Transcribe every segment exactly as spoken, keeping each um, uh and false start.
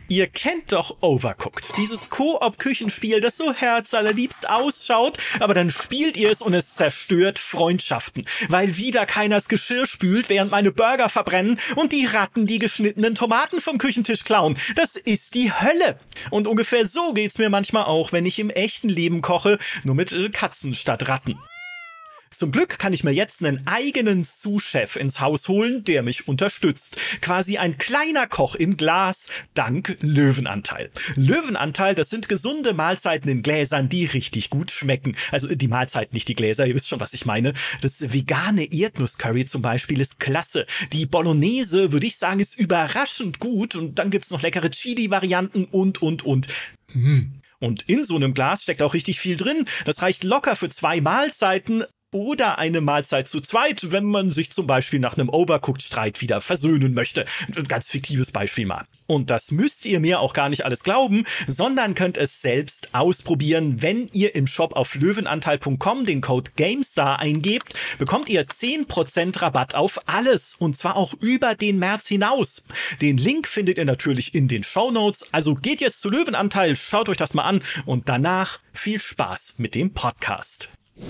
Ihr kennt doch Overcooked, dieses Koop-Küchenspiel, das so herzallerliebst ausschaut, aber dann spielt ihr es und es zerstört Freundschaften, weil wieder keiner das Geschirr spült, während meine Burger verbrennen und die Ratten die geschnittenen Tomaten vom Küchentisch klauen. Das ist die Hölle. Und ungefähr so geht's mir manchmal auch, wenn ich im echten Leben koche, nur mit äh, Katzen statt Ratten. Zum Glück kann ich mir jetzt einen eigenen Sous-Chef ins Haus holen, der mich unterstützt. Quasi ein kleiner Koch im Glas, dank Löwenanteil. Löwenanteil, das sind gesunde Mahlzeiten in Gläsern, die richtig gut schmecken. Also die Mahlzeiten, nicht die Gläser, ihr wisst schon, was ich meine. Das vegane Erdnusscurry zum Beispiel ist klasse. Die Bolognese, würde ich sagen, ist überraschend gut. Und dann gibt's noch leckere Chili-Varianten und, und, und. Hm. Und in so einem Glas steckt auch richtig viel drin. Das reicht locker für zwei Mahlzeiten. Oder eine Mahlzeit zu zweit, wenn man sich zum Beispiel nach einem Overcooked-Streit wieder versöhnen möchte. Ein ganz fiktives Beispiel mal. Und das müsst ihr mir auch gar nicht alles glauben, sondern könnt es selbst ausprobieren. Wenn ihr im Shop auf löwenanteil punkt com den Code GameStar eingebt, bekommt ihr zehn Prozent Rabatt auf alles. Und zwar auch über den März hinaus. Den Link findet ihr natürlich in den Shownotes. Also geht jetzt zu Löwenanteil, schaut euch das mal an und danach viel Spaß mit dem Podcast.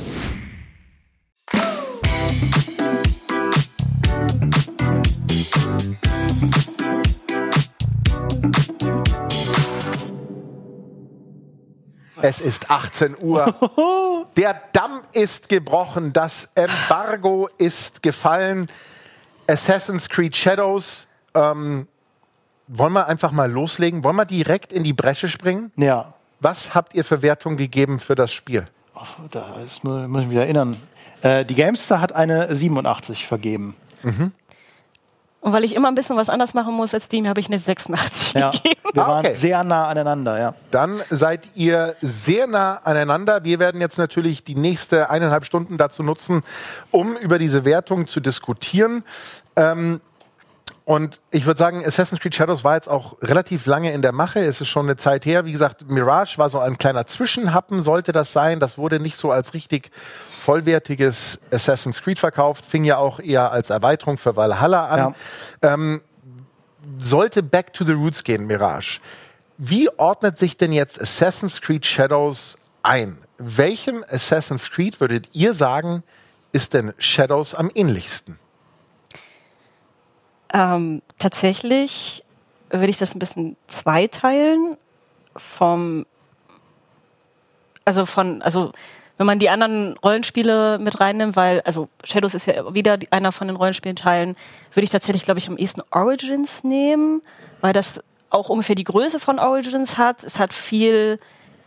Es ist achtzehn Uhr. Der Damm ist gebrochen. Das Embargo ist gefallen. Assassin's Creed Shadows. Ähm, wollen wir einfach mal loslegen? Wollen wir direkt in die Bresche springen? Ja. Was habt ihr für Wertung gegeben für das Spiel? Oh, da ist, muss ich mich erinnern. Äh, die GameStar hat eine siebenundachtzig vergeben. Mhm. Und weil ich immer ein bisschen was anders machen muss als die, habe ich eine sechsundachtzig ja, gegeben. Wir ah, okay. waren sehr nah aneinander, ja. Dann seid ihr sehr nah aneinander. Wir werden jetzt natürlich die nächste eineinhalb Stunden dazu nutzen, um über diese Wertung zu diskutieren. Ähm, Und ich würde sagen, Assassin's Creed Shadows war jetzt auch relativ lange in der Mache. Es ist schon eine Zeit her. Wie gesagt, Mirage war so ein kleiner Zwischenhappen, sollte das sein. Das wurde nicht so als richtig vollwertiges Assassin's Creed verkauft. Fing ja auch eher als Erweiterung für Valhalla an. Ja. Ähm, sollte Back to the Roots gehen, Mirage. Wie ordnet sich denn jetzt Assassin's Creed Shadows ein? Welchem Assassin's Creed würdet ihr sagen, ist denn Shadows am ähnlichsten? Ähm, tatsächlich würde ich das ein bisschen zweiteilen. Vom, also von, also wenn man die anderen Rollenspiele mit reinnimmt, weil, also Shadows ist ja wieder einer von den Rollenspielteilen, würde ich tatsächlich, glaube ich, am ehesten Origins nehmen, weil das auch ungefähr die Größe von Origins hat. Es hat viel,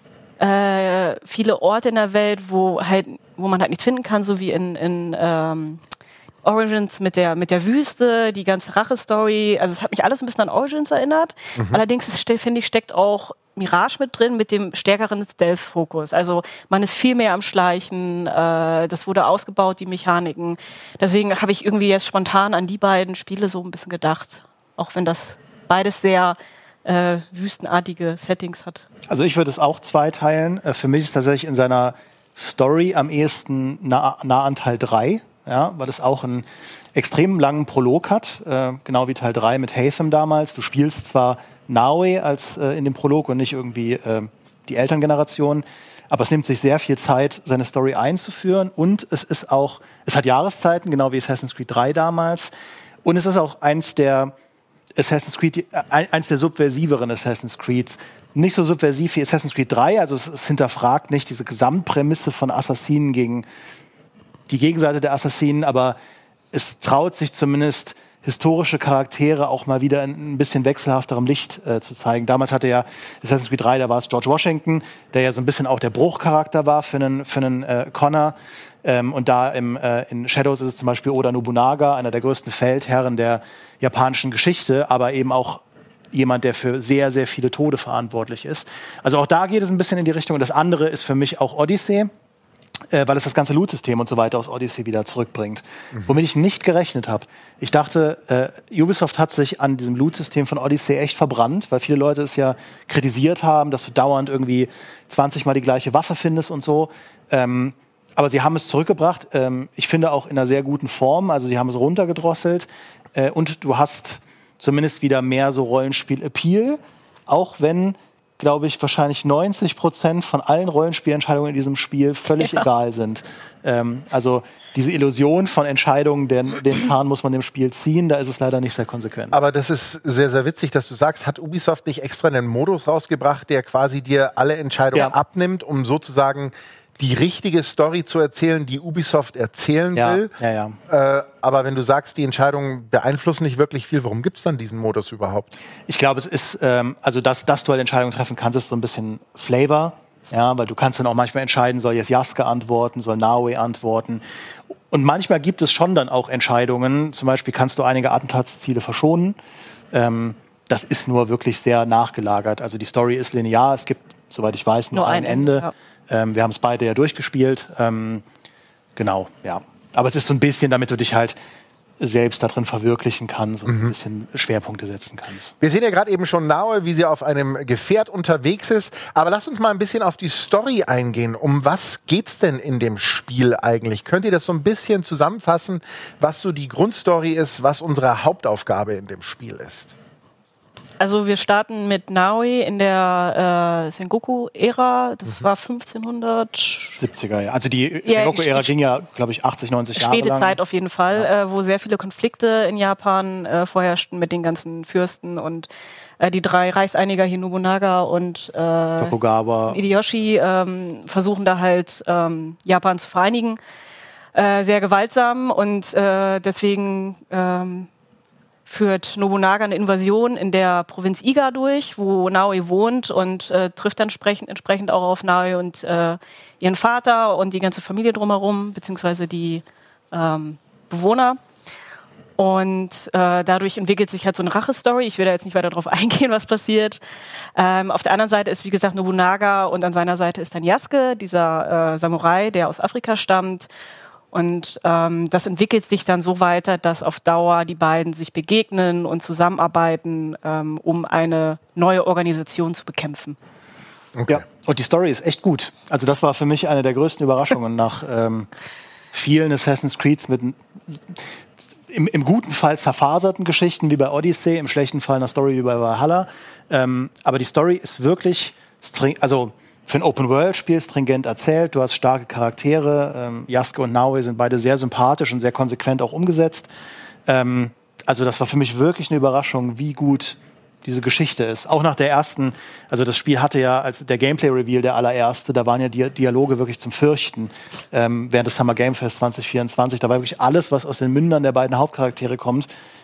äh, viele Orte in der Welt, wo halt, wo man halt nichts finden kann, so wie in, in ähm, Origins mit der, mit der Wüste, die ganze Rache-Story. Also es hat mich alles ein bisschen an Origins erinnert. Mhm. Allerdings, finde ich, steckt auch Mirage mit drin, mit dem stärkeren Stealth-Fokus. Also man ist viel mehr am Schleichen. Äh, das wurde ausgebaut, die Mechaniken. Deswegen habe ich irgendwie jetzt spontan an die beiden Spiele so ein bisschen gedacht. Auch wenn das beides sehr äh, wüstenartige Settings hat. Also ich würde es auch zweiteilen. Für mich ist tatsächlich in seiner Story am ehesten nah, nah an Teil drei. Ja, weil es auch einen extrem langen Prolog hat, äh, genau wie Teil drei mit Haytham damals. Du spielst zwar Naue als äh, in dem Prolog und nicht irgendwie äh, die Elterngeneration, aber es nimmt sich sehr viel Zeit, seine Story einzuführen, und es ist auch, es hat Jahreszeiten, genau wie Assassin's Creed drei damals, und es ist auch eins der Assassin's Creed, äh, eins der subversiveren Assassin's Creeds. Nicht so subversiv wie Assassin's Creed drei, also es, es hinterfragt nicht diese Gesamtprämisse von Assassinen gegen die Gegenseite der Assassinen, aber es traut sich zumindest, historische Charaktere auch mal wieder in ein bisschen wechselhafterem Licht äh, zu zeigen. Damals hatte ja Assassin's Creed drei, da war es George Washington, der ja so ein bisschen auch der Bruchcharakter war für einen, für einen äh, Connor. Ähm, und da im, äh, in Shadows ist es zum Beispiel Oda Nobunaga, einer der größten Feldherren der japanischen Geschichte, aber eben auch jemand, der für sehr, sehr viele Tode verantwortlich ist. Also auch da geht es ein bisschen in die Richtung. Und das andere ist für mich auch Odyssey, Äh, weil es das ganze Loot-System und so weiter aus Odyssey wieder zurückbringt. Mhm. Womit ich nicht gerechnet habe. Ich dachte, äh, Ubisoft hat sich an diesem Loot-System von Odyssey echt verbrannt, weil viele Leute es ja kritisiert haben, dass du dauernd irgendwie zwanzig Mal die gleiche Waffe findest und so. Ähm, aber sie haben es zurückgebracht. Ähm, ich finde auch in einer sehr guten Form. Also sie haben es runtergedrosselt. Äh, und du hast zumindest wieder mehr so Rollenspiel-Appeal. auch wenn, glaube ich, wahrscheinlich neunzig Prozent von allen Rollenspielentscheidungen in diesem Spiel völlig ja. egal sind. Ähm, also diese Illusion von Entscheidungen, den, den Zahn muss man dem Spiel ziehen, da ist es leider nicht sehr konsequent. Aber das ist sehr, sehr witzig, dass du sagst, hat Ubisoft nicht extra einen Modus rausgebracht, der quasi dir alle Entscheidungen ja. abnimmt, um sozusagen die richtige Story zu erzählen, die Ubisoft erzählen ja. will. Ja, ja. Äh, aber wenn du sagst, die Entscheidungen beeinflussen nicht wirklich viel, warum gibt es dann diesen Modus überhaupt? Ich glaube, es ist, ähm, also dass, dass du halt Entscheidungen treffen kannst, ist so ein bisschen Flavor. Ja, weil du kannst dann auch manchmal entscheiden, soll jetzt Jaske antworten, soll Naoe antworten. Und manchmal gibt es schon dann auch Entscheidungen. Zum Beispiel kannst du einige Attentatsziele verschonen. Ähm, das ist nur wirklich sehr nachgelagert. Also die Story ist linear. Es gibt, soweit ich weiß, nur, nur ein, ein Ende. Ja. Ähm, wir haben es beide ja durchgespielt. Ähm, genau, ja. Aber es ist so ein bisschen, damit du dich halt selbst da drin verwirklichen kannst und mhm. ein bisschen Schwerpunkte setzen kannst. Wir sehen ja gerade eben schon Naoe, wie sie auf einem Gefährt unterwegs ist. Aber lasst uns mal ein bisschen auf die Story eingehen. Um was geht's denn in dem Spiel eigentlich? Könnt ihr das so ein bisschen zusammenfassen, was so die Grundstory ist, was unsere Hauptaufgabe in dem Spiel ist? Also wir starten mit Naoe in der äh, Sengoku-Ära. Das mhm. war fünfzehnhundertsiebziger, ja. Also die ja, Sengoku-Ära ging ja, glaube ich, achtzig, neunzig Jahre lang. Späte Zeit auf jeden Fall, ja. äh, wo sehr viele Konflikte in Japan äh, vorherrschten mit den ganzen Fürsten und äh, die drei Reichseiniger hier, Nobunaga und äh, Tokugawa. Hideyoshi, ähm, versuchen da halt ähm, Japan zu vereinigen. Äh, sehr gewaltsam und äh, deswegen ähm, führt Nobunaga eine Invasion in der Provinz Iga durch, wo Naoe wohnt und äh, trifft dann entsprechend, entsprechend auch auf Naoe und äh, ihren Vater und die ganze Familie drumherum, beziehungsweise die ähm, Bewohner. Und äh, dadurch entwickelt sich halt so eine Rache-Story. Ich will da jetzt nicht weiter drauf eingehen, was passiert. Ähm, auf der anderen Seite ist, wie gesagt, Nobunaga und an seiner Seite ist dann Yasuke, dieser äh, Samurai, der aus Afrika stammt. Und ähm, das entwickelt sich dann so weiter, dass auf Dauer die beiden sich begegnen und zusammenarbeiten, ähm, um eine neue Organisation zu bekämpfen. Okay. Ja, und die Story ist echt gut. Also das war für mich eine der größten Überraschungen nach ähm, vielen Assassin's Creeds mit im, im guten Fall zerfaserten Geschichten wie bei Odyssey, im schlechten Fall einer Story wie bei Valhalla. Ähm, aber die Story ist wirklich, also für ein Open-World-Spiel stringent erzählt. Du hast starke Charaktere. Ähm, Yasuke und Naoe sind beide sehr sympathisch und sehr konsequent auch umgesetzt. Ähm, also das war für mich wirklich eine Überraschung, wie gut diese Geschichte ist. Auch nach der ersten, also das Spiel hatte ja, als der Gameplay-Reveal der allererste, da waren ja die Dialoge wirklich zum Fürchten. Ähm, während des Summer Game Fest zwanzig vierundzwanzig, da war wirklich alles, was aus den Mündern der beiden Hauptcharaktere kommt,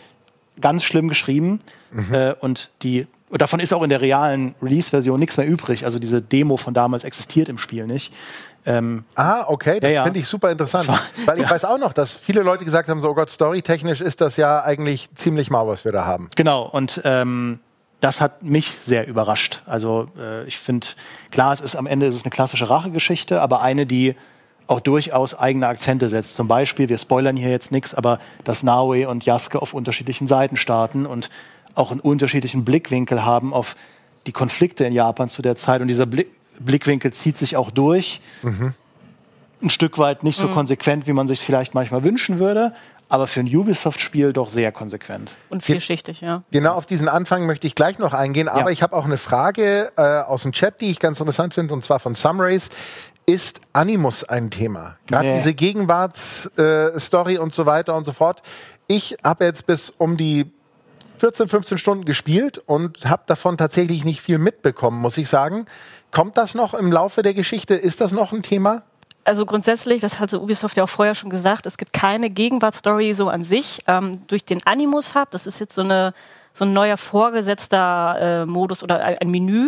ganz schlimm geschrieben. Mhm. Äh, und die Und davon ist auch in der realen Release-Version nichts mehr übrig. Also diese Demo von damals existiert im Spiel nicht. Ähm, ah, okay, das ja, ja. finde ich super interessant. War, Weil ich ja. weiß auch noch, dass viele Leute gesagt haben, so, oh Gott, storytechnisch ist das ja eigentlich ziemlich mau, was wir da haben. Genau, und ähm, das hat mich sehr überrascht. Also äh, ich finde, klar, es ist am Ende ist es eine klassische Rachegeschichte, aber eine, die auch durchaus eigene Akzente setzt. Zum Beispiel, wir spoilern hier jetzt nichts, aber dass Naoe und Yasuke auf unterschiedlichen Seiten starten und auch einen unterschiedlichen Blickwinkel haben auf die Konflikte in Japan zu der Zeit. Und dieser Blick, Blickwinkel zieht sich auch durch. Mhm. Ein Stück weit nicht so mhm. konsequent, wie man sich vielleicht manchmal wünschen würde, aber für ein Ubisoft-Spiel doch sehr konsequent. Und vielschichtig, ja. Genau auf diesen Anfang möchte ich gleich noch eingehen, aber ja. ich habe auch eine Frage äh, aus dem Chat, die ich ganz interessant finde, und zwar von Sumrace. Ist Animus ein Thema? Gerade nee. diese Gegenwartsstory äh, und so weiter und so fort. Ich habe jetzt bis um die vierzehn, fünfzehn Stunden gespielt und habe davon tatsächlich nicht viel mitbekommen, muss ich sagen. Kommt das noch im Laufe der Geschichte? Ist das noch ein Thema? Also grundsätzlich, das hat so Ubisoft ja auch vorher schon gesagt, es gibt keine Gegenwartsstory so an sich. Ähm, durch den Animus-Hub, das ist jetzt so, eine, so ein neuer vorgesetzter äh, Modus oder ein, ein Menü,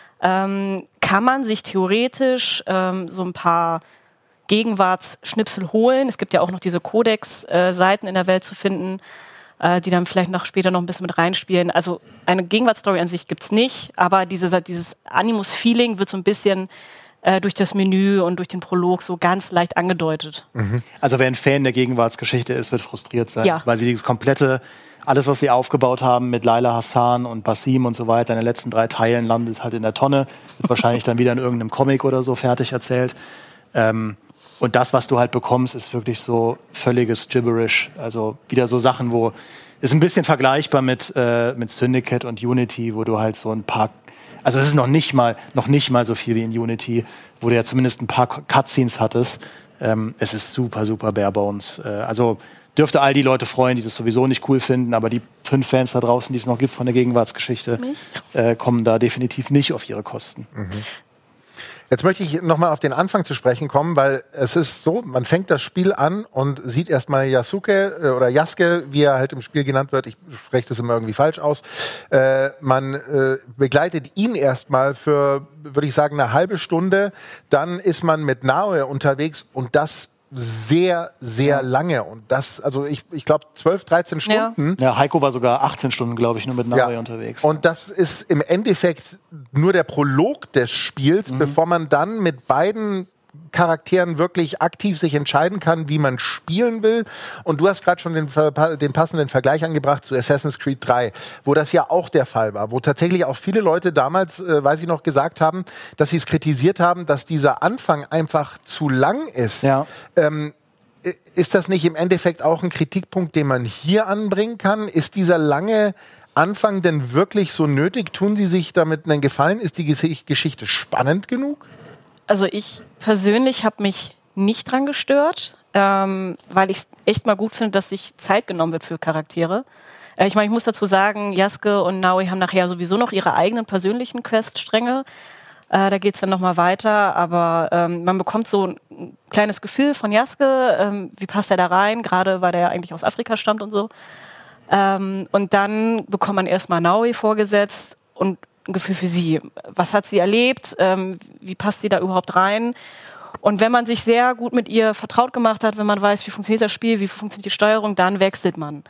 ähm, kann man sich theoretisch ähm, so ein paar Gegenwartsschnipsel holen. Es gibt ja auch noch diese Codex-Seiten äh, in der Welt zu finden, die dann vielleicht noch später noch ein bisschen mit reinspielen. Also eine Gegenwartsstory an sich gibt's nicht, aber diese, dieses Animus-Feeling wird so ein bisschen äh, durch das Menü und durch den Prolog so ganz leicht angedeutet. Mhm. Also wer ein Fan der Gegenwartsgeschichte ist, wird frustriert sein, ja. weil sie dieses komplette, alles was sie aufgebaut haben mit Layla Hassan und Basim und so weiter in den letzten drei Teilen landet halt in der Tonne, wird wahrscheinlich dann wieder in irgendeinem Comic oder so fertig erzählt. Ähm, Und das, was du halt bekommst, ist wirklich so völliges Gibberish. Also wieder so Sachen, wo ist ein bisschen vergleichbar mit, äh, mit Syndicate und Unity, wo du halt so ein paar, also es ist noch nicht mal, noch nicht mal so viel wie in Unity, wo du ja zumindest ein paar Cutscenes hattest. Ähm, es ist super, super bare bones. Äh, also dürfte all die Leute freuen, die das sowieso nicht cool finden, aber die fünf Fans da draußen, die es noch gibt von der Gegenwartsgeschichte, äh, kommen da definitiv nicht auf ihre Kosten. Mhm. Jetzt möchte ich nochmal auf den Anfang zu sprechen kommen, weil es ist so, man fängt das Spiel an und sieht erstmal Yasuke äh, oder Yasuke, wie er halt im Spiel genannt wird, ich spreche das immer irgendwie falsch aus, äh, man äh, begleitet ihn erstmal für, würde ich sagen, eine halbe Stunde, dann ist man mit Naoe unterwegs und das sehr, sehr ja. lange. Und das, also ich, ich glaube, zwölf, dreizehn Stunden. Ja. ja, Heiko war sogar achtzehn Stunden, glaube ich, nur mit Naoe ja. unterwegs. Und das ist im Endeffekt nur der Prolog des Spiels, mhm. bevor man dann mit beiden Charakteren wirklich aktiv sich entscheiden kann, wie man spielen will. Und du hast gerade schon den, den passenden Vergleich angebracht zu Assassin's Creed drei, wo das ja auch der Fall war, wo tatsächlich auch viele Leute damals, äh, weiß ich noch, gesagt haben, dass sie es kritisiert haben, dass dieser Anfang einfach zu lang ist. Ja. Ähm, ist das nicht im Endeffekt auch ein Kritikpunkt, den man hier anbringen kann? Ist dieser lange Anfang denn wirklich so nötig? Tun Sie sich damit einen Gefallen? Ist die Geschichte spannend genug? Also ich persönlich habe mich nicht dran gestört, ähm, weil ich es echt mal gut finde, dass sich Zeit genommen wird für Charaktere. Äh, ich meine, ich muss dazu sagen, Yasuke und Naoe haben nachher sowieso noch ihre eigenen persönlichen Queststränge. Äh, da geht es dann nochmal weiter, aber ähm, man bekommt so ein kleines Gefühl von Yasuke, ähm, wie passt er da rein, gerade weil der ja eigentlich aus Afrika stammt und so. Ähm, und dann bekommt man erstmal Naoe vorgesetzt und ein Gefühl für sie. Was hat sie erlebt? Ähm, wie passt sie da überhaupt rein? Und wenn man sich sehr gut mit ihr vertraut gemacht hat, wenn man weiß, wie funktioniert das Spiel, wie funktioniert die Steuerung, dann wechselt man.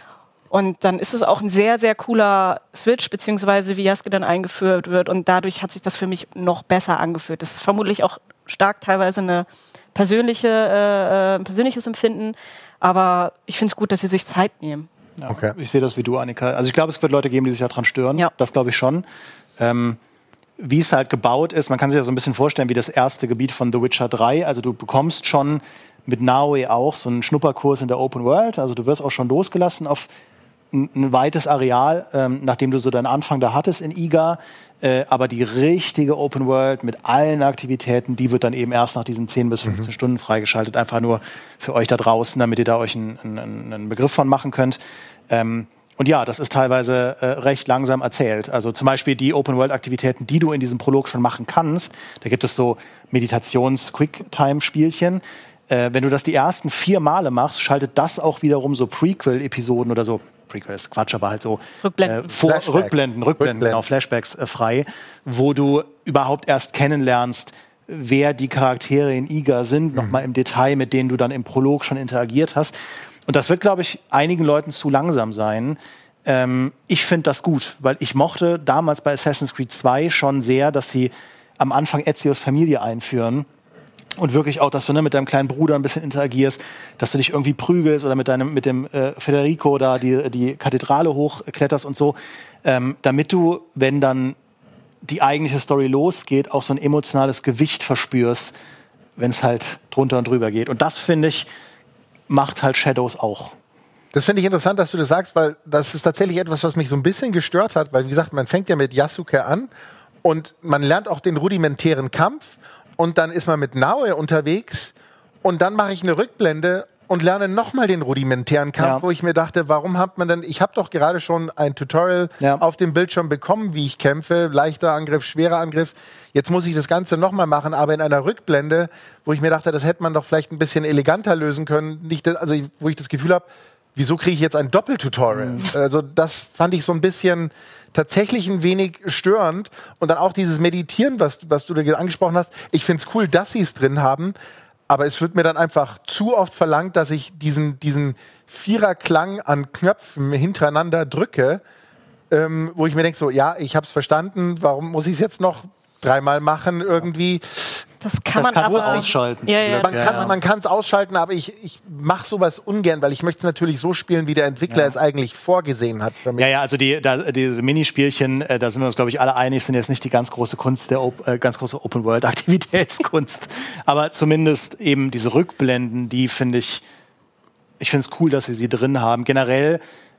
Und dann ist es auch ein sehr, sehr cooler Switch, beziehungsweise wie Yasuke dann eingeführt wird. Und dadurch hat sich das für mich noch besser angefühlt. Das ist vermutlich auch stark teilweise eine persönliche, äh, ein persönliches Empfinden. Aber ich finde es gut, dass sie sich Zeit nehmen. Ja, okay. Ich sehe das wie du, Annika. Also ich glaube, es wird Leute geben, die sich daran stören. Ja. Das glaube ich schon. Ähm, wie es halt gebaut ist, man kann sich ja so ein bisschen vorstellen wie das erste Gebiet von The Witcher drei. Also du bekommst schon mit Naoe auch so einen Schnupperkurs in der Open World. Also du wirst auch schon losgelassen auf ein, ein weites Areal, ähm, nachdem du so deinen Anfang da hattest in Iga. Äh, aber die richtige Open World mit allen Aktivitäten, die wird dann eben erst nach diesen zehn bis fünfzehn mhm. Stunden freigeschaltet. Einfach nur für euch da draußen, damit ihr da euch einen, einen, einen Begriff von machen könnt. Ähm, und ja, das ist teilweise äh, recht langsam erzählt. Also zum Beispiel die Open-World-Aktivitäten, die du in diesem Prolog schon machen kannst. Da gibt es so Meditations-Quicktime-Spielchen. Äh, wenn du das die ersten vier Male machst, schaltet das auch wiederum so Prequel-Episoden oder so, Prequel ist Quatsch, aber halt so Rückblenden, Rückblenden, äh, vor, Rückblenden, Rückblenden, Rückblenden, genau, Flashbacks äh, frei, wo du überhaupt erst kennenlernst, wer die Charaktere in Iga sind, mhm. nochmal im Detail, mit denen du dann im Prolog schon interagiert hast. Und das wird, glaube ich, einigen Leuten zu langsam sein. Ähm, ich finde das gut, weil ich mochte damals bei Assassin's Creed zwei schon sehr, dass sie am Anfang Ezios Familie einführen und wirklich auch, dass du ne, mit deinem kleinen Bruder ein bisschen interagierst, dass du dich irgendwie prügelst oder mit deinem mit dem äh, Federico da die, die Kathedrale hochkletterst und so, ähm, damit du, wenn dann die eigentliche Story losgeht, auch so ein emotionales Gewicht verspürst, wenn es halt drunter und drüber geht. Und das, finde ich, macht halt Shadows auch. Das finde ich interessant, dass du das sagst, weil das ist tatsächlich etwas, was mich so ein bisschen gestört hat, weil, wie gesagt, man fängt ja mit Yasuke an und man lernt auch den rudimentären Kampf und dann ist man mit Naoe unterwegs und dann mache ich eine Rückblende und lerne nochmal den rudimentären Kampf, ja. wo ich mir dachte, warum hat man denn, ich habe doch gerade schon ein Tutorial ja. auf dem Bildschirm bekommen, wie ich kämpfe, leichter Angriff, schwerer Angriff, jetzt muss ich das Ganze nochmal machen, aber in einer Rückblende, wo ich mir dachte, das hätte man doch vielleicht ein bisschen eleganter lösen können, nicht das, also wo ich das Gefühl habe, wieso kriege ich jetzt ein Doppeltutorial? Mhm. Also das fand ich so ein bisschen tatsächlich ein wenig störend und dann auch dieses Meditieren, was, was du da angesprochen hast, ich finde es cool, dass sie es drin haben, aber es wird mir dann einfach zu oft verlangt, dass ich diesen, diesen Viererklang an Knöpfen hintereinander drücke, ähm, wo ich mir denke, so, ja, ich habe es verstanden, warum muss ich es jetzt noch dreimal machen irgendwie? Das kann das man aber ausschalten. Ja, ja, man ja, kann ja. man kann es ausschalten, aber ich, ich mache sowas ungern, weil ich möchte es natürlich so spielen, wie der Entwickler ja. es eigentlich vorgesehen hat für mich. Ja, ja, also die, da, diese Minispielchen, äh, da sind wir uns, glaube ich, alle einig, sind jetzt nicht die ganz große Kunst, der Op- äh, ganz große Open-World-Aktivitätskunst. Aber zumindest eben diese Rückblenden, die finde ich, ich finde es cool, dass sie sie drin haben. Generell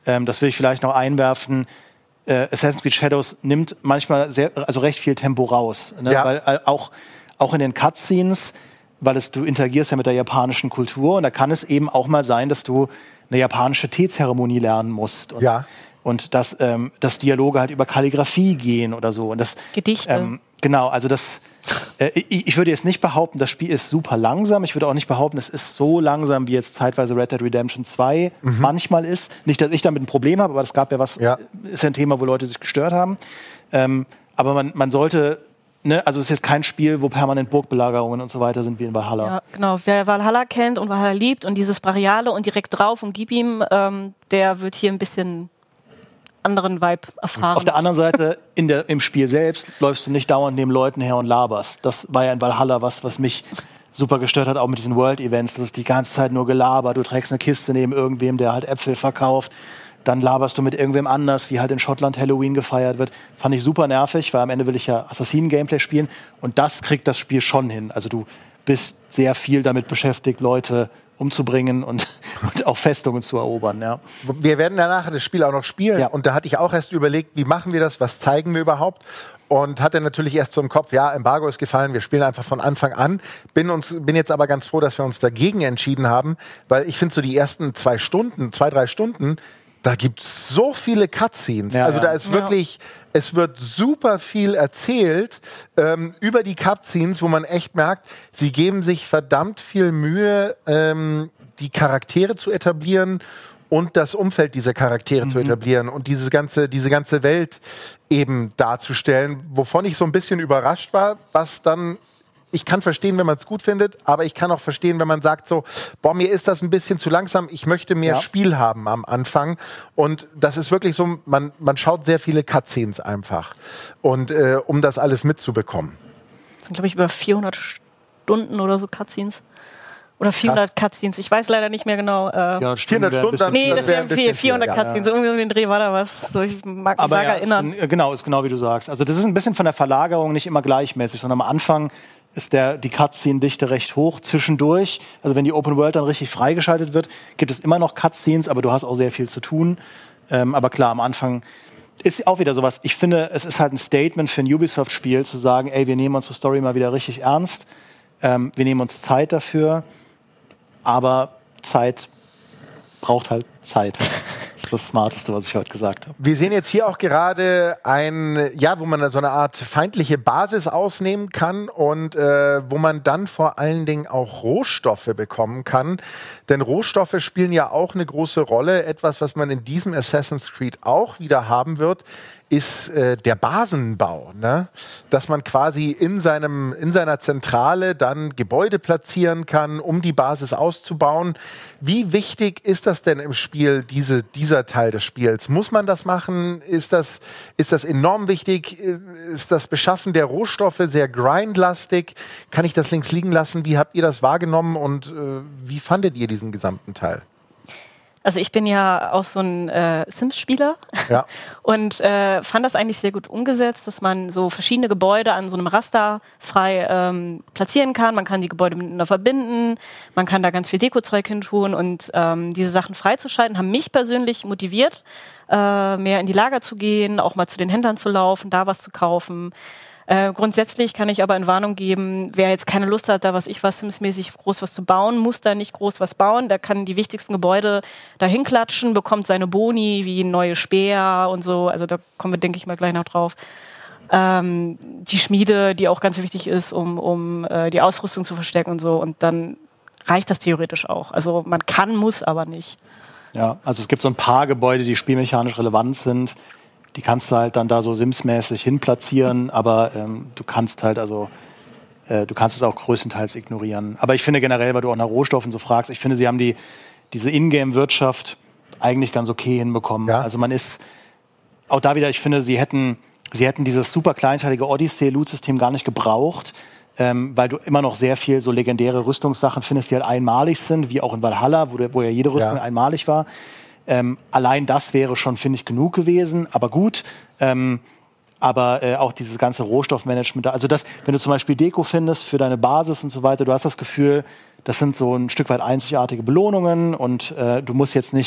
ähm, das will ich vielleicht noch einwerfen, äh, Assassin's Creed Shadows nimmt manchmal sehr, also recht viel Tempo raus. Ne? Ja. Weil äh, auch, auch in den Cutscenes, weil es, du interagierst ja mit der japanischen Kultur und da kann es eben auch mal sein, dass du eine japanische Teezeremonie lernen musst. Und, Ja. und dass, ähm, dass Dialoge halt über Kalligrafie gehen oder so. Und das, Gedichte. Ähm, genau, also das äh, ich, ich würde jetzt nicht behaupten, das Spiel ist super langsam. Ich würde auch nicht behaupten, es ist so langsam, wie jetzt zeitweise Red Dead Redemption zwei mhm. manchmal ist. Nicht, dass ich damit ein Problem habe, aber es gab ja was, ja. ist ja ein Thema, wo Leute sich gestört haben. Ähm, aber man, man sollte, ne, also es ist jetzt kein Spiel, wo permanent Burgbelagerungen und so weiter sind wie in Valhalla. Ja, genau. Wer Valhalla kennt und Valhalla liebt und dieses Brachiale und direkt drauf und gib ihm, ähm, der wird hier ein bisschen anderen Vibe erfahren. Auf der anderen Seite, in der, im Spiel selbst läufst du nicht dauernd neben Leuten her und laberst. Das war ja in Valhalla was, was mich super gestört hat, auch mit diesen World-Events. Das ist die ganze Zeit nur gelabert. Du trägst eine Kiste neben irgendwem, der halt Äpfel verkauft. Dann laberst du mit irgendwem anders, wie halt in Schottland Halloween gefeiert wird. Fand ich super nervig, weil am Ende will ich ja Assassinen-Gameplay spielen. Und das kriegt das Spiel schon hin. Also du bist sehr viel damit beschäftigt, Leute umzubringen und, und auch Festungen zu erobern. Ja. Wir werden danach das Spiel auch noch spielen. Ja. Und da hatte ich auch erst überlegt, wie machen wir das, was zeigen wir überhaupt? Und hatte natürlich erst so im Kopf, ja, Embargo ist gefallen, wir spielen einfach von Anfang an. Bin, uns, bin jetzt aber ganz froh, dass wir uns dagegen entschieden haben, weil ich finde so die ersten zwei Stunden, zwei, drei Stunden, da gibt es so viele Cutscenes. Ja, also ja. da ist wirklich, es wird super viel erzählt ähm, über die Cutscenes, wo man echt merkt, sie geben sich verdammt viel Mühe, ähm, die Charaktere zu etablieren und das Umfeld dieser Charaktere mhm. zu etablieren und diese ganze, diese ganze Welt eben darzustellen, wovon ich so ein bisschen überrascht war, was dann, ich kann verstehen, wenn man es gut findet, aber ich kann auch verstehen, wenn man sagt so, boah, mir ist das ein bisschen zu langsam, ich möchte mehr ja. Spiel haben am Anfang. Und das ist wirklich so, man, man schaut sehr viele Cutscenes einfach, und äh, um das alles mitzubekommen. Das sind, glaube ich, über vierhundert Stunden oder so Cutscenes. Oder vierhundert Krass. Cutscenes, ich weiß leider nicht mehr genau. Äh, ja, vierhundert Stunden? Dann, nee, das wären wär vierhundert viel, Cutscenes, ja. irgendwie so in den Dreh war da was. So, ich mag mich Aber vage ja, erinnern. Ist, genau, ist genau wie du sagst. Also das ist ein bisschen von der Verlagerung nicht immer gleichmäßig, sondern am Anfang ist der, die Cutscene-Dichte recht hoch. Zwischendurch, also wenn die Open World dann richtig freigeschaltet wird, gibt es immer noch Cutscenes, aber du hast auch sehr viel zu tun. Ähm, aber klar, am Anfang ist auch wieder sowas. Ich finde, es ist halt ein Statement für ein Ubisoft-Spiel, zu sagen, ey, wir nehmen unsere Story mal wieder richtig ernst. Ähm, wir nehmen uns Zeit dafür. Aber Zeit braucht halt Zeit. Das ist das Smarteste, was ich heute gesagt habe. Wir sehen jetzt hier auch gerade ein, ja, wo man so eine Art feindliche Basis ausnehmen kann und äh, wo man dann vor allen Dingen auch Rohstoffe bekommen kann. Denn Rohstoffe spielen ja auch eine große Rolle. Etwas, was man in diesem Assassin's Creed auch wieder haben wird, ist äh, der Basenbau, ne? Dass man quasi in seinem in seiner Zentrale dann Gebäude platzieren kann, um die Basis auszubauen. Wie wichtig ist das denn im Spiel, diese dieser Teil des Spiels? Muss man das machen? Ist das ist das enorm wichtig? Ist das Beschaffen der Rohstoffe sehr grindlastig? Kann ich das links liegen lassen? Wie habt ihr das wahrgenommen und äh, wie fandet ihr diesen gesamten Teil? Also ich bin ja auch so ein äh, Sims-Spieler ja. und äh, fand das eigentlich sehr gut umgesetzt, dass man so verschiedene Gebäude an so einem Raster frei ähm, platzieren kann. Man kann die Gebäude miteinander verbinden, man kann da ganz viel Dekozeug hin tun und ähm, diese Sachen freizuschalten, haben mich persönlich motiviert, äh, mehr in die Lager zu gehen, auch mal zu den Händlern zu laufen, da was zu kaufen. Äh, grundsätzlich kann ich aber in Warnung geben, wer jetzt keine Lust hat, da was ich was Sims-mäßig groß was zu bauen, muss da nicht groß was bauen. Der kann die wichtigsten Gebäude dahin klatschen, bekommt seine Boni wie neue Speer und so. Also da kommen wir, denke ich mal, gleich noch drauf. Ähm, die Schmiede, die auch ganz wichtig ist, um, um äh, die Ausrüstung zu verstärken und so. Und dann reicht das theoretisch auch. Also man kann, muss aber nicht. Ja, also es gibt so ein paar Gebäude, die spielmechanisch relevant sind. Die kannst du halt dann da so Sims-mäßig hinplatzieren, aber ähm, du kannst halt also, äh, du kannst es auch größtenteils ignorieren. Aber ich finde generell, weil du auch nach Rohstoffen so fragst, ich finde, sie haben die, diese Ingame-Wirtschaft eigentlich ganz okay hinbekommen. Ja. Also man ist, auch da wieder, ich finde, sie hätten, sie hätten dieses super kleinteilige Odyssey-Loot-System gar nicht gebraucht, ähm, weil du immer noch sehr viel so legendäre Rüstungssachen findest, die halt einmalig sind, wie auch in Valhalla, wo, der, wo ja jede Rüstung ja. einmalig war. Ähm, allein das wäre schon, finde ich, genug gewesen, aber gut. Ähm, aber äh, auch dieses ganze Rohstoffmanagement, also das, wenn du zum Beispiel Deko findest für deine Basis und so weiter, du hast das Gefühl, das sind so ein Stück weit einzigartige Belohnungen und äh, du musst jetzt nicht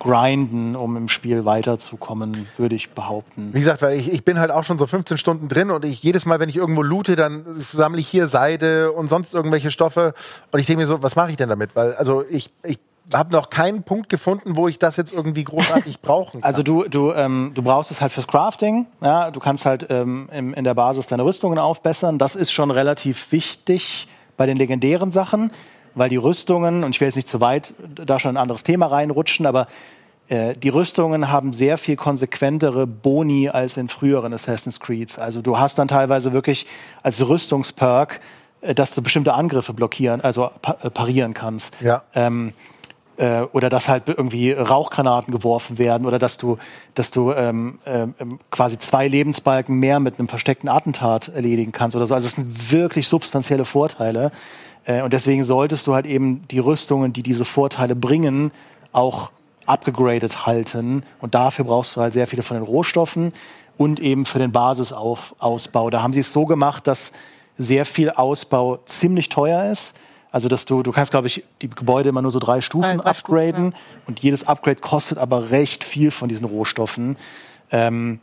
grinden, um im Spiel weiterzukommen, würde ich behaupten. Wie gesagt, weil ich, ich bin halt auch schon so fünfzehn Stunden drin und ich jedes Mal, wenn ich irgendwo loote, dann sammle ich hier Seide und sonst irgendwelche Stoffe und ich denke mir so, was mache ich denn damit? Weil also ich, ich habe noch keinen Punkt gefunden, wo ich das jetzt irgendwie großartig brauchen kann. Also du, du, ähm, du brauchst es halt fürs Crafting. Ja? Du kannst halt ähm, im, in der Basis deine Rüstungen aufbessern. Das ist schon relativ wichtig bei den legendären Sachen, weil die Rüstungen, und ich will jetzt nicht zu weit da schon ein anderes Thema reinrutschen, aber äh, die Rüstungen haben sehr viel konsequentere Boni als in früheren Assassin's Creeds. Also du hast dann teilweise wirklich als Rüstungsperk, äh, dass du bestimmte Angriffe blockieren, also pa- äh, parieren kannst. Ja. Ähm, äh, oder dass halt irgendwie Rauchgranaten geworfen werden oder dass du, dass du ähm, ähm, quasi zwei Lebensbalken mehr mit einem versteckten Attentat erledigen kannst oder so. Also es sind wirklich substanzielle Vorteile. Und deswegen solltest du halt eben die Rüstungen, die diese Vorteile bringen, auch upgegradet halten. Und dafür brauchst du halt sehr viele von den Rohstoffen und eben für den Basisausbau. Da haben sie es so gemacht, dass sehr viel Ausbau ziemlich teuer ist. Also dass du, du kannst, glaube ich, die Gebäude immer nur so drei Stufen drei upgraden. Stufen, ja. Und jedes Upgrade kostet aber recht viel von diesen Rohstoffen. Ähm,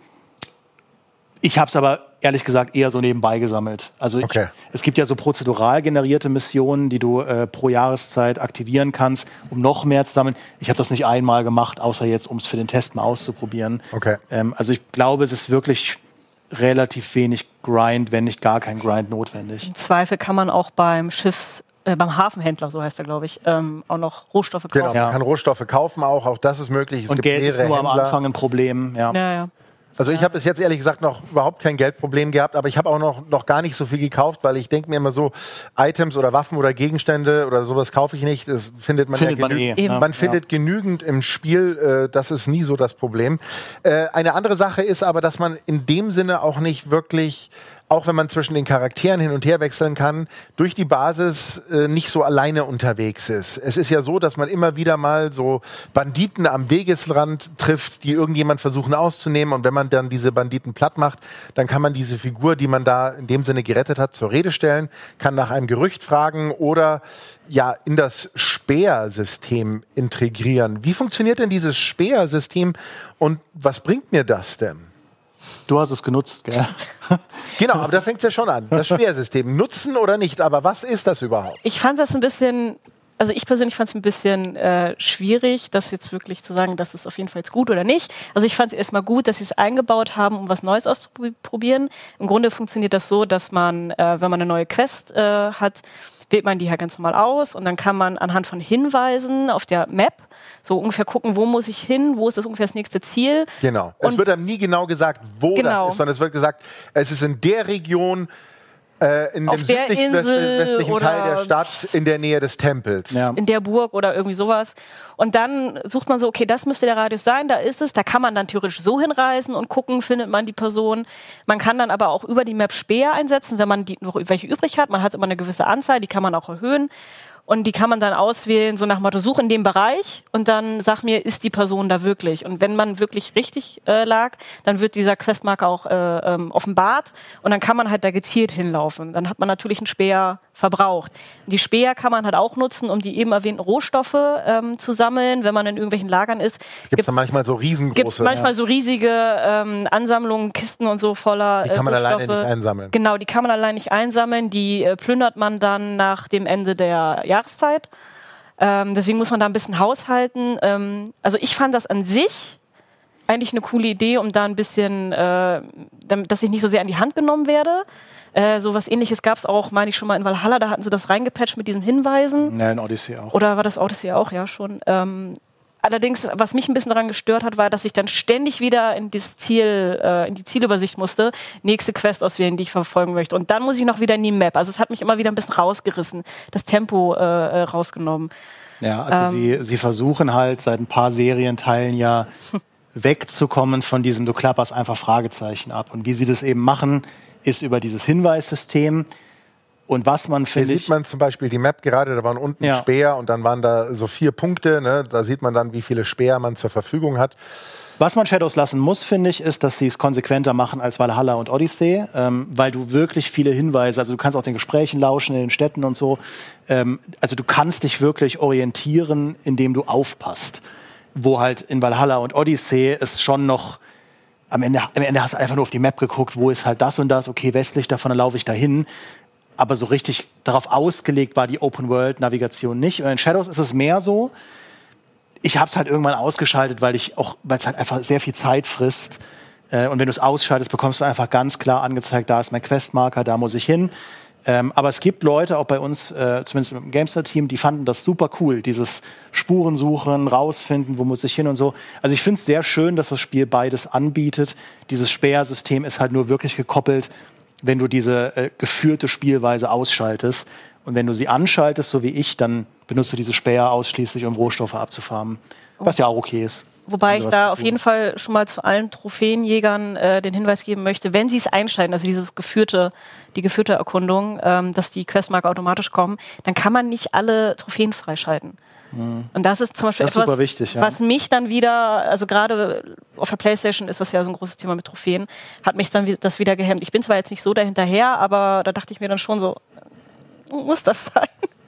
Ich habe es aber ehrlich gesagt eher so nebenbei gesammelt. Also ich, Okay. es gibt ja so prozedural generierte Missionen, die du äh, pro Jahreszeit aktivieren kannst, um noch mehr zu sammeln. Ich habe das nicht einmal gemacht, außer jetzt, um es für den Test mal auszuprobieren. Okay. Ähm, also ich glaube, es ist wirklich relativ wenig Grind, wenn nicht gar kein Grind notwendig. Im Zweifel kann man auch beim Schiffs, äh, beim Hafenhändler, so heißt er, glaube ich, ähm, auch noch Rohstoffe kaufen. Genau, Ja. man kann Rohstoffe kaufen auch, auch das ist möglich. Es Und gibt Geld ist mehrere nur am Händler. Anfang ein Problem. Ja. Ja, ja. Also ich habe bis jetzt ehrlich gesagt noch überhaupt kein Geldproblem gehabt, aber ich habe auch noch, noch gar nicht so viel gekauft, weil ich denke mir immer so, Items oder Waffen oder Gegenstände oder sowas kaufe ich nicht. Das findet man Findet ja man genü- eh, ja. Man findet genügend im Spiel, äh, das ist nie so das Problem. Äh, eine andere Sache ist aber, dass man in dem Sinne auch nicht wirklich, auch wenn man zwischen den Charakteren hin und her wechseln kann, durch die Basis äh, nicht so alleine unterwegs ist. Es ist ja so, dass man immer wieder mal so Banditen am Wegesrand trifft, die irgendjemand versuchen auszunehmen. Und wenn man dann diese Banditen platt macht, dann kann man diese Figur, die man da in dem Sinne gerettet hat, zur Rede stellen, kann nach einem Gerücht fragen oder ja in das Speersystem integrieren. Wie funktioniert denn dieses Speersystem und was bringt mir das denn? Du hast es genutzt, gell? Genau, aber da fängt es ja schon an. Das Speersystem. Nutzen oder nicht, aber was ist das überhaupt? Ich fand das ein bisschen, also ich persönlich fand es ein bisschen äh, schwierig, das jetzt wirklich zu sagen, das ist auf jeden Fall jetzt gut oder nicht. Also ich fand es erstmal gut, dass sie es eingebaut haben, um was Neues auszuprobieren. Im Grunde funktioniert das so, dass man, äh, wenn man eine neue Quest äh, hat, wählt man die halt ganz normal aus und dann kann man anhand von Hinweisen auf der Map so ungefähr gucken, wo muss ich hin, wo ist das ungefähr das nächste Ziel. Genau. Es Und- wird einem nie genau gesagt, wo Genau. das ist, sondern es wird gesagt, es ist in der Region, äh, in Auf dem der südlichen west- Insel westlichen Teil oder- der Stadt, in der Nähe des Tempels. Ja. in der Burg oder irgendwie sowas. Und dann sucht man so, okay, das müsste der Radius sein, da ist es. Da kann man dann theoretisch so hinreisen und gucken, findet man die Person. Man kann dann aber auch über die Map Speer einsetzen, wenn man die noch welche übrig hat. Man hat immer eine gewisse Anzahl, die kann man auch erhöhen. Und die kann man dann auswählen, so nach dem Motto, such in dem Bereich und dann sag mir, ist die Person da wirklich? Und wenn man wirklich richtig äh, lag, dann wird dieser Questmarker auch äh, ähm, offenbart und dann kann man halt da gezielt hinlaufen. Dann hat man natürlich einen Speer verbraucht. Die Speer kann man halt auch nutzen, um die eben erwähnten Rohstoffe ähm, zu sammeln, wenn man in irgendwelchen Lagern ist. Gibt es dann manchmal so riesengroße, Gibt es manchmal so riesige ähm, Ansammlungen, Kisten und so voller die kann man äh, alleine Rohstoffe. nicht einsammeln. Genau, die kann man allein nicht einsammeln. Die äh, plündert man dann nach dem Ende der Jahreszeit. Ähm, deswegen muss man da ein bisschen haushalten. Ähm, also ich fand das an sich eigentlich eine coole Idee, um da ein bisschen, äh, damit, dass ich nicht so sehr an die Hand genommen werde. Äh, so was Ähnliches gab es auch, meine ich, schon mal in Valhalla. Da hatten sie das reingepatcht mit diesen Hinweisen. Ja, in Odyssey auch. Oder war das Odyssey auch? Ja, schon. Ähm, allerdings, was mich ein bisschen daran gestört hat, war, dass ich dann ständig wieder in dieses Ziel, äh, in die Zielübersicht musste, nächste Quest auswählen, die ich verfolgen möchte. Und dann muss ich noch wieder in die Map. Also es hat mich immer wieder ein bisschen rausgerissen, das Tempo äh, äh, rausgenommen. Ja, also sie, sie versuchen halt seit ein paar Serienteilen ja wegzukommen von diesem, du klapperst einfach Fragezeichen ab. Und wie sie das eben machen, ist über dieses Hinweissystem. Und was man, Hier finde sieht ich... man zum Beispiel die Map gerade, da waren unten Ja. Speer und dann waren da so vier Punkte. Ne? Da sieht man dann, wie viele Speer man zur Verfügung hat. Was man Shadows lassen muss, finde ich, ist, dass sie es konsequenter machen als Valhalla und Odyssey, ähm, weil du wirklich viele Hinweise, also du kannst auch den Gesprächen lauschen in den Städten und so, ähm, also du kannst dich wirklich orientieren, indem du aufpasst. wo halt in Valhalla und Odyssey es schon noch am Ende, am Ende hast du einfach nur auf die Map geguckt, wo ist halt das und das, okay, westlich davon, dann laufe ich dahin. Aber so richtig darauf ausgelegt war die Open-World-Navigation nicht. Und in Shadows ist es mehr so, ich habe es halt irgendwann ausgeschaltet, weil ich auch, weil es halt einfach sehr viel Zeit frisst. Äh, und wenn du es ausschaltest, bekommst du einfach ganz klar angezeigt, da ist mein Questmarker, da muss ich hin. Ähm, aber es gibt Leute, auch bei uns, äh, zumindest im Gamestar-Team, die fanden das super cool, dieses Spurensuchen, rausfinden, wo muss ich hin und so. Also ich finde es sehr schön, dass das Spiel beides anbietet. Dieses Sperrsystem ist halt nur wirklich gekoppelt, wenn du diese äh, geführte Spielweise ausschaltest. Und wenn du sie anschaltest, so wie ich, dann benutzt du diese Sperr ausschließlich, um Rohstoffe abzufarmen. Was ja auch okay ist. Wobei ich da auf jeden Fall schon mal zu allen Trophäenjägern äh, den Hinweis geben möchte, wenn sie es einschalten, also dieses geführte, die geführte Erkundung, ähm, dass die Questmarker automatisch kommen, dann kann man nicht alle Trophäen freischalten. Mhm. Und das ist zum Beispiel das ist etwas, super wichtig, ja. was mich dann wieder, also gerade auf der PlayStation ist das ja so ein großes Thema mit Trophäen, hat mich dann das wieder gehemmt. Ich bin zwar jetzt nicht so dahinterher, aber da dachte ich mir dann schon so, muss das sein?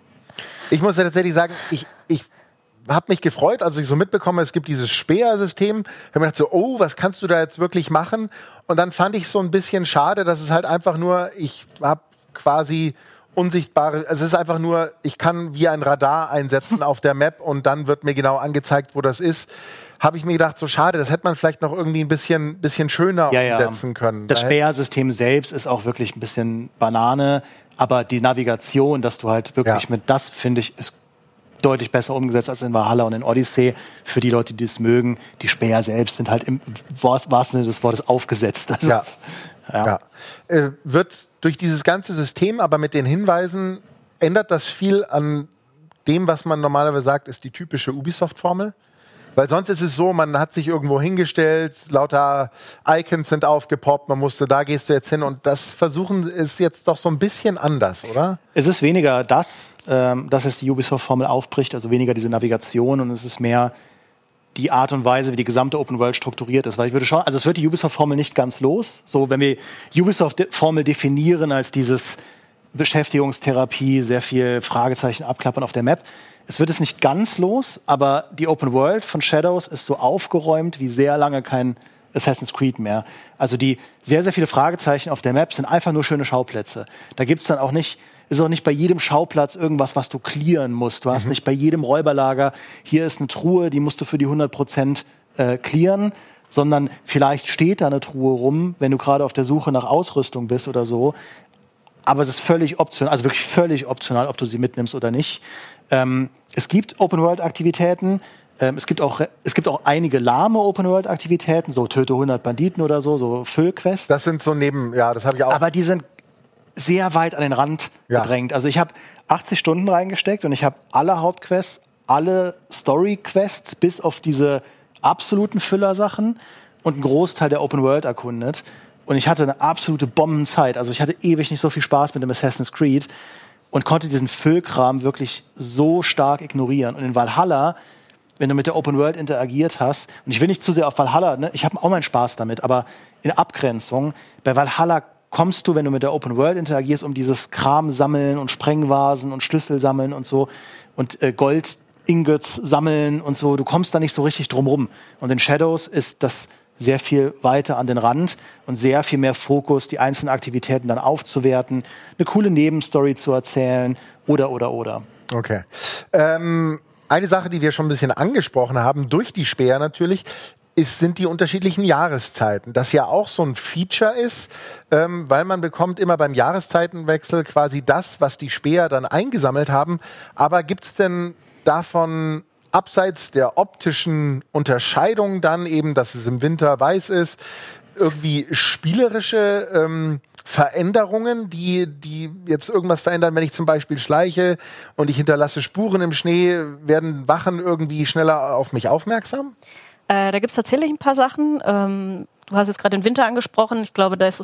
Ich muss ja tatsächlich sagen, ich, ich habe mich gefreut, als ich so mitbekomme, es gibt dieses Speersystem. Ich habe mir gedacht so, oh, was kannst du da jetzt wirklich machen? Und dann fand ich so ein bisschen schade, dass es halt einfach nur, ich habe quasi unsichtbare, also es ist einfach nur, ich kann wie ein Radar einsetzen auf der Map und dann wird mir genau angezeigt, wo das ist. Habe ich mir gedacht, so schade, das hätte man vielleicht noch irgendwie ein bisschen, bisschen schöner ja, umsetzen ja. können. Das Sperrsystem selbst ist auch wirklich ein bisschen Banane, aber die Navigation, dass du halt wirklich ja. mit das, finde ich, ist deutlich besser umgesetzt als in Valhalla und in Odyssey. Für die Leute, die es mögen, die Speer selbst sind halt im wahrsten Sinne des Wortes aufgesetzt. Also, ja. ja. ja. Äh, wird durch dieses ganze System, aber mit den Hinweisen, ändert das viel an dem, was man normalerweise sagt, ist die typische Ubisoft-Formel? Weil sonst ist es so, man hat sich irgendwo hingestellt, lauter Icons sind aufgepoppt, man musste, da gehst du jetzt hin und das Versuchen ist jetzt doch so ein bisschen anders, oder? Es ist weniger das, ähm, dass es die Ubisoft-Formel aufbricht, also weniger diese Navigation und es ist mehr die Art und Weise, wie die gesamte Open World strukturiert ist. Weil ich würde schon, also es wird die Ubisoft-Formel nicht ganz los. So, wenn wir Ubisoft-Formel definieren als dieses Beschäftigungstherapie, sehr viel Fragezeichen abklappern auf der Map. Es wird es nicht ganz los, aber die Open World von Shadows ist so aufgeräumt wie sehr lange kein Assassin's Creed mehr. Also die sehr, sehr viele Fragezeichen auf der Map sind einfach nur schöne Schauplätze. Da gibt's dann auch nicht, ist auch nicht bei jedem Schauplatz irgendwas, was du clearen musst. Du hast mhm. nicht bei jedem Räuberlager, hier ist eine Truhe, die musst du für die hundert Prozent äh, clearen, sondern vielleicht steht da eine Truhe rum, wenn du gerade auf der Suche nach Ausrüstung bist oder so. Aber es ist völlig optional, also wirklich völlig optional, ob du sie mitnimmst oder nicht. Ähm, es gibt Open-World-Aktivitäten. Ähm, es gibt auch, es gibt auch einige lahme Open-World-Aktivitäten, so töte hundert Banditen oder so, so Füllquests. Das sind so neben, ja, das habe ich auch. Aber die sind sehr weit an den Rand ja. gedrängt. Also ich habe achtzig Stunden reingesteckt und ich habe alle Hauptquests, alle Story-Quests bis auf diese absoluten Füllersachen und einen Großteil der Open-World erkundet. Und ich hatte eine absolute Bombenzeit. Also ich hatte ewig nicht so viel Spaß mit dem Assassin's Creed und konnte diesen Füllkram wirklich so stark ignorieren. Und in Valhalla, wenn du mit der Open World interagiert hast, und ich will nicht zu sehr auf Valhalla, ne, ich habe auch meinen Spaß damit, aber in Abgrenzung, bei Valhalla kommst du, wenn du mit der Open World interagierst, um dieses Kram sammeln und Sprengvasen und Schlüssel sammeln und so und äh, Gold Ingots sammeln und so, du kommst da nicht so richtig drum rum. Und in Shadows ist das sehr viel weiter an den Rand und sehr viel mehr Fokus, die einzelnen Aktivitäten dann aufzuwerten, eine coole Nebenstory zu erzählen oder, oder, oder. Okay. Ähm, eine Sache, die wir schon ein bisschen angesprochen haben, durch die Späher natürlich, ist, sind die unterschiedlichen Jahreszeiten. Das ja auch so ein Feature ist, ähm, weil man bekommt immer beim Jahreszeitenwechsel quasi das, was die Späher dann eingesammelt haben. Aber gibt's denn davon abseits der optischen Unterscheidung dann eben, dass es im Winter weiß ist, irgendwie spielerische ähm, Veränderungen, die, die jetzt irgendwas verändern, wenn ich zum Beispiel schleiche und ich hinterlasse Spuren im Schnee, werden Wachen irgendwie schneller auf mich aufmerksam? Äh, da gibt es tatsächlich ein paar Sachen. Ähm, du hast jetzt gerade den Winter angesprochen. Ich glaube, da ist es auch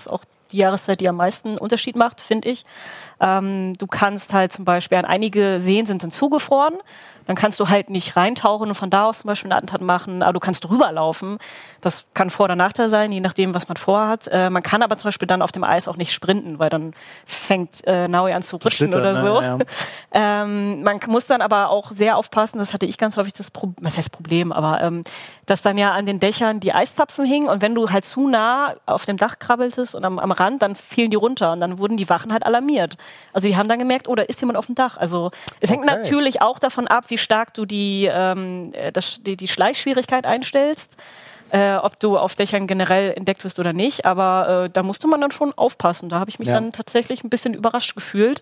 die Jahreszeit, die am meisten Unterschied macht, finde ich. Ähm, du kannst halt zum Beispiel, an einige Seen sind dann zugefroren, dann kannst du halt nicht reintauchen und von da aus zum Beispiel einen Attentat machen, aber du kannst drüber laufen. Das kann Vor- oder Nachteil sein, je nachdem, was man vorhat. Äh, man kann aber zum Beispiel dann auf dem Eis auch nicht sprinten, weil dann fängt äh, Naui an zu rutschen oder ne? so. Ja. ähm, man muss dann aber auch sehr aufpassen, das hatte ich ganz häufig das Problem, was heißt Problem, aber ähm, dass dann ja an den Dächern die Eiszapfen hingen und wenn du halt zu nah auf dem Dach krabbeltest und am, am Rand, dann fielen die runter und dann wurden die Wachen halt alarmiert. Also die haben dann gemerkt, oh, da ist jemand auf dem Dach. Also es hängt Okay. natürlich auch davon ab, wie stark du die, ähm, das, die, die Schleichschwierigkeit einstellst, äh, ob du auf Dächern generell entdeckt wirst oder nicht. Aber äh, da musste man dann schon aufpassen. Da habe ich mich Ja. dann tatsächlich ein bisschen überrascht gefühlt.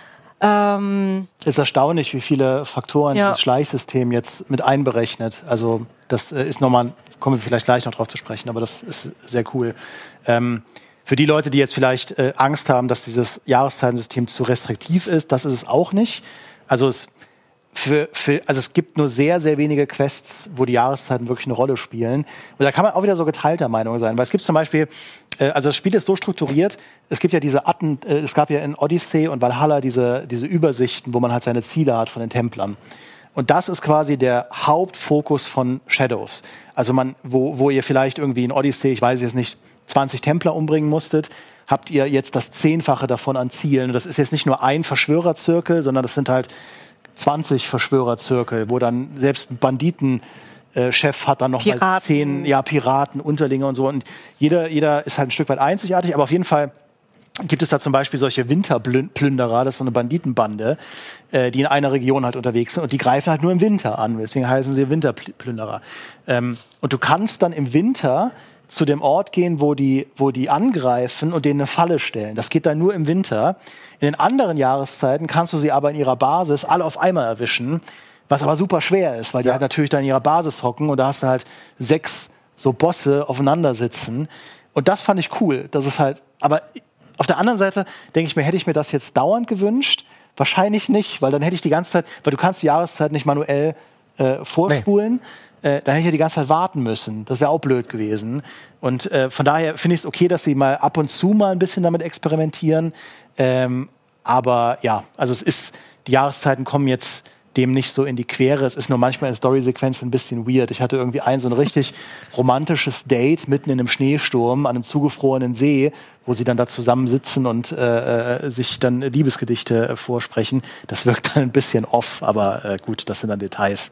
Ähm, Ist erstaunlich, wie viele Faktoren Ja. dieses Schleichsystem jetzt mit einberechnet. Also das äh, ist nochmal, kommen wir vielleicht gleich noch drauf zu sprechen, aber das ist sehr cool. Ähm, für die Leute, die jetzt vielleicht äh, Angst haben, dass dieses Jahreszeitensystem zu restriktiv ist, das ist es auch nicht. Also es Für, für, also es gibt nur sehr, sehr wenige Quests, wo die Jahreszeiten wirklich eine Rolle spielen. Und da kann man auch wieder so geteilter Meinung sein. Weil es gibt zum Beispiel, äh, also das Spiel ist so strukturiert, es gibt ja diese Atten, äh, es gab ja in Odyssey und Valhalla diese, diese Übersichten, wo man halt seine Ziele hat von den Templern. Und das ist quasi der Hauptfokus von Shadows. Also man, wo, wo ihr vielleicht irgendwie in Odyssey, ich weiß jetzt nicht, zwanzig Templer umbringen musstet, habt ihr jetzt das Zehnfache davon an Zielen. Und das ist jetzt nicht nur ein Verschwörerzirkel, sondern das sind halt zwanzig Verschwörerzirkel, wo dann selbst ein Banditenchef hat dann noch mal Piraten. zehn, ja, Piraten, Unterlinge und so. Und jeder, jeder ist halt ein Stück weit einzigartig, aber auf jeden Fall gibt es da zum Beispiel solche Winterplünderer, das ist so eine Banditenbande, äh, die in einer Region halt unterwegs sind und die greifen halt nur im Winter an, deswegen heißen sie Winterplünderer. Ähm, und du kannst dann im Winter zu dem Ort gehen, wo die, wo die angreifen und denen eine Falle stellen. Das geht dann nur im Winter. In den anderen Jahreszeiten kannst du sie aber in ihrer Basis alle auf einmal erwischen, was aber super schwer ist, weil die Ja. halt natürlich dann in ihrer Basis hocken und da hast du halt sechs so Bosse aufeinander sitzen. Und das fand ich cool. Das ist halt, aber auf der anderen Seite denke ich mir, hätte ich mir das jetzt dauernd gewünscht? Wahrscheinlich nicht, weil dann hätte ich die ganze Zeit, weil du kannst die Jahreszeit nicht manuell äh, vorspulen. Äh, dann hätte ich ja die ganze Zeit warten müssen. Das wäre auch blöd gewesen. Und äh, von daher finde ich es okay, dass sie mal ab und zu mal ein bisschen damit experimentieren. Ähm, aber ja, also es ist, die Jahreszeiten kommen jetzt dem nicht so in die Quere. Es ist nur manchmal in Storysequenzen ein bisschen weird. Ich hatte irgendwie ein so ein richtig romantisches Date mitten in einem Schneesturm an einem zugefrorenen See, wo sie dann da zusammensitzen und äh, sich dann Liebesgedichte äh, vorsprechen. Das wirkt dann ein bisschen off, aber äh, gut, das sind dann Details.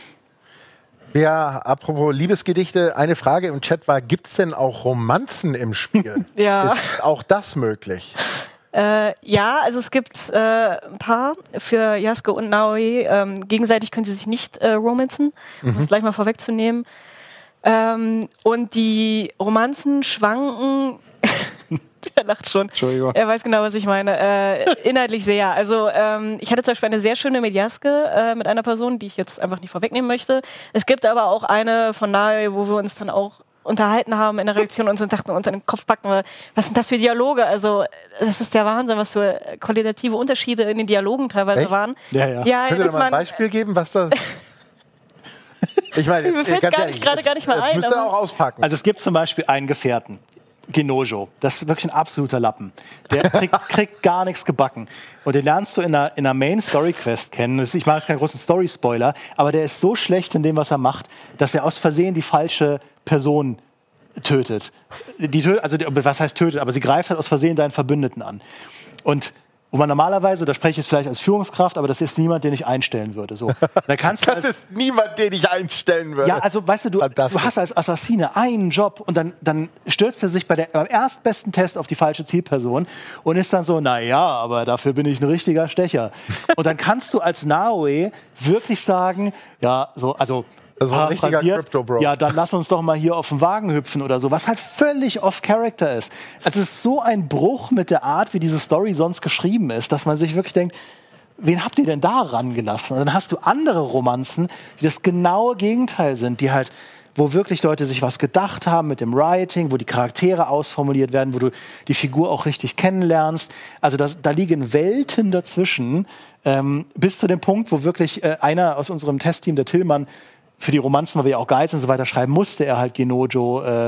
Ja, apropos Liebesgedichte, eine Frage im Chat war, gibt's denn auch Romanzen im Spiel? Ja. Ist auch das möglich? Äh, ja, also es gibt äh, ein paar für Yasuko und Naoi. Ähm, gegenseitig können sie sich nicht äh, romanzen, um es gleich mal vorwegzunehmen. Ähm, und die Romanzen schwanken, der lacht schon, Entschuldigung. er weiß genau, was ich meine, äh, inhaltlich sehr. Also ähm, ich hatte zum Beispiel eine sehr schöne mit Yasuke, äh, mit einer Person, die ich jetzt einfach nicht vorwegnehmen möchte. Es gibt aber auch eine von Naoi, wo wir uns dann auch unterhalten haben in der Reaktion und so dachten uns an den Kopf packen, was sind das für Dialoge? Also das ist der Wahnsinn, was für qualitative Unterschiede in den Dialogen teilweise Echt? waren. Ja, ja. ja Könnt ihr da dass mal ein man, Beispiel geben, was das... Ich meine, Mir jetzt, fällt ganz gar ehrlich, nicht- gerade jetzt- gar nicht mal jetzt ein, müsst ihr aber- auch auspacken. Also es gibt zum Beispiel einen Gefährten, Genojo. Das ist wirklich ein absoluter Lappen. Der kriegt, kriegt gar nichts gebacken. Und den lernst du in einer, in einer Main-Story-Quest kennen. Das- Ich mache jetzt keinen großen Story-Spoiler, aber der ist so schlecht in dem, was er macht, dass er aus Versehen die falsche Person tötet. Die tötet, also die, was heißt tötet, aber sie greift halt aus Versehen deinen Verbündeten an. Und wo man normalerweise, da spreche ich jetzt vielleicht als Führungskraft, aber das ist niemand, den ich einstellen würde. So, da kannst du das als, ist niemand, den ich einstellen würde. ja, also weißt du, du, Fantastisch. du hast als Assassine einen Job und dann, dann stürzt er sich bei der, beim erstbesten Test auf die falsche Zielperson und ist dann so, na ja, aber dafür bin ich ein richtiger Stecher. Und dann kannst du als Naoe wirklich sagen, ja, so, also Das ist ein richtiger paraphrasiert, Crypto-Bro. ja, dann lass uns doch mal hier auf den Wagen hüpfen oder so, was halt völlig off-Character ist. Also es ist so ein Bruch mit der Art, wie diese Story sonst geschrieben ist, dass man sich wirklich denkt, wen habt ihr denn da rangelassen? Und dann hast du andere Romanzen, die das genaue Gegenteil sind, die halt, wo wirklich Leute sich was gedacht haben mit dem Writing, wo die Charaktere ausformuliert werden, wo du die Figur auch richtig kennenlernst. Also das, da liegen Welten dazwischen, ähm, bis zu dem Punkt, wo wirklich äh, einer aus unserem Testteam, der Tillmann, für die Romanzen, weil wir ja auch Guides und so weiter schreiben, musste er halt Genojo äh,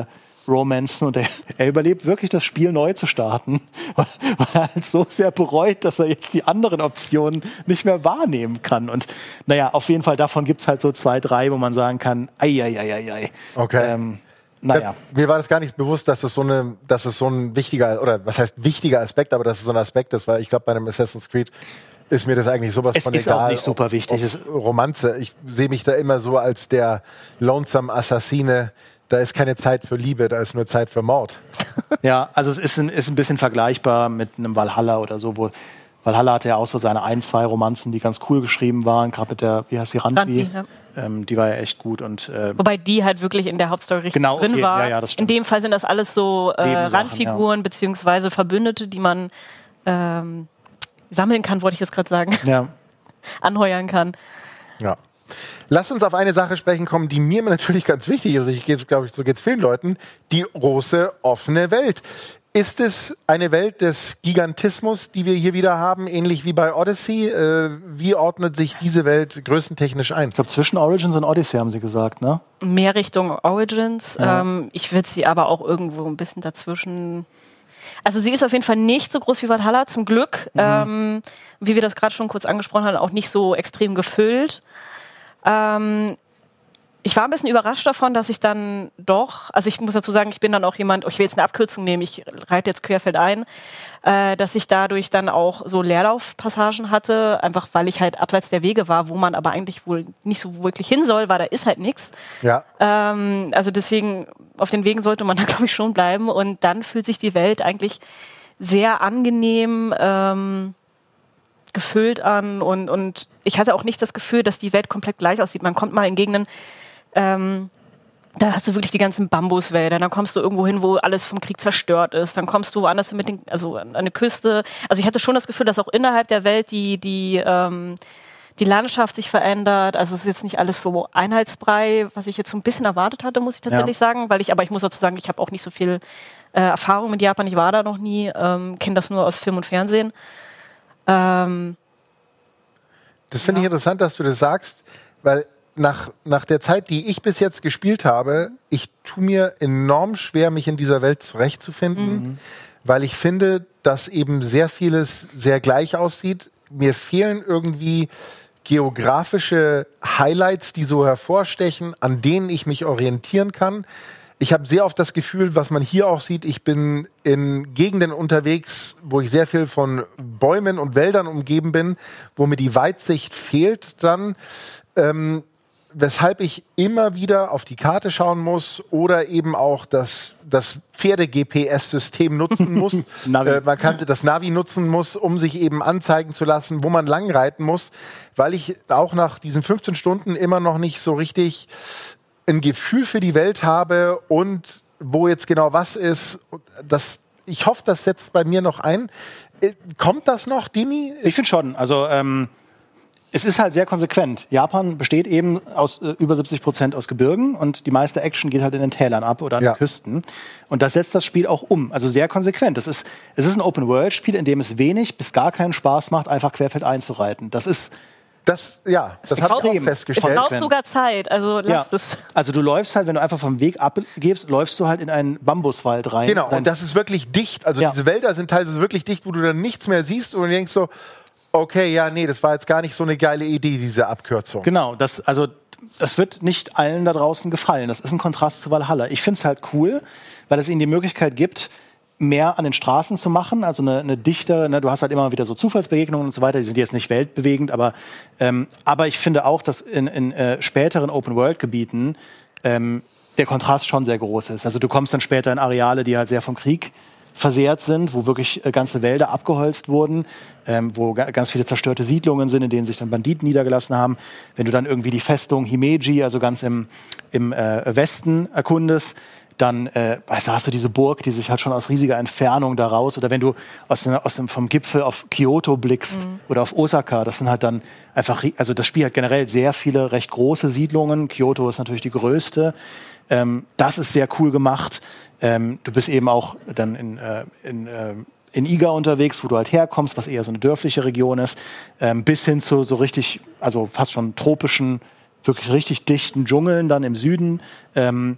romanzen und er, er überlebt wirklich das Spiel neu zu starten, weil, weil er halt so sehr bereut, dass er jetzt die anderen Optionen nicht mehr wahrnehmen kann. Und naja, auf jeden Fall davon gibt's halt so zwei, drei, wo man sagen kann, ei, ei, ei, ei, ei. Okay. Ähm, naja. Ja, mir war das gar nicht bewusst, dass es so eine, dass es so ein wichtiger, oder was heißt wichtiger Aspekt, aber dass es so ein Aspekt ist, weil ich glaube, bei einem Assassin's Creed ist mir das eigentlich sowas es von ist egal. Auch nicht super wichtig. Ob, ob Romanze. Ich sehe mich da immer so als der lonesome Assassine. Da ist keine Zeit für Liebe, da ist nur Zeit für Mord. Ja, also es ist ein, ist ein bisschen vergleichbar mit einem Valhalla oder so, wo Valhalla hatte ja auch so seine ein, zwei Romanzen, die ganz cool geschrieben waren, gerade mit der, wie heißt die, Randvi? Randvi, ja. ähm, die war ja echt gut. Und, äh, Wobei die halt wirklich in der Hauptstory richtig genau, drin okay, war. ja, ja, das in stimmt. dem Fall sind das alles so äh, Nebensachen, Randfiguren ja. beziehungsweise Verbündete, die man ähm, sammeln kann, wollte ich jetzt gerade sagen, ja. anheuern kann. Ja. Lass uns auf eine Sache sprechen kommen, die mir natürlich ganz wichtig ist. Ich glaube, so geht es vielen Leuten. Die große offene Welt. Ist es eine Welt des Gigantismus, die wir hier wieder haben, ähnlich wie bei Odyssey? Äh, wie ordnet sich diese Welt größentechnisch ein? Ich glaube, zwischen Origins und Odyssey haben sie gesagt, ne? Mehr Richtung Origins. Ja. Ähm, ich würde sie aber auch irgendwo ein bisschen dazwischen. Also sie ist auf jeden Fall nicht so groß wie Valhalla, zum Glück. Mhm. Ähm, wie wir das gerade schon kurz angesprochen haben, auch nicht so extrem gefüllt. Ähm, ich war ein bisschen überrascht davon, dass ich dann doch, also ich muss dazu sagen, ich bin dann auch jemand, oh, ich will jetzt eine Abkürzung nehmen, ich reite jetzt querfeldein, äh, dass ich dadurch dann auch so Leerlaufpassagen hatte, einfach weil ich halt abseits der Wege war, wo man aber eigentlich wohl nicht so wirklich hin soll, weil da ist halt nichts. Ja. Ähm, also deswegen, auf den Wegen sollte man da, glaube ich, schon bleiben und dann fühlt sich die Welt eigentlich sehr angenehm ähm, gefüllt an und, und ich hatte auch nicht das Gefühl, dass die Welt komplett gleich aussieht. Man kommt mal in Gegenden, ähm, da hast du wirklich die ganzen Bambuswälder, dann kommst du irgendwo hin, wo alles vom Krieg zerstört ist, dann kommst du woanders hin mit den, also an eine Küste. Also ich hatte schon das Gefühl, dass auch innerhalb der Welt die, die, ähm, die Landschaft sich verändert. Also es ist jetzt nicht alles so Einheitsbrei, was ich jetzt so ein bisschen erwartet hatte, muss ich tatsächlich Ja. sagen, weil ich, aber ich muss dazu sagen, ich habe auch nicht so viel äh, Erfahrung mit Japan, ich war da noch nie, ähm, kenne das nur aus Film und Fernsehen. Ähm, Das finde ich interessant, dass du das sagst, weil nach, nach der Zeit, die ich bis jetzt gespielt habe, ich tue mir enorm schwer, mich in dieser Welt zurechtzufinden, mhm. weil ich finde, dass eben sehr vieles sehr gleich aussieht. Mir fehlen irgendwie geografische Highlights, die so hervorstechen, an denen ich mich orientieren kann. Ich habe sehr oft das Gefühl, was man hier auch sieht, ich bin in Gegenden unterwegs, wo ich sehr viel von Bäumen und Wäldern umgeben bin, wo mir die Weitsicht fehlt dann, ähm, weshalb ich immer wieder auf die Karte schauen muss oder eben auch das, das Pferde-G P S-System nutzen muss. Navi. Äh, man kann das Navi nutzen muss, um sich eben anzeigen zu lassen, wo man lang reiten muss, weil ich auch nach diesen fünfzehn Stunden immer noch nicht so richtig ein Gefühl für die Welt habe und wo jetzt genau was ist. Das, ich hoffe, das setzt bei mir noch ein. Kommt das noch, Dimi? Ich finde schon. Also ähm, es ist halt sehr konsequent. Japan besteht eben aus äh, über siebzig Prozent aus Gebirgen und die meiste Action geht halt in den Tälern ab oder an Ja. den Küsten. Und das setzt das Spiel auch um. Also sehr konsequent. Das ist, es ist ein Open-World-Spiel, in dem es wenig bis gar keinen Spaß macht, einfach querfeldein zu reiten. Das ist Das, ja, das habe ich auch extrem. es festgestellt. braucht sogar Zeit, also ja. lasst es. Also du läufst halt, wenn du einfach vom Weg abgehst, läufst du halt in einen Bambuswald rein. Genau, Dann- und das ist wirklich dicht. Also Ja. diese Wälder sind teilweise wirklich dicht, wo du dann nichts mehr siehst und du denkst so, okay, ja, nee, das war jetzt gar nicht so eine geile Idee, diese Abkürzung. Genau, das, also, das wird nicht allen da draußen gefallen. Das ist ein Kontrast zu Valhalla. Ich finde es halt cool, weil es ihnen die Möglichkeit gibt, mehr an den Straßen zu machen, also eine, eine dichtere, ne, du hast halt immer wieder so Zufallsbegegnungen und so weiter, die sind jetzt nicht weltbewegend, aber, ähm, aber ich finde auch, dass in, in äh, späteren Open-World-Gebieten ähm, der Kontrast schon sehr groß ist. Also du kommst dann später in Areale, die halt sehr vom Krieg versehrt sind, wo wirklich äh, ganze Wälder abgeholzt wurden, ähm, wo ga ganz viele zerstörte Siedlungen sind, in denen sich dann Banditen niedergelassen haben. Wenn du dann irgendwie die Festung Himeji, also ganz im, im äh, Westen erkundest, dann äh, weißt du, hast du diese Burg, die sich halt schon aus riesiger Entfernung da raus, oder wenn du aus dem, aus dem vom Gipfel auf Kyoto blickst mhm. oder auf Osaka, das sind halt dann einfach, also das Spiel hat generell sehr viele recht große Siedlungen. Kyoto ist natürlich die größte. Ähm, das ist sehr cool gemacht. Ähm, du bist eben auch dann in, äh, in, äh, in Iga unterwegs, wo du halt herkommst, was eher so eine dörfliche Region ist, ähm, bis hin zu so richtig, also fast schon tropischen, wirklich richtig dichten Dschungeln dann im Süden. Ähm,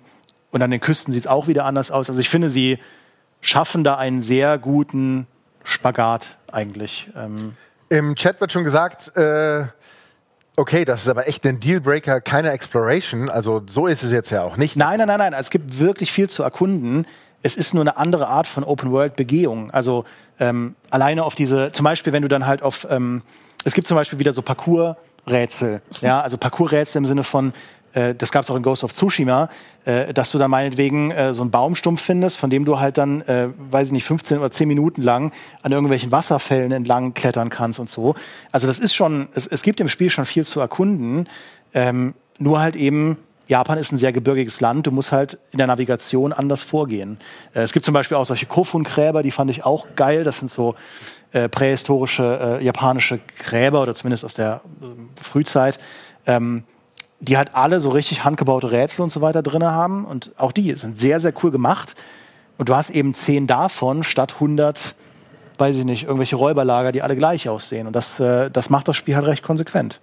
und an den Küsten sieht es auch wieder anders aus. Also ich finde, sie schaffen da einen sehr guten Spagat eigentlich. Ähm Im Chat wird schon gesagt, äh, okay, das ist aber echt ein Dealbreaker, keine Exploration. Also so ist es jetzt ja auch nicht. Nein, nein, nein, nein. Es gibt wirklich viel zu erkunden. Es ist nur eine andere Art von Open-World-Begehung. Also ähm, alleine auf diese, zum Beispiel, wenn du dann halt auf, ähm, es gibt zum Beispiel wieder so Parcours-Rätsel. Ja, also Parcours-Rätsel im Sinne von, äh, das gab es auch in Ghost of Tsushima, äh, dass du da meinetwegen äh, so einen Baumstumpf findest, von dem du halt dann, äh, weiß ich nicht, fünfzehn oder zehn Minuten lang an irgendwelchen Wasserfällen entlang klettern kannst und so. Also das ist schon, es, es gibt im Spiel schon viel zu erkunden, ähm, nur halt eben, Japan ist ein sehr gebirgiges Land. Du musst halt in der Navigation anders vorgehen. Äh, es gibt zum Beispiel auch solche Kofun-Gräber, die fand ich auch geil. Das sind so äh, prähistorische äh, japanische Gräber oder zumindest aus der äh, Frühzeit, ähm, die halt alle so richtig handgebaute Rätsel und so weiter drin haben. Und auch die sind sehr, sehr cool gemacht. Und du hast eben zehn davon statt hundert, weiß ich nicht, irgendwelche Räuberlager, die alle gleich aussehen. Und das, äh, das macht das Spiel halt recht konsequent.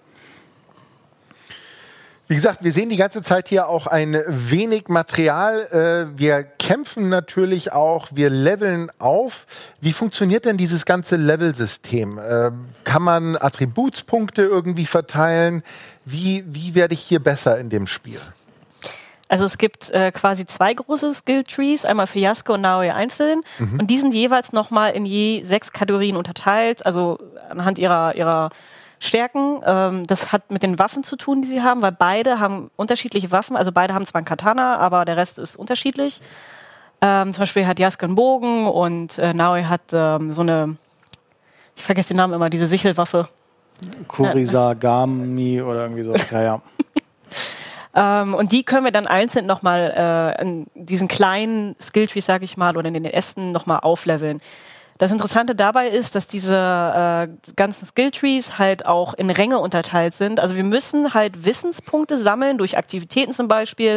Wie gesagt, wir sehen die ganze Zeit hier auch ein wenig Material. Äh, wir kämpfen natürlich auch, wir leveln auf. Wie funktioniert denn dieses ganze Levelsystem? Äh, kann man Attributspunkte irgendwie verteilen? Wie, wie werde ich hier besser in dem Spiel? Also es gibt äh, quasi zwei große Skill-Trees, einmal für Yasuko und Naoya einzeln. Mhm. Und die sind jeweils nochmal in je sechs Kategorien unterteilt, also anhand ihrer, ihrer Stärken. Ähm, das hat mit den Waffen zu tun, die sie haben, weil beide haben unterschiedliche Waffen. Also beide haben zwar einen Katana, aber der Rest ist unterschiedlich. Ähm, zum Beispiel hat Yasuko einen Bogen und äh, Naoya hat ähm, so eine, ich vergesse den Namen immer, diese Sichelwaffe. Kurisagami oder irgendwie so. Ja, ja. ähm, und die können wir dann einzeln nochmal äh, in diesen kleinen Skilltrees, sag ich mal, oder in den Ästen nochmal aufleveln. Das Interessante dabei ist, dass diese äh, ganzen Skilltrees halt auch in Ränge unterteilt sind. Also wir müssen halt Wissenspunkte sammeln, durch Aktivitäten zum Beispiel.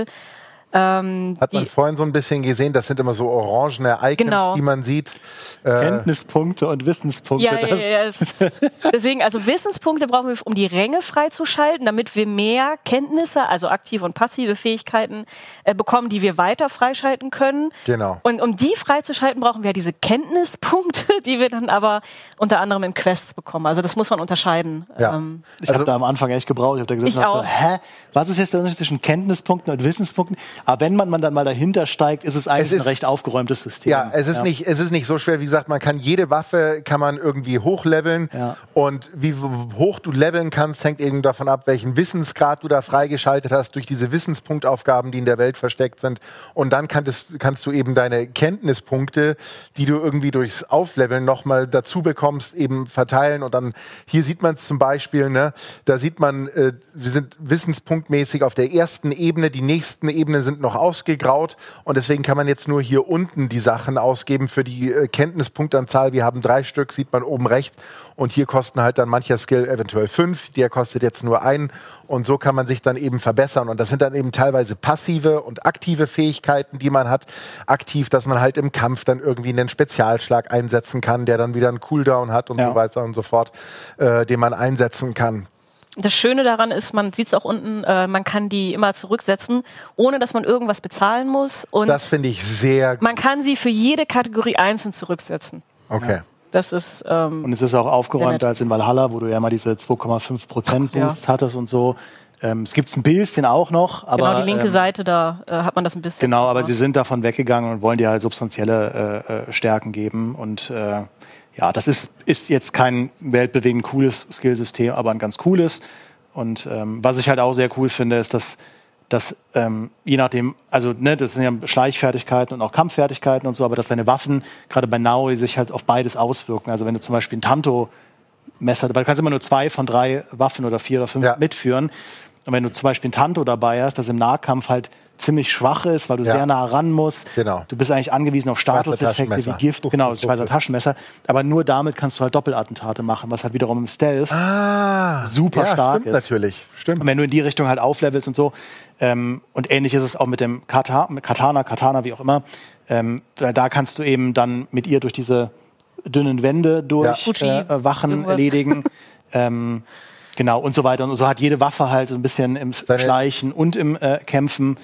Ähm, Hat man vorhin so ein bisschen gesehen, das sind immer so orangene Icons, genau. die man sieht. Äh Kenntnispunkte und Wissenspunkte. Ja, ja, ja, ja. Deswegen, also Wissenspunkte brauchen wir, um die Ränge freizuschalten, damit wir mehr Kenntnisse, also aktive und passive Fähigkeiten äh, bekommen, die wir weiter freischalten können. Genau. Und um die freizuschalten, brauchen wir ja diese Kenntnispunkte, die wir dann aber unter anderem in Quests bekommen. Also das muss man unterscheiden. Ja. Ähm, ich habe da am Anfang echt gebraucht. Ich habe da gesagt, ich auch. So, hä? Was ist jetzt der Unterschied zwischen Kenntnispunkten und Wissenspunkten? Aber wenn man, man dann mal dahinter steigt, ist es eigentlich es ist, ein recht aufgeräumtes System. Ja, es ist, ja. Nicht, es ist nicht so schwer. Wie gesagt, man kann jede Waffe kann man irgendwie hochleveln. Ja. Und wie hoch du leveln kannst, hängt eben davon ab, welchen Wissensgrad du da freigeschaltet hast durch diese Wissenspunktaufgaben, die in der Welt versteckt sind. Und dann kannst, kannst du eben deine Kenntnispunkte, die du irgendwie durchs Aufleveln nochmal dazu bekommst, eben verteilen. Und dann, hier sieht man es zum Beispiel, ne, da sieht man, äh, wir sind wissenspunktmäßig auf der ersten Ebene, die nächsten Ebenen sind noch ausgegraut und deswegen kann man jetzt nur hier unten die Sachen ausgeben für die äh, Kenntnispunktanzahl. Wir haben drei Stück, sieht man oben rechts und hier kosten halt dann mancher Skill eventuell fünf, der kostet jetzt nur einen und so kann man sich dann eben verbessern und das sind dann eben teilweise passive und aktive Fähigkeiten, die man hat. Aktiv, dass man halt im Kampf dann irgendwie einen Spezialschlag einsetzen kann, der dann wieder einen Cooldown hat und ja. so weiter und so fort, äh, den man einsetzen kann. Das Schöne daran ist, man sieht es auch unten, äh, man kann die immer zurücksetzen, ohne dass man irgendwas bezahlen muss. Und das finde ich sehr gut. Man kann sie für jede Kategorie einzeln zurücksetzen. Okay. Ja. Das ist, ähm, und es ist auch aufgeräumt als in Valhalla, wo du ja mal diese zwei Komma fünf Prozent Boost ja. hattest und so. Ähm, es gibt ein bisschen auch noch. Aber, genau, die linke ähm, Seite, da äh, hat man das ein bisschen. Genau, aber sie sind davon weggegangen und wollen dir halt substanzielle äh, Stärken geben. Und äh, ja, das ist, ist jetzt kein weltbewegend cooles Skillsystem, aber ein ganz cooles. Und ähm, was ich halt auch sehr cool finde, ist, dass, dass ähm, je nachdem, also ne, das sind ja Schleichfertigkeiten und auch Kampffertigkeiten und so, aber dass deine Waffen, gerade bei Naoi, sich halt auf beides auswirken. Also wenn du zum Beispiel ein Tanto-Messer, weil du kannst immer nur zwei von drei Waffen oder vier oder fünf ja. mitführen. Und wenn du zum Beispiel ein Tanto dabei hast, das im Nahkampf halt ziemlich schwach ist, weil du ja. sehr nah ran musst. Genau. Du bist eigentlich angewiesen auf Statuseffekte wie Gift, oh, genau, das Schweizer Taschenmesser. Aber nur damit kannst du halt Doppelattentate machen, was halt wiederum im Stealth ah, super ja, stark stimmt ist. Natürlich, stimmt. Und wenn du in die Richtung halt auflevelst und so. Ähm, und ähnlich ist es auch mit dem Kata, mit Katana, Katana, wie auch immer. Ähm, da kannst du eben dann mit ihr durch diese dünnen Wände durch ja. äh, Wachen erledigen. ähm, Genau, und so weiter. Und so hat jede Waffe halt so ein bisschen im Seine Schleichen und im äh, Kämpfen.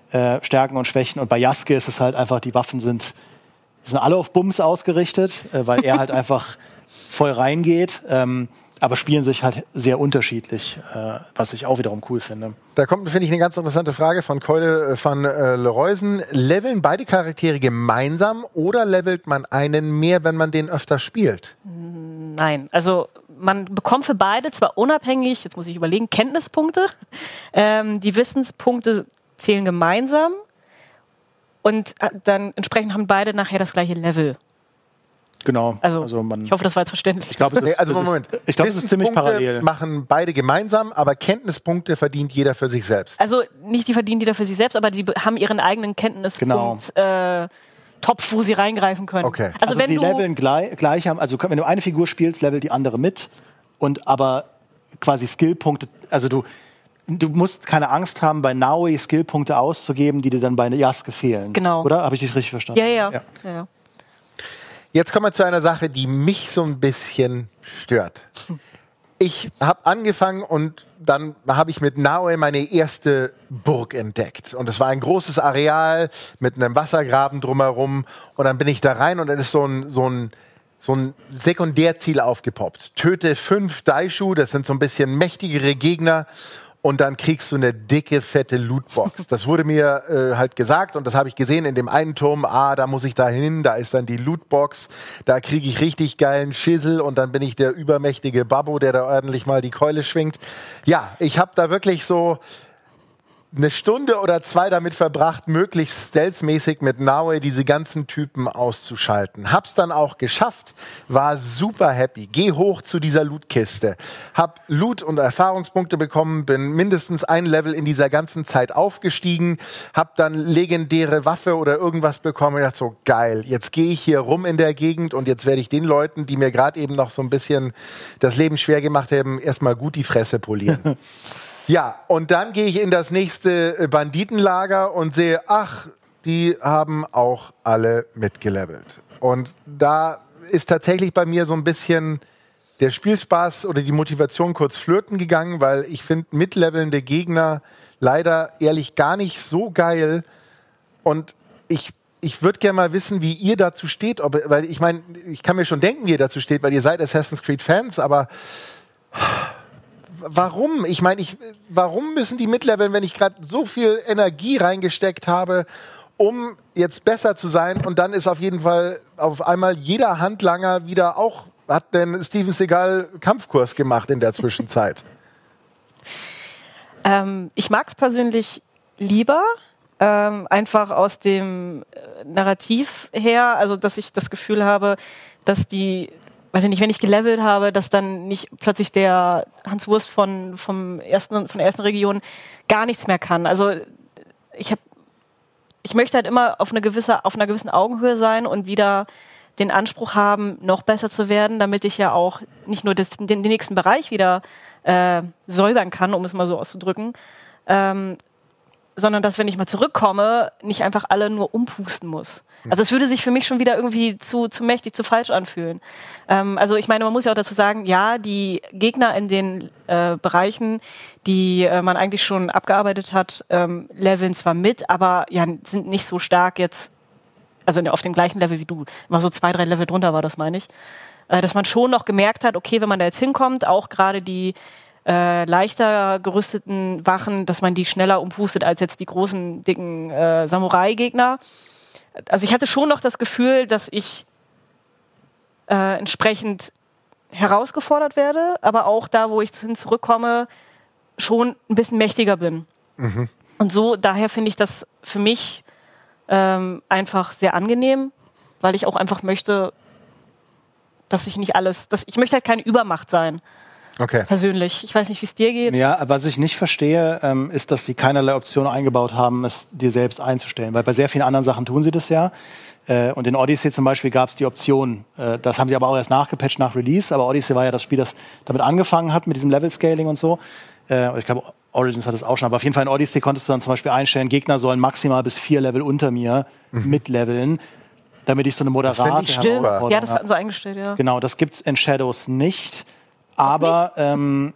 äh, Stärken und Schwächen. Und bei Jaske ist es halt einfach, die Waffen sind, sind alle auf Bums ausgerichtet, äh, weil er halt einfach voll reingeht. Ähm, aber spielen sich halt sehr unterschiedlich, äh, was ich auch wiederum cool finde. Da kommt, finde ich, eine ganz interessante Frage von Keule van äh, Lereusen. Leveln beide Charaktere gemeinsam oder levelt man einen mehr, wenn man den öfter spielt? Nein, also man bekommt für beide zwar unabhängig, jetzt muss ich überlegen, Kenntnispunkte. Ähm, die Wissenspunkte zählen gemeinsam und dann entsprechend haben beide nachher das gleiche Level. Genau. Also, also man, ich hoffe, das war jetzt verständlich. Ich glaube, es ist, also das Moment. Ist, ich glaube, es ist ziemlich parallel. Machen beide gemeinsam, aber Kenntnispunkte verdient jeder für sich selbst. Also nicht die verdienen jeder für sich selbst, aber die haben ihren eigenen Kenntnispunkt. Genau. Äh, Topf, wo sie reingreifen können. Okay. Also, also wenn die du leveln gleich, gleich haben, also wenn du eine Figur spielst, levelt die andere mit und aber quasi Skillpunkte, also du du musst keine Angst haben, bei Naui Skillpunkte auszugeben, die dir dann bei Jaske fehlen. Genau. Oder? Habe ich dich richtig verstanden? Ja, ja. ja. ja, ja. Jetzt kommen wir zu einer Sache, die mich so ein bisschen stört. Ich habe angefangen und dann habe ich mit Naui meine erste Burg entdeckt. Und es war ein großes Areal mit einem Wassergraben drumherum. Und dann bin ich da rein und dann ist so ein, so ein, so ein Sekundärziel aufgepoppt. Töte fünf Daishu, das sind so ein bisschen mächtigere Gegner. Und dann kriegst du eine dicke, fette Lootbox. Das wurde mir äh, halt gesagt und das habe ich gesehen in dem einen Turm. Ah, da muss ich da hin, da ist dann die Lootbox. Da kriege ich richtig geilen Schissel und dann bin ich der übermächtige Babbo, der da ordentlich mal die Keule schwingt. Ja, ich habe da wirklich so eine Stunde oder zwei damit verbracht, möglichst stealthmäßig mit Naui diese ganzen Typen auszuschalten. Hab's dann auch geschafft, war super happy. Geh hoch zu dieser Lootkiste. Hab Loot und Erfahrungspunkte bekommen, bin mindestens ein Level in dieser ganzen Zeit aufgestiegen, hab dann legendäre Waffe oder irgendwas bekommen und dachte so, geil, jetzt gehe ich hier rum in der Gegend und jetzt werde ich den Leuten, die mir gerade eben noch so ein bisschen das Leben schwer gemacht haben, erstmal gut die Fresse polieren. Ja, und dann gehe ich in das nächste Banditenlager und sehe, ach, die haben auch alle mitgelevelt. Und da ist tatsächlich bei mir so ein bisschen der Spielspaß oder die Motivation kurz flöten gegangen, weil ich finde mitlevelnde Gegner leider ehrlich gar nicht so geil. Und ich, ich würde gerne mal wissen, wie ihr dazu steht. Ob, weil ich meine, ich kann mir schon denken, wie ihr dazu steht, weil ihr seid Assassin's Creed Fans, aber warum? Ich meine, ich, warum müssen die mitleveln, wenn ich gerade so viel Energie reingesteckt habe, um jetzt besser zu sein? Und dann ist auf jeden Fall auf einmal jeder Handlanger wieder auch, hat denn Steven Seagal Kampfkurs gemacht in der Zwischenzeit? Ähm, ich mag es persönlich lieber, ähm, einfach aus dem Narrativ her, also dass ich das Gefühl habe, dass die weiß ich nicht, wenn ich gelevelt habe, dass dann nicht plötzlich der Hans Wurst von, vom ersten, von der ersten Region gar nichts mehr kann. Also ich habe, ich möchte halt immer auf eine gewisse, auf einer gewissen Augenhöhe sein und wieder den Anspruch haben, noch besser zu werden, damit ich ja auch nicht nur das, den, den nächsten Bereich wieder äh, säubern kann, um es mal so auszudrücken, ähm, sondern dass, wenn ich mal zurückkomme, nicht einfach alle nur umpusten muss. Also es würde sich für mich schon wieder irgendwie zu, zu mächtig, zu falsch anfühlen. Ähm, also ich meine, man muss ja auch dazu sagen, ja, die Gegner in den äh, Bereichen, die äh, man eigentlich schon abgearbeitet hat, ähm, leveln zwar mit, aber ja, sind nicht so stark jetzt, also auf dem gleichen Level wie du. Immer so zwei, drei Level drunter war das, meine ich. Äh, dass man schon noch gemerkt hat, okay, wenn man da jetzt hinkommt, auch gerade die Äh, leichter gerüsteten Wachen, dass man die schneller umpustet als jetzt die großen, dicken äh, Samurai-Gegner. Also ich hatte schon noch das Gefühl, dass ich äh, entsprechend herausgefordert werde, aber auch da, wo ich hin zurückkomme, schon ein bisschen mächtiger bin. Mhm. Und so, daher finde ich das für mich ähm, einfach sehr angenehm, weil ich auch einfach möchte, dass ich nicht alles, dass ich möchte halt keine Übermacht sein. Okay. Persönlich. Ich weiß nicht, wie es dir geht. Ja, was ich nicht verstehe, ähm, ist, dass sie keinerlei Option eingebaut haben, es dir selbst einzustellen. Weil bei sehr vielen anderen Sachen tun sie das ja. Äh, und in Odyssey zum Beispiel gab es die Option. Äh, das haben sie aber auch erst nachgepatcht nach Release. Aber Odyssey war ja das Spiel, das damit angefangen hat, mit diesem Level-Scaling und so. Äh, ich glaube, Origins hat es auch schon. Aber auf jeden Fall in Odyssey konntest du dann zum Beispiel einstellen, Gegner sollen maximal bis vier Level unter mir mhm. mitleveln, damit ich so eine moderate Herausforderung Ja, das hatten sie eingestellt, ja. Genau, das gibt's in Shadows nicht. Aber ähm,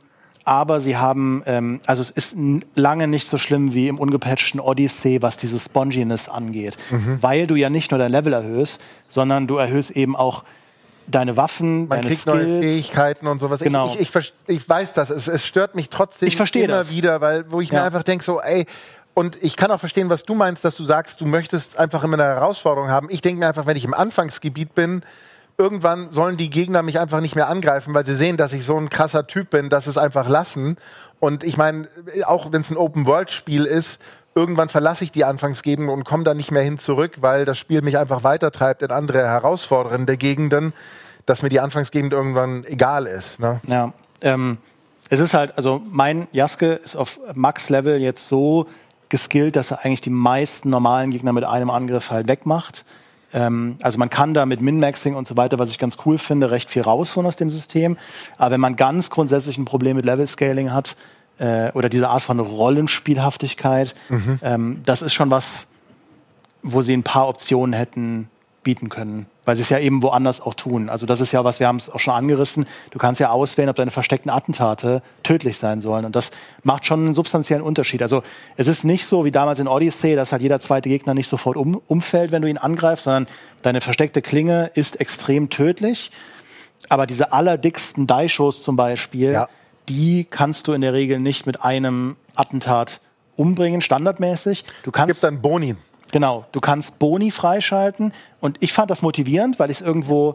aber sie haben, ähm, also es ist n- lange nicht so schlimm wie im ungepatchten Odyssey, was diese Sponginess angeht. Mhm. Weil du ja nicht nur dein Level erhöhst, sondern du erhöhst eben auch deine Waffen, Man deine kriegt Skills. neue Fähigkeiten und sowas. Genau. Ich, ich, ich, ich weiß das, es, es stört mich trotzdem Ich verstehe immer das. wieder, weil wo ich Ja. mir einfach denke, so, ey, und ich kann auch verstehen, was du meinst, dass du sagst, du möchtest einfach immer eine Herausforderung haben. Ich denke mir einfach, wenn ich im Anfangsgebiet bin, irgendwann sollen die Gegner mich einfach nicht mehr angreifen, weil sie sehen, dass ich so ein krasser Typ bin, dass sie es einfach lassen. Und ich meine, auch wenn es ein Open-World-Spiel ist, irgendwann verlasse ich die Anfangsgegend und komme da nicht mehr hin zurück, weil das Spiel mich einfach weitertreibt in andere herausfordernde Gegenden, dass mir die Anfangsgegend irgendwann egal ist. Ne? Ja, ähm, es ist halt, also mein Jaske ist auf Max-Level jetzt so geskillt, dass er eigentlich die meisten normalen Gegner mit einem Angriff halt wegmacht. Ähm, also man kann da mit Min-Maxing und so weiter, was ich ganz cool finde, recht viel rausholen aus dem System. Aber wenn man ganz grundsätzlich ein Problem mit Level-Scaling hat, äh, oder diese Art von Rollenspielhaftigkeit, mhm. ähm, das ist schon was, wo sie ein paar Optionen hätten bieten können. Weil sie es ja eben woanders auch tun. Also das ist ja was, wir haben es auch schon angerissen, du kannst ja auswählen, ob deine versteckten Attentate tödlich sein sollen. Und das macht schon einen substanziellen Unterschied. Also es ist nicht so wie damals in Odyssey, dass halt jeder zweite Gegner nicht sofort um, umfällt, wenn du ihn angreifst, sondern deine versteckte Klinge ist extrem tödlich. Aber diese allerdicksten Daishos zum Beispiel, ja. die kannst du in der Regel nicht mit einem Attentat umbringen, standardmäßig. Du kannst es gibt dann Boni. Genau, du kannst Boni freischalten und ich fand das motivierend, weil ich es irgendwo,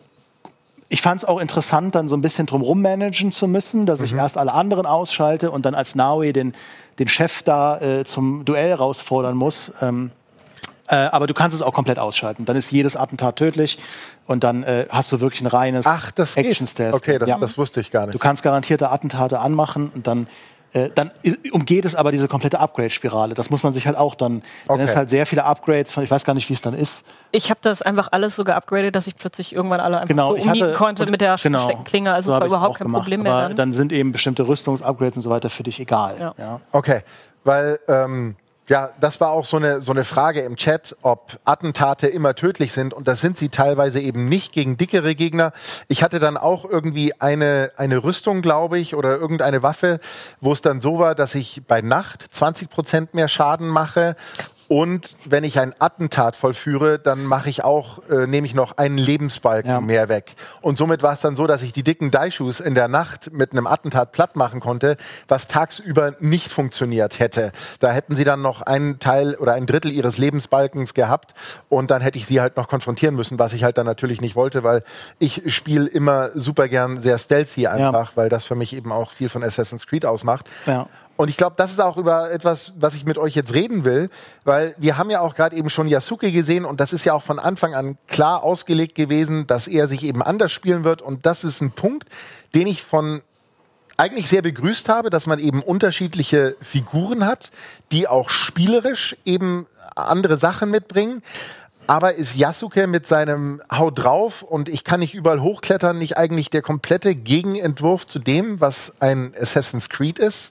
ich fand es auch interessant, dann so ein bisschen drumrum managen zu müssen, dass mhm. ich erst alle anderen ausschalte und dann als Naui den, den Chef da äh, zum Duell herausfordern muss. Ähm, äh, aber du kannst es auch komplett ausschalten. Dann ist jedes Attentat tödlich und dann äh, hast du wirklich ein reines Ach, das Action-Stealth. Okay, das, ja. das wusste ich gar nicht. Du kannst garantierte Attentate anmachen und dann Äh, dann umgeht es aber diese komplette Upgrade-Spirale. Das muss man sich halt auch dann, dann okay. ist halt sehr viele Upgrades, von, ich weiß gar nicht, wie es dann ist. Ich habe das einfach alles so geupgradet, dass ich plötzlich irgendwann alle einfach genau, so umliegen konnte und, mit der genau, versteckten Klinge. Also so es war überhaupt kein gemacht. Problem mehr aber dann. dann sind eben bestimmte Rüstungsupgrades und so weiter für dich egal. Ja. Ja. Okay, weil ähm, ja, das war auch so eine, so eine Frage im Chat, ob Attentate immer tödlich sind. Und das sind sie teilweise eben nicht gegen dickere Gegner. Ich hatte dann auch irgendwie eine, eine Rüstung, glaube ich, oder irgendeine Waffe, wo es dann so war, dass ich bei Nacht zwanzig Prozent mehr Schaden mache. Und wenn ich ein Attentat vollführe, dann mache ich auch, äh, nehme ich noch einen Lebensbalken ja. mehr weg. Und somit war es dann so, dass ich die dicken Daishus in der Nacht mit einem Attentat platt machen konnte, was tagsüber nicht funktioniert hätte. Da hätten sie dann noch einen Teil oder ein Drittel ihres Lebensbalkens gehabt und dann hätte ich sie halt noch konfrontieren müssen, was ich halt dann natürlich nicht wollte, weil ich spiele immer super gern sehr stealthy einfach, ja. weil das für mich eben auch viel von Assassin's Creed ausmacht. Ja. Und ich glaube, das ist auch über etwas, was ich mit euch jetzt reden will, weil wir haben ja auch gerade eben schon Yasuke gesehen und das ist ja auch von Anfang an klar ausgelegt gewesen, dass er sich eben anders spielen wird und das ist ein Punkt, den ich von eigentlich sehr begrüßt habe, dass man eben unterschiedliche Figuren hat, die auch spielerisch eben andere Sachen mitbringen. Aber ist Yasuke mit seinem Hau drauf und ich kann nicht überall hochklettern nicht eigentlich der komplette Gegenentwurf zu dem, was ein Assassin's Creed ist?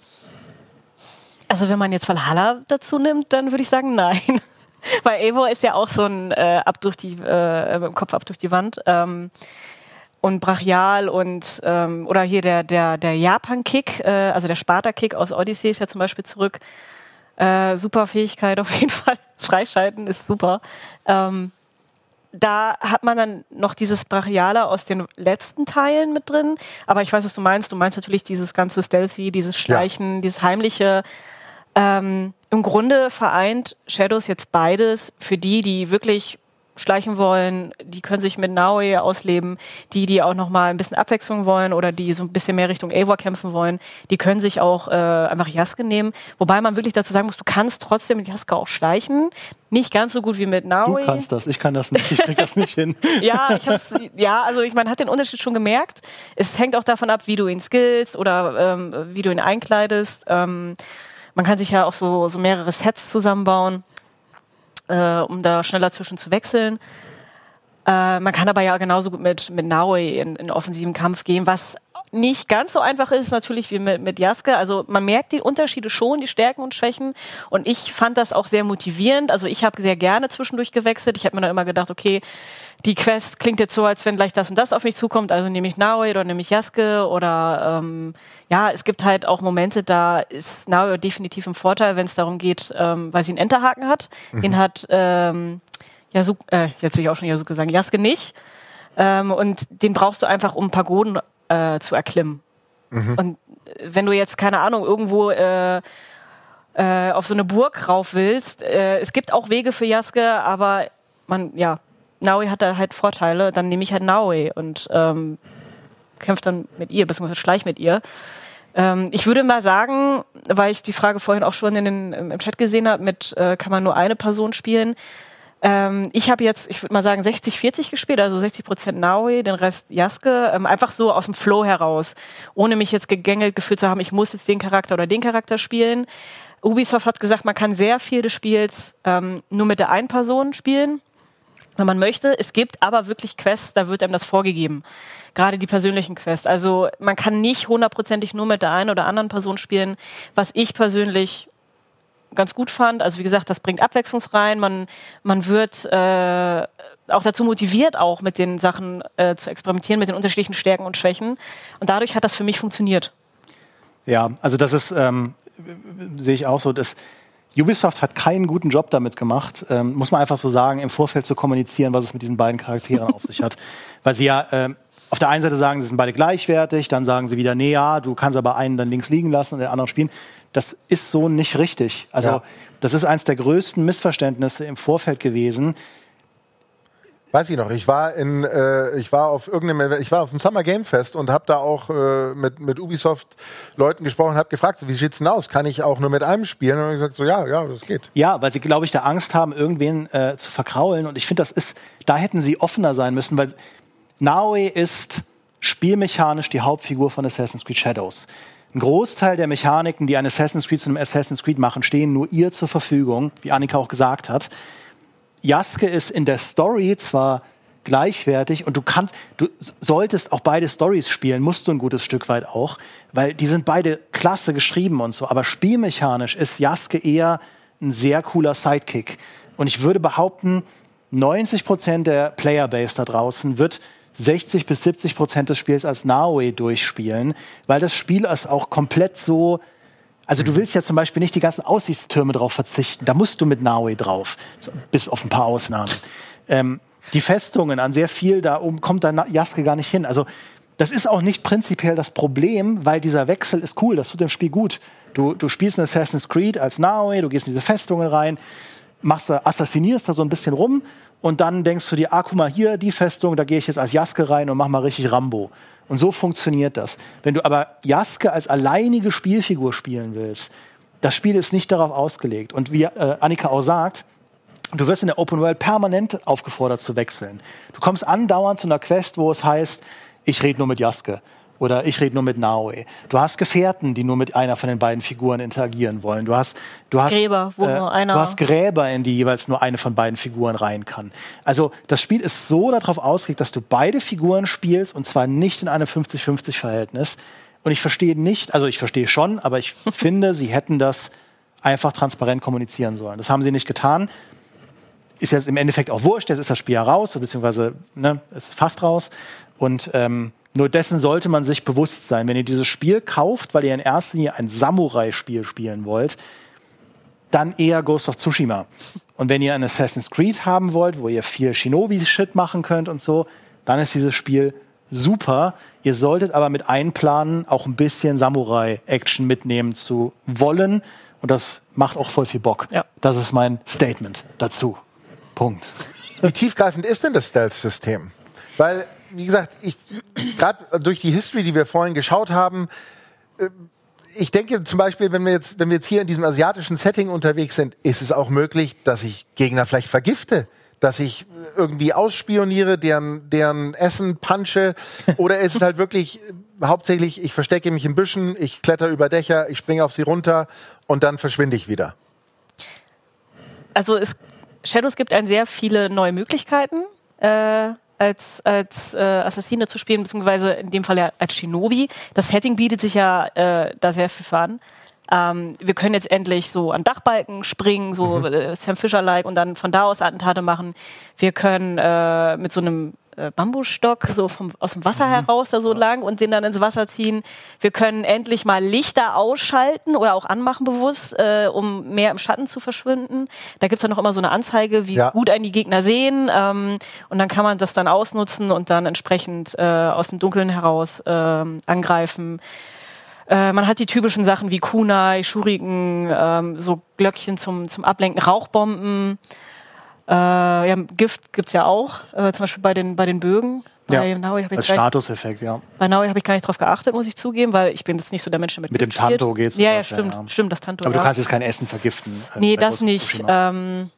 Also wenn man jetzt Valhalla dazu nimmt, dann würde ich sagen, nein. Weil Eivor ist ja auch so ein äh, ab durch die, äh, Kopf ab durch die Wand ähm, und brachial und ähm, oder hier der, der, der Japan-Kick, äh, also der Sparta-Kick aus Odyssey ist ja zum Beispiel zurück. Äh, super Fähigkeit auf jeden Fall. Freischalten ist super. Ähm, da hat man dann noch dieses Brachiale aus den letzten Teilen mit drin. Aber ich weiß, was du meinst. Du meinst natürlich dieses ganze Stealthy, dieses Schleichen, ja. dieses Heimliche. Ähm, im Grunde vereint Shadows jetzt beides für die, die wirklich schleichen wollen, die können sich mit Naoe ausleben, die, die auch noch mal ein bisschen Abwechslung wollen oder die so ein bisschen mehr Richtung Eivor kämpfen wollen, die können sich auch äh, einfach Yasuke nehmen. Wobei man wirklich dazu sagen muss, du kannst trotzdem mit Yasuke auch schleichen. Nicht ganz so gut wie mit Naoe. Du kannst das, ich kann das nicht, ich krieg das nicht hin. ja, ich hab's, ja, also ich meine, hat den Unterschied schon gemerkt. Es hängt auch davon ab, wie du ihn skillst oder ähm, wie du ihn einkleidest. Ähm, man kann sich ja auch so, so mehrere Sets zusammenbauen, Äh, um da schneller zwischen zu wechseln. Äh, man kann aber ja genauso gut mit, mit Naoe in, in offensiven Kampf gehen, was nicht ganz so einfach ist, natürlich wie mit, mit Jaske. Also man merkt die Unterschiede schon, die Stärken und Schwächen. Und ich fand das auch sehr motivierend. Also ich habe sehr gerne zwischendurch gewechselt. Ich habe mir dann immer gedacht, okay, die Quest klingt jetzt so, als wenn gleich das und das auf mich zukommt. Also nehme ich Naui oder nehme ich Jaske. Oder ähm, ja, es gibt halt auch Momente, da ist Naui definitiv ein Vorteil, wenn es darum geht, ähm, weil sie einen Enterhaken hat. Mhm. Den hat ähm, Yasuke, äh, jetzt will ich auch schon Yasuke sagen, Jaske nicht. Ähm, und den brauchst du einfach, um Pagoden äh, zu erklimmen. Mhm. Und wenn du jetzt, keine Ahnung, irgendwo äh, äh, auf so eine Burg rauf willst, äh, es gibt auch Wege für Jaske, aber man, ja, Naui hat da halt Vorteile, dann nehme ich halt Naui und ähm, kämpfe dann mit ihr, beziehungsweise schleich mit ihr. Ähm, ich würde mal sagen, weil ich die Frage vorhin auch schon in den, im Chat gesehen habe, mit äh, kann man nur eine Person spielen. Ähm, ich habe jetzt, ich würde mal sagen, sechzig vierzig gespielt, also sechzig Prozent Naui, den Rest Jaske, ähm, einfach so aus dem Flow heraus, ohne mich jetzt gegängelt gefühlt zu haben, ich muss jetzt den Charakter oder den Charakter spielen. Ubisoft hat gesagt, man kann sehr viel des Spiels ähm, nur mit der einen Person spielen, wenn man möchte. Es gibt aber wirklich Quests, da wird einem das vorgegeben. Gerade die persönlichen Quests. Also man kann nicht hundertprozentig nur mit der einen oder anderen Person spielen, was ich persönlich ganz gut fand. Also wie gesagt, das bringt Abwechslung rein. Man, man wird äh, auch dazu motiviert, auch mit den Sachen äh, zu experimentieren, mit den unterschiedlichen Stärken und Schwächen. Und dadurch hat das für mich funktioniert. Ja, also das ist, ähm, sehe ich auch so, dass Ubisoft hat keinen guten Job damit gemacht, ähm, muss man einfach so sagen, im Vorfeld zu kommunizieren, was es mit diesen beiden Charakteren auf sich hat. Weil sie ja ähm, auf der einen Seite sagen, sie sind beide gleichwertig, dann sagen sie wieder, nee, ja, du kannst aber einen dann links liegen lassen und den anderen spielen. Das ist so nicht richtig. Also ja. Das ist eines der größten Missverständnisse im Vorfeld gewesen. Weiß ich noch, ich war in, äh, ich war auf irgendeinem, ich war auf dem Summer Game Fest und habe da auch äh, mit, mit Ubisoft-Leuten gesprochen, habe gefragt, so, wie sieht's denn aus? Kann ich auch nur mit einem spielen? Und dann gesagt, so ja, ja, das geht. Ja, weil sie, glaube ich, da Angst haben, irgendwen äh, zu verkraulen. Und ich finde, das ist, da hätten sie offener sein müssen, weil Naui ist spielmechanisch die Hauptfigur von Assassin's Creed Shadows. Ein Großteil der Mechaniken, die ein Assassin's Creed zu einem Assassin's Creed machen, stehen nur ihr zur Verfügung, wie Annika auch gesagt hat. Jaske ist in der Story zwar gleichwertig und du kannst, du solltest auch beide Stories spielen, musst du ein gutes Stück weit auch, weil die sind beide klasse geschrieben und so, aber spielmechanisch ist Jaske eher ein sehr cooler Sidekick. Und ich würde behaupten, neunzig Prozent der Playerbase da draußen wird sechzig bis siebzig Prozent des Spiels als Naui durchspielen, weil das Spiel ist auch komplett so. Also du willst ja zum Beispiel nicht die ganzen Aussichtstürme drauf verzichten. Da musst du mit Naui drauf, so, bis auf ein paar Ausnahmen. Ähm, die Festungen an sehr viel, da oben kommt da Jaske gar nicht hin. Also das ist auch nicht prinzipiell das Problem, weil dieser Wechsel ist cool, das tut dem Spiel gut. Du, du spielst in Assassin's Creed als Naui, du gehst in diese Festungen rein, machst da, assassinierst da so ein bisschen rum und dann denkst du dir, ah, guck mal hier, die Festung, da gehe ich jetzt als Jaske rein und mach mal richtig Rambo. Und so funktioniert das. Wenn du aber Jaske als alleinige Spielfigur spielen willst, das Spiel ist nicht darauf ausgelegt. Und wie äh, Annika auch sagt, du wirst in der Open World permanent aufgefordert zu wechseln. Du kommst andauernd zu einer Quest, wo es heißt, ich rede nur mit Jaske oder ich rede nur mit Naui. Du hast Gefährten, die nur mit einer von den beiden Figuren interagieren wollen. Du hast, du hast Gräber, wo äh, nur einer. Du hast Gräber, in die jeweils nur eine von beiden Figuren rein kann. Also das Spiel ist so darauf ausgelegt, dass du beide Figuren spielst und zwar nicht in einem fünfzig fünfzig Verhältnis. Und ich verstehe nicht, also ich verstehe schon, aber ich finde, sie hätten das einfach transparent kommunizieren sollen. Das haben sie nicht getan. Ist jetzt im Endeffekt auch wurscht, jetzt ist das Spiel ja raus, beziehungsweise ne, es ist fast raus. Und ähm, nur dessen sollte man sich bewusst sein. Wenn ihr dieses Spiel kauft, weil ihr in erster Linie ein Samurai-Spiel spielen wollt, dann eher Ghost of Tsushima. Und wenn ihr ein Assassin's Creed haben wollt, wo ihr viel Shinobi-Shit machen könnt und so, dann ist dieses Spiel super. Ihr solltet aber mit einplanen, auch ein bisschen Samurai-Action mitnehmen zu wollen. Und das macht auch voll viel Bock. Ja. Das ist mein Statement dazu. Punkt. Wie tiefgreifend ist denn das Stealth-System? Weil, wie gesagt, ich gerade durch die History, die wir vorhin geschaut haben, äh, ich denke zum Beispiel, wenn wir jetzt, wenn wir jetzt hier in diesem asiatischen Setting unterwegs sind, ist es auch möglich, dass ich Gegner vielleicht vergifte, dass ich irgendwie ausspioniere, deren, deren Essen punche, oder ist es halt wirklich äh, hauptsächlich, ich verstecke mich in Büschen, ich kletter über Dächer, ich springe auf sie runter und dann verschwinde ich wieder? Also es, Shadows gibt einem sehr viele neue Möglichkeiten. Äh, als, als äh, Assassine zu spielen, beziehungsweise in dem Fall ja als Shinobi. Das Setting bietet sich ja äh, da sehr viel für an. Ähm, wir können jetzt endlich so an Dachbalken springen, so mhm. äh, Sam Fisher-like, und dann von da aus Attentate machen. Wir können äh, mit so einem äh, Bambusstock so vom, aus dem Wasser mhm. heraus da so lang und den dann ins Wasser ziehen. Wir können endlich mal Lichter ausschalten oder auch anmachen bewusst, äh, um mehr im Schatten zu verschwinden. Da gibt's ja noch immer so eine Anzeige, wie ja. gut einen die Gegner sehen. Ähm, und dann kann man das dann ausnutzen und dann entsprechend äh, aus dem Dunkeln heraus äh, angreifen. Äh, man hat die typischen Sachen wie Kunai, Shuriken, ähm, so Glöckchen zum, zum Ablenken, Rauchbomben. Äh, ja, Gift gibt's ja auch, äh, zum Beispiel bei den, bei den Bögen. Ja, bei Naui hab ich als Statuseffekt, ja. Bei Naui habe ich gar nicht drauf geachtet, muss ich zugeben, weil ich bin jetzt nicht so der Mensch, der mit Mit dem spielt. Tanto geht's. Ja, ja, stimmt, ja. stimmt, das Tanto. Aber du ja. kannst jetzt kein Essen vergiften. Äh, nee, das nicht. Ähm,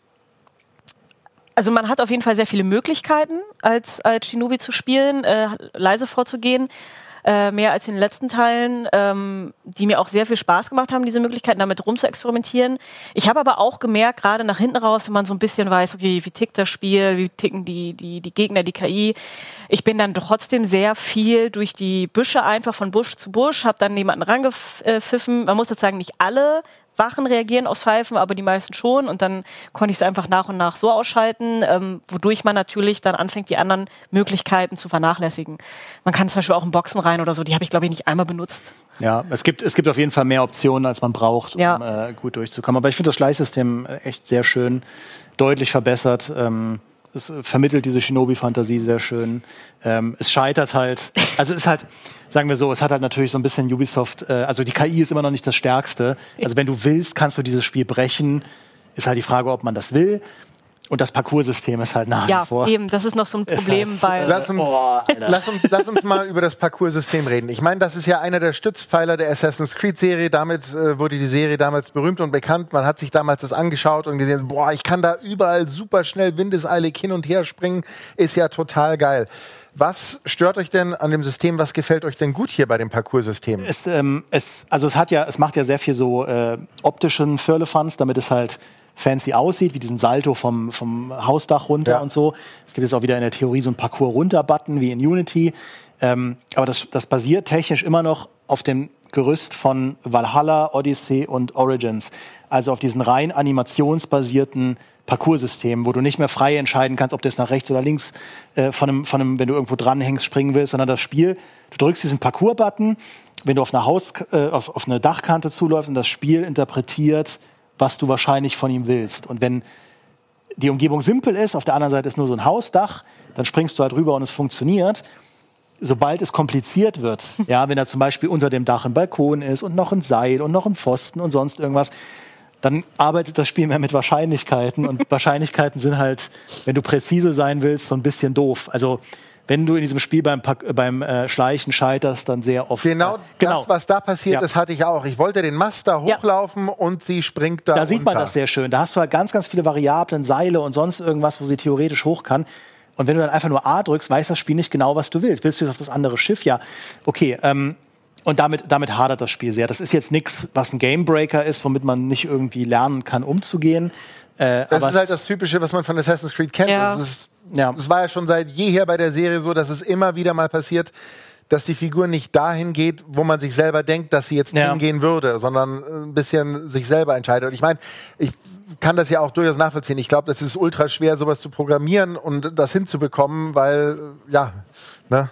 also man hat auf jeden Fall sehr viele Möglichkeiten, als, als Shinobi zu spielen, äh, leise vorzugehen. Äh, mehr als in den letzten Teilen, ähm, die mir auch sehr viel Spaß gemacht haben, diese Möglichkeiten damit rumzuexperimentieren. Ich habe aber auch gemerkt, gerade nach hinten raus, wenn man so ein bisschen weiß, okay, wie tickt das Spiel, wie ticken die, die, die Gegner, die K I. Ich bin dann trotzdem sehr viel durch die Büsche einfach von Busch zu Busch, habe dann jemanden rangepfiffen. Man muss sozusagen nicht alle Wachen reagieren aus Pfeifen, aber die meisten schon. Und dann konnte ich es einfach nach und nach so ausschalten, ähm, wodurch man natürlich dann anfängt, die anderen Möglichkeiten zu vernachlässigen. Man kann zum Beispiel auch in Boxen rein oder so, die habe ich, glaube ich, nicht einmal benutzt. Ja, es gibt, es gibt auf jeden Fall mehr Optionen, als man braucht, um ja. äh, gut durchzukommen. Aber ich finde das Schleichsystem echt sehr schön, deutlich verbessert. Ähm, es vermittelt diese Shinobi-Fantasie sehr schön. Ähm, es scheitert halt, also es ist halt, sagen wir so, es hat halt natürlich so ein bisschen Ubisoft, äh, also die K I ist immer noch nicht das Stärkste. Also wenn du willst, kannst du dieses Spiel brechen. Ist halt die Frage, ob man das will. Und das Parcoursystem ist halt nach wie ja, vor. Ja, eben, das ist noch so ein Problem halt, bei... Lass uns, oh, lass, uns, lass uns mal über das Parcoursystem reden. Ich meine, das ist ja einer der Stützpfeiler der Assassin's Creed-Serie. Damit äh, wurde die Serie damals berühmt und bekannt. Man hat sich damals das angeschaut und gesehen, boah, ich kann da überall super schnell windeseilig hin und her springen. Ist ja total geil. Was stört euch denn an dem System? Was gefällt euch denn gut hier bei dem Parcoursystem? Es, ähm, es, also es hat ja, es macht ja sehr viel so äh, optischen Firlefanz, damit es halt fancy aussieht, wie diesen Salto vom, vom Hausdach runter ja. und so. Es gibt jetzt auch wieder in der Theorie so einen Parcours-Runter-Button wie in Unity. Ähm, aber das, das basiert technisch immer noch auf dem Gerüst von Valhalla, Odyssey und Origins. Also auf diesen rein animationsbasierten Parcoursystem, wo du nicht mehr frei entscheiden kannst, ob du jetzt nach rechts oder links äh, von einem, von einem, wenn du irgendwo dranhängst, springen willst, sondern das Spiel, du drückst diesen Parcours-Button, wenn du auf eine Haus, äh, auf, auf eine Dachkante zuläufst und das Spiel interpretiert, was du wahrscheinlich von ihm willst. Und wenn die Umgebung simpel ist, auf der anderen Seite ist nur so ein Hausdach, dann springst du halt rüber und es funktioniert. Sobald es kompliziert wird, ja, wenn da zum Beispiel unter dem Dach ein Balkon ist und noch ein Seil und noch ein Pfosten und sonst irgendwas, dann arbeitet das Spiel mehr mit Wahrscheinlichkeiten. Und Wahrscheinlichkeiten sind halt, wenn du präzise sein willst, so ein bisschen doof. Also wenn du in diesem Spiel beim, beim äh, Schleichen scheiterst, dann sehr oft. Genau, äh, genau. Das, was da passiert ja. ist, hatte ich auch. Ich wollte den Mast da hochlaufen ja. und sie springt da Da sieht runter. man das sehr schön. Da hast du halt ganz, ganz viele Variablen, Seile und sonst irgendwas, wo sie theoretisch hoch kann. Und wenn du dann einfach nur A drückst, weiß das Spiel nicht genau, was du willst. Willst du jetzt auf das andere Schiff? Ja, okay. Ähm, und damit, damit hadert das Spiel sehr. Das ist jetzt nichts, was ein Gamebreaker ist, womit man nicht irgendwie lernen kann, umzugehen. Äh, das aber ist halt das Typische, was man von Assassin's Creed kennt. Ja. Das ist, ja. Es war ja schon seit jeher bei der Serie so, dass es immer wieder mal passiert, dass die Figur nicht dahin geht, wo man sich selber denkt, dass sie jetzt ja. hingehen würde, sondern ein bisschen sich selber entscheidet. Und ich meine, ich kann das ja auch durchaus nachvollziehen. Ich glaube, das ist ultra schwer, sowas zu programmieren und das hinzubekommen, weil, ja, ne?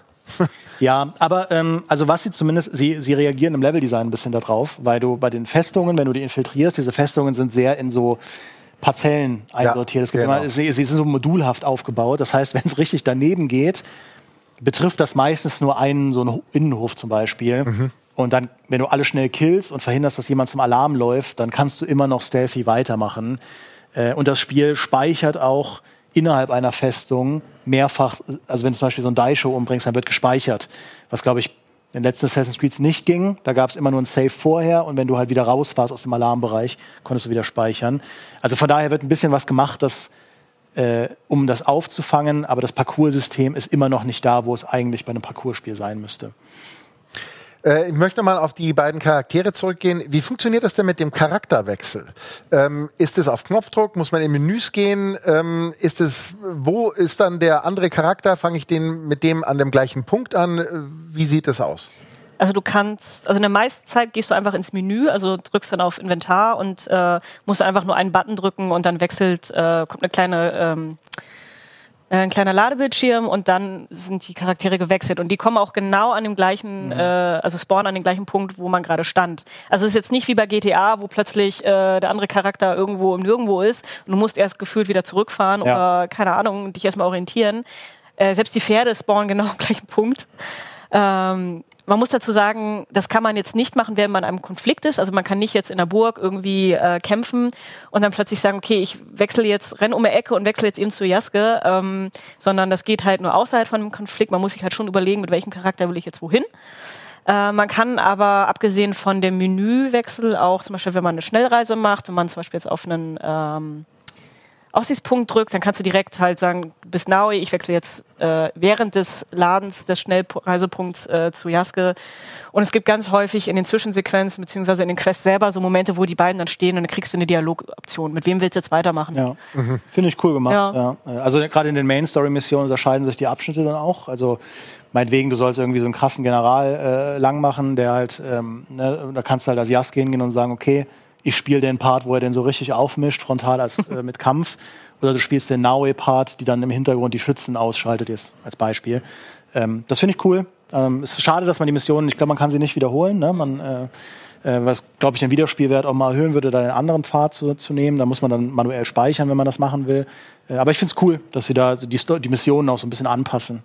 Ja, aber ähm, also was sie zumindest, sie, sie reagieren im Leveldesign ein bisschen darauf, weil du bei den Festungen, wenn du die infiltrierst, diese Festungen sind sehr in so Parzellen einsortiert. Ja, es gibt genau. immer, sie, sie sind so modulhaft aufgebaut. Das heißt, wenn es richtig daneben geht, betrifft das meistens nur einen so einen Innenhof zum Beispiel. Mhm. Und dann, wenn du alle schnell killst und verhinderst, dass jemand zum Alarm läuft, dann kannst du immer noch stealthy weitermachen. Äh, und das Spiel speichert auch innerhalb einer Festung mehrfach, also wenn du zum Beispiel so ein Daisho umbringst, dann wird gespeichert. Was, glaube ich, in den letzten Assassin's Creed nicht ging. Da gab es immer nur ein Save vorher und wenn du halt wieder raus warst aus dem Alarmbereich, konntest du wieder speichern. Also von daher wird ein bisschen was gemacht, dass, äh, um das aufzufangen, aber das Parcoursystem ist immer noch nicht da, wo es eigentlich bei einem Parcourspiel sein müsste. Äh, ich möchte mal auf die beiden Charaktere zurückgehen. Wie funktioniert das denn mit dem Charakterwechsel? Ähm, ist es auf Knopfdruck? Muss man in Menüs gehen? Ähm, ist es, wo ist dann der andere Charakter? Fange ich den mit dem an dem gleichen Punkt an? Wie sieht es aus? Also du kannst, also in der meisten Zeit gehst du einfach ins Menü, also drückst dann auf Inventar und äh, musst einfach nur einen Button drücken und dann wechselt, äh, kommt eine kleine, ähm, ein kleiner Ladebildschirm und dann sind die Charaktere gewechselt und die kommen auch genau an dem gleichen, mhm. äh, also spawnen an dem gleichen Punkt, wo man gerade stand. Also es ist jetzt nicht wie bei G T A, wo plötzlich äh, der andere Charakter irgendwo im Nirgendwo ist und du musst erst gefühlt wieder zurückfahren ja. oder, keine Ahnung, dich erstmal orientieren. Äh, selbst die Pferde spawnen genau am gleichen Punkt. Ähm, Man muss dazu sagen, das kann man jetzt nicht machen, während man in einem Konflikt ist. Also man kann nicht jetzt in der Burg irgendwie äh, kämpfen und dann plötzlich sagen, okay, ich wechsle jetzt, renne um die Ecke und wechsle jetzt eben zu Jaske, ähm, sondern das geht halt nur außerhalb von einem Konflikt. Man muss sich halt schon überlegen, mit welchem Charakter will ich jetzt wohin. Äh, man kann aber, abgesehen von dem Menüwechsel, auch zum Beispiel, wenn man eine Schnellreise macht, wenn man zum Beispiel jetzt auf einen ähm, Aussichtspunkt drückt, dann kannst du direkt halt sagen, bis Naui, ich wechsle jetzt äh, während des Ladens des Schnellreisepunkts äh, zu Jaske. Und es gibt ganz häufig in den Zwischensequenzen beziehungsweise in den Quests selber so Momente, wo die beiden dann stehen und dann kriegst du eine Dialogoption. Mit wem willst du jetzt weitermachen? Ja, mhm. Finde ich cool gemacht. Ja. Ja. Also gerade in den Main-Story-Missionen unterscheiden sich die Abschnitte dann auch. Also meinetwegen, du sollst irgendwie so einen krassen General äh, lang machen, der halt, ähm, ne, da kannst du halt als Jaske hingehen und sagen, okay, ich spiele den Part, wo er den so richtig aufmischt, frontal als äh, mit Kampf. Oder du spielst den Naue-Part, die dann im Hintergrund die Schützen ausschaltet, jetzt als Beispiel. Ähm, das finde ich cool. Ähm, es ist schade, dass man die Missionen, ich glaube, man kann sie nicht wiederholen. Ne? Man, äh, äh, was, glaube ich, den Wiederspielwert auch mal erhöhen würde, da den anderen Pfad zu, zu nehmen. Da muss man dann manuell speichern, wenn man das machen will. Äh, aber ich finde es cool, dass sie da die, die Missionen auch so ein bisschen anpassen.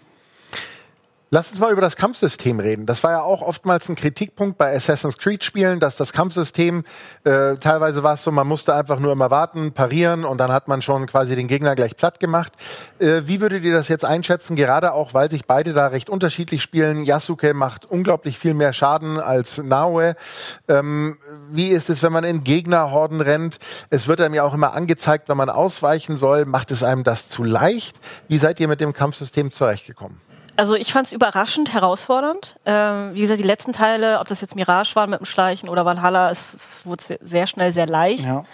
Lass uns mal über das Kampfsystem reden. Das war ja auch oftmals ein Kritikpunkt bei Assassin's Creed-Spielen, dass das Kampfsystem, äh, teilweise war es so, man musste einfach nur immer warten, parieren und dann hat man schon quasi den Gegner gleich platt gemacht. Äh, wie würdet ihr das jetzt einschätzen? Gerade auch, weil sich beide da recht unterschiedlich spielen. Yasuke macht unglaublich viel mehr Schaden als Naoe. Ähm, wie ist es, wenn man in Gegnerhorden rennt? Es wird einem ja auch immer angezeigt, wenn man ausweichen soll. Macht es einem das zu leicht? Wie seid ihr mit dem Kampfsystem zurechtgekommen? Also ich fand es überraschend herausfordernd. Ähm, wie gesagt, die letzten Teile, ob das jetzt Mirage waren mit dem Schleichen oder Valhalla, es, es wurde sehr schnell sehr leicht. Ja.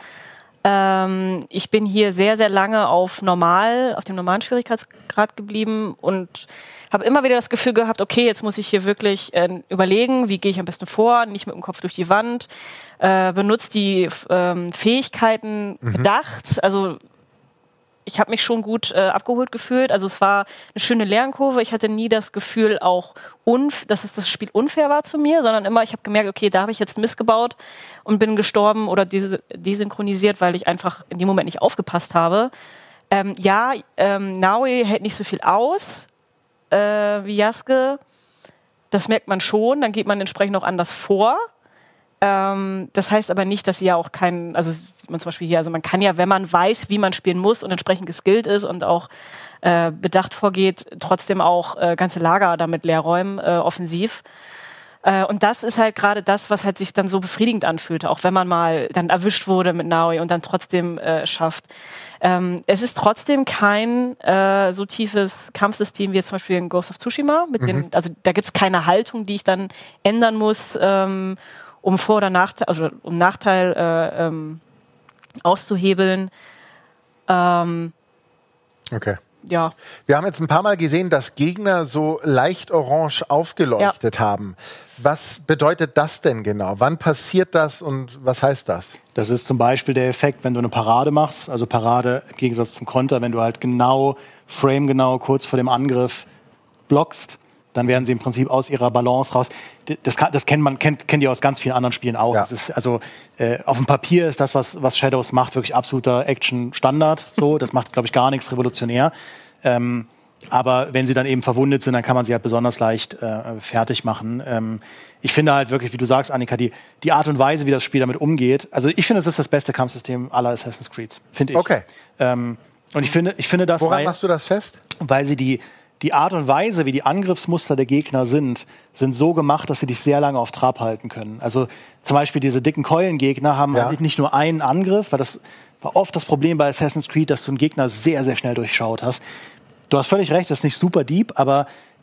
Ähm, ich bin hier sehr, sehr lange auf normal, auf dem normalen Schwierigkeitsgrad geblieben und habe immer wieder das Gefühl gehabt, okay, jetzt muss ich hier wirklich äh, überlegen, wie gehe ich am besten vor, nicht mit dem Kopf durch die Wand, äh, benutze die ähm, Fähigkeiten mhm. bedacht, also ich habe mich schon gut äh, abgeholt gefühlt. Also es war eine schöne Lernkurve. Ich hatte nie das Gefühl, auch unf- dass es das Spiel unfair war zu mir, sondern immer, ich habe gemerkt, okay, da habe ich jetzt Mist gebaut und bin gestorben oder des- desynchronisiert, weil ich einfach in dem Moment nicht aufgepasst habe. Ähm, ja, ähm, Naoe hält nicht so viel aus äh, wie Jaske. Das merkt man schon. Dann geht man entsprechend auch anders vor. Ähm, das heißt aber nicht, dass sie ja auch keinen, also sieht man zum Beispiel hier, also man kann ja, wenn man weiß, wie man spielen muss und entsprechend geskillt ist und auch äh, bedacht vorgeht, trotzdem auch äh, ganze Lager damit leer räumen, äh, offensiv. Äh, und das ist halt gerade das, was halt sich dann so befriedigend anfühlte, auch wenn man mal dann erwischt wurde mit Naoe und dann trotzdem äh, schafft. Ähm, es ist trotzdem kein äh, so tiefes Kampfsystem wie jetzt zum Beispiel in Ghost of Tsushima. Mit mhm. den, also da gibt's keine Haltung, die ich dann ändern muss, ähm, um Vor- oder Nachteil, also um Nachteil äh, ähm, auszuhebeln. Ähm, okay. Ja. Wir haben jetzt ein paar Mal gesehen, dass Gegner so leicht orange aufgeleuchtet ja. haben. Was bedeutet das denn genau? Wann passiert das und was heißt das? Das ist zum Beispiel der Effekt, wenn du eine Parade machst. Also Parade im Gegensatz zum Konter, wenn du halt genau, framegenau, kurz vor dem Angriff blockst, dann werden sie im Prinzip aus ihrer Balance raus. Das, kann, das kennt man, kennt, kennt ihr aus ganz vielen anderen Spielen auch. Ja. Das ist, also äh, auf dem Papier ist das, was, was Shadows macht, wirklich absoluter Action-Standard. So, das macht, glaube ich, gar nichts revolutionär. Ähm, aber wenn sie dann eben verwundet sind, dann kann man sie halt besonders leicht äh, fertig machen. Ähm, ich finde halt wirklich, wie du sagst, Annika, die, die Art und Weise, wie das Spiel damit umgeht. Also ich finde, das ist das beste Kampfsystem aller Assassin's Creed, finde ich. Okay. Ähm, und ich finde, ich finde das. Woran machst du das fest? Weil sie die Die Art und Weise, wie die Angriffsmuster der Gegner sind, sind so gemacht, dass sie dich sehr lange auf Trab halten können. Also zum Beispiel diese dicken Keulengegner haben ja. halt nicht nur einen Angriff, weil das war oft das Problem bei Assassin's Creed, dass du einen Gegner sehr, sehr schnell durchschaut hast. Du hast völlig recht, das ist nicht super deep, aber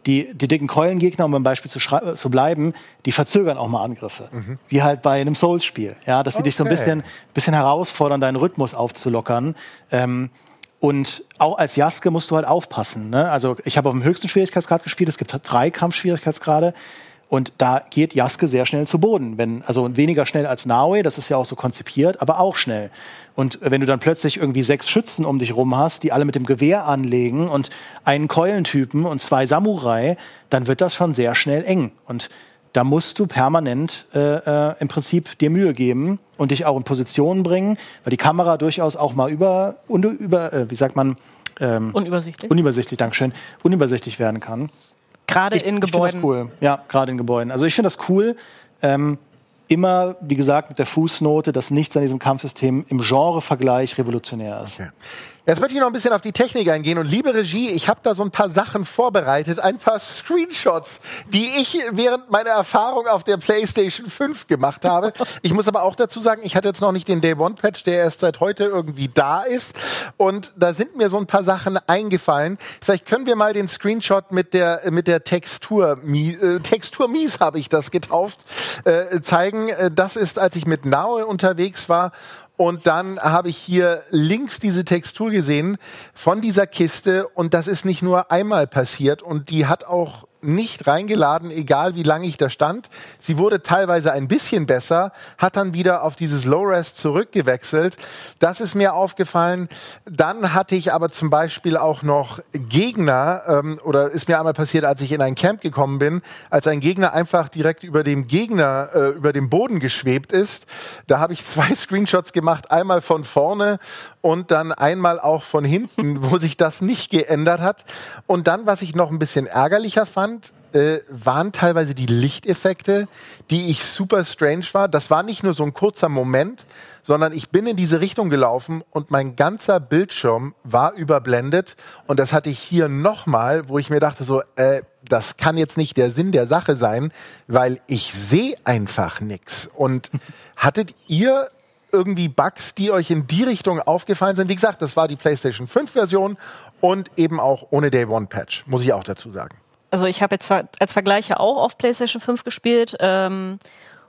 die, die dicken Keulengegner, um beim Beispiel zu, zu bleiben, die verzögern auch mal Angriffe. Mhm. Wie halt bei einem Souls-Spiel. Ja, dass die okay. dich so ein bisschen, bisschen herausfordern, deinen Rhythmus aufzulockern. Ähm, und auch als Jaske musst du halt aufpassen. Ne? Also ich habe auf dem höchsten Schwierigkeitsgrad gespielt. Es gibt drei Kampfschwierigkeitsgrade. Und da geht Jaske sehr schnell zu Boden. Wenn, also weniger schnell als Naue, das ist ja auch so konzipiert, aber auch schnell. Und wenn du dann plötzlich irgendwie sechs Schützen um dich rum hast, die alle mit dem Gewehr anlegen und einen Keulentypen und zwei Samurai, dann wird das schon sehr schnell eng. Und da musst du permanent äh, äh, im Prinzip dir Mühe geben und dich auch in Positionen bringen, weil die Kamera durchaus auch mal über, unter, über äh, wie sagt man? Ähm, unübersichtlich. Unübersichtlich, Dankeschön. Unübersichtlich werden kann. Gerade in Gebäuden. Ich finde das cool. Ja, gerade in Gebäuden. Also ich finde das cool. Ähm, immer, wie gesagt, mit der Fußnote, dass nichts an diesem Kampfsystem im Genre-Vergleich revolutionär ist. Okay. Jetzt möchte ich noch ein bisschen auf die Technik eingehen. Und liebe Regie, ich habe da so ein paar Sachen vorbereitet, ein paar Screenshots, die ich während meiner Erfahrung auf der PlayStation fünf gemacht habe. Ich muss aber auch dazu sagen, ich hatte jetzt noch nicht den Day-One-Patch, der erst seit heute irgendwie da ist. Und da sind mir so ein paar Sachen eingefallen. Vielleicht können wir mal den Screenshot mit der mit der Textur, äh, Textur Mies habe ich das getauft, äh, zeigen. Das ist, als ich mit Naue unterwegs war. Und dann habe ich hier links diese Textur gesehen von dieser Kiste und das ist nicht nur einmal passiert und die hat auch nicht reingeladen, egal wie lange ich da stand. Sie wurde teilweise ein bisschen besser, hat dann wieder auf dieses Low-Res zurückgewechselt. Das ist mir aufgefallen. Dann hatte ich aber zum Beispiel auch noch Gegner, ähm, oder ist mir einmal passiert, als ich in ein Camp gekommen bin, als ein Gegner einfach direkt über dem Gegner, äh, über dem Boden geschwebt ist. Da habe ich zwei Screenshots gemacht, einmal von vorne und dann einmal auch von hinten, wo sich das nicht geändert hat. Und dann, was ich noch ein bisschen ärgerlicher fand, Äh, waren teilweise die Lichteffekte, die ich super strange war. Das war nicht nur so ein kurzer Moment, sondern ich bin in diese Richtung gelaufen und mein ganzer Bildschirm war überblendet. Und das hatte ich hier nochmal, wo ich mir dachte so, äh, das kann jetzt nicht der Sinn der Sache sein, weil ich sehe einfach nichts. Und hattet ihr irgendwie Bugs, die euch in die Richtung aufgefallen sind? Wie gesagt, das war die PlayStation fünf Version und eben auch ohne Day-One-Patch, muss ich auch dazu sagen. Also ich habe jetzt als Vergleich ja auch auf PlayStation fünf gespielt ähm,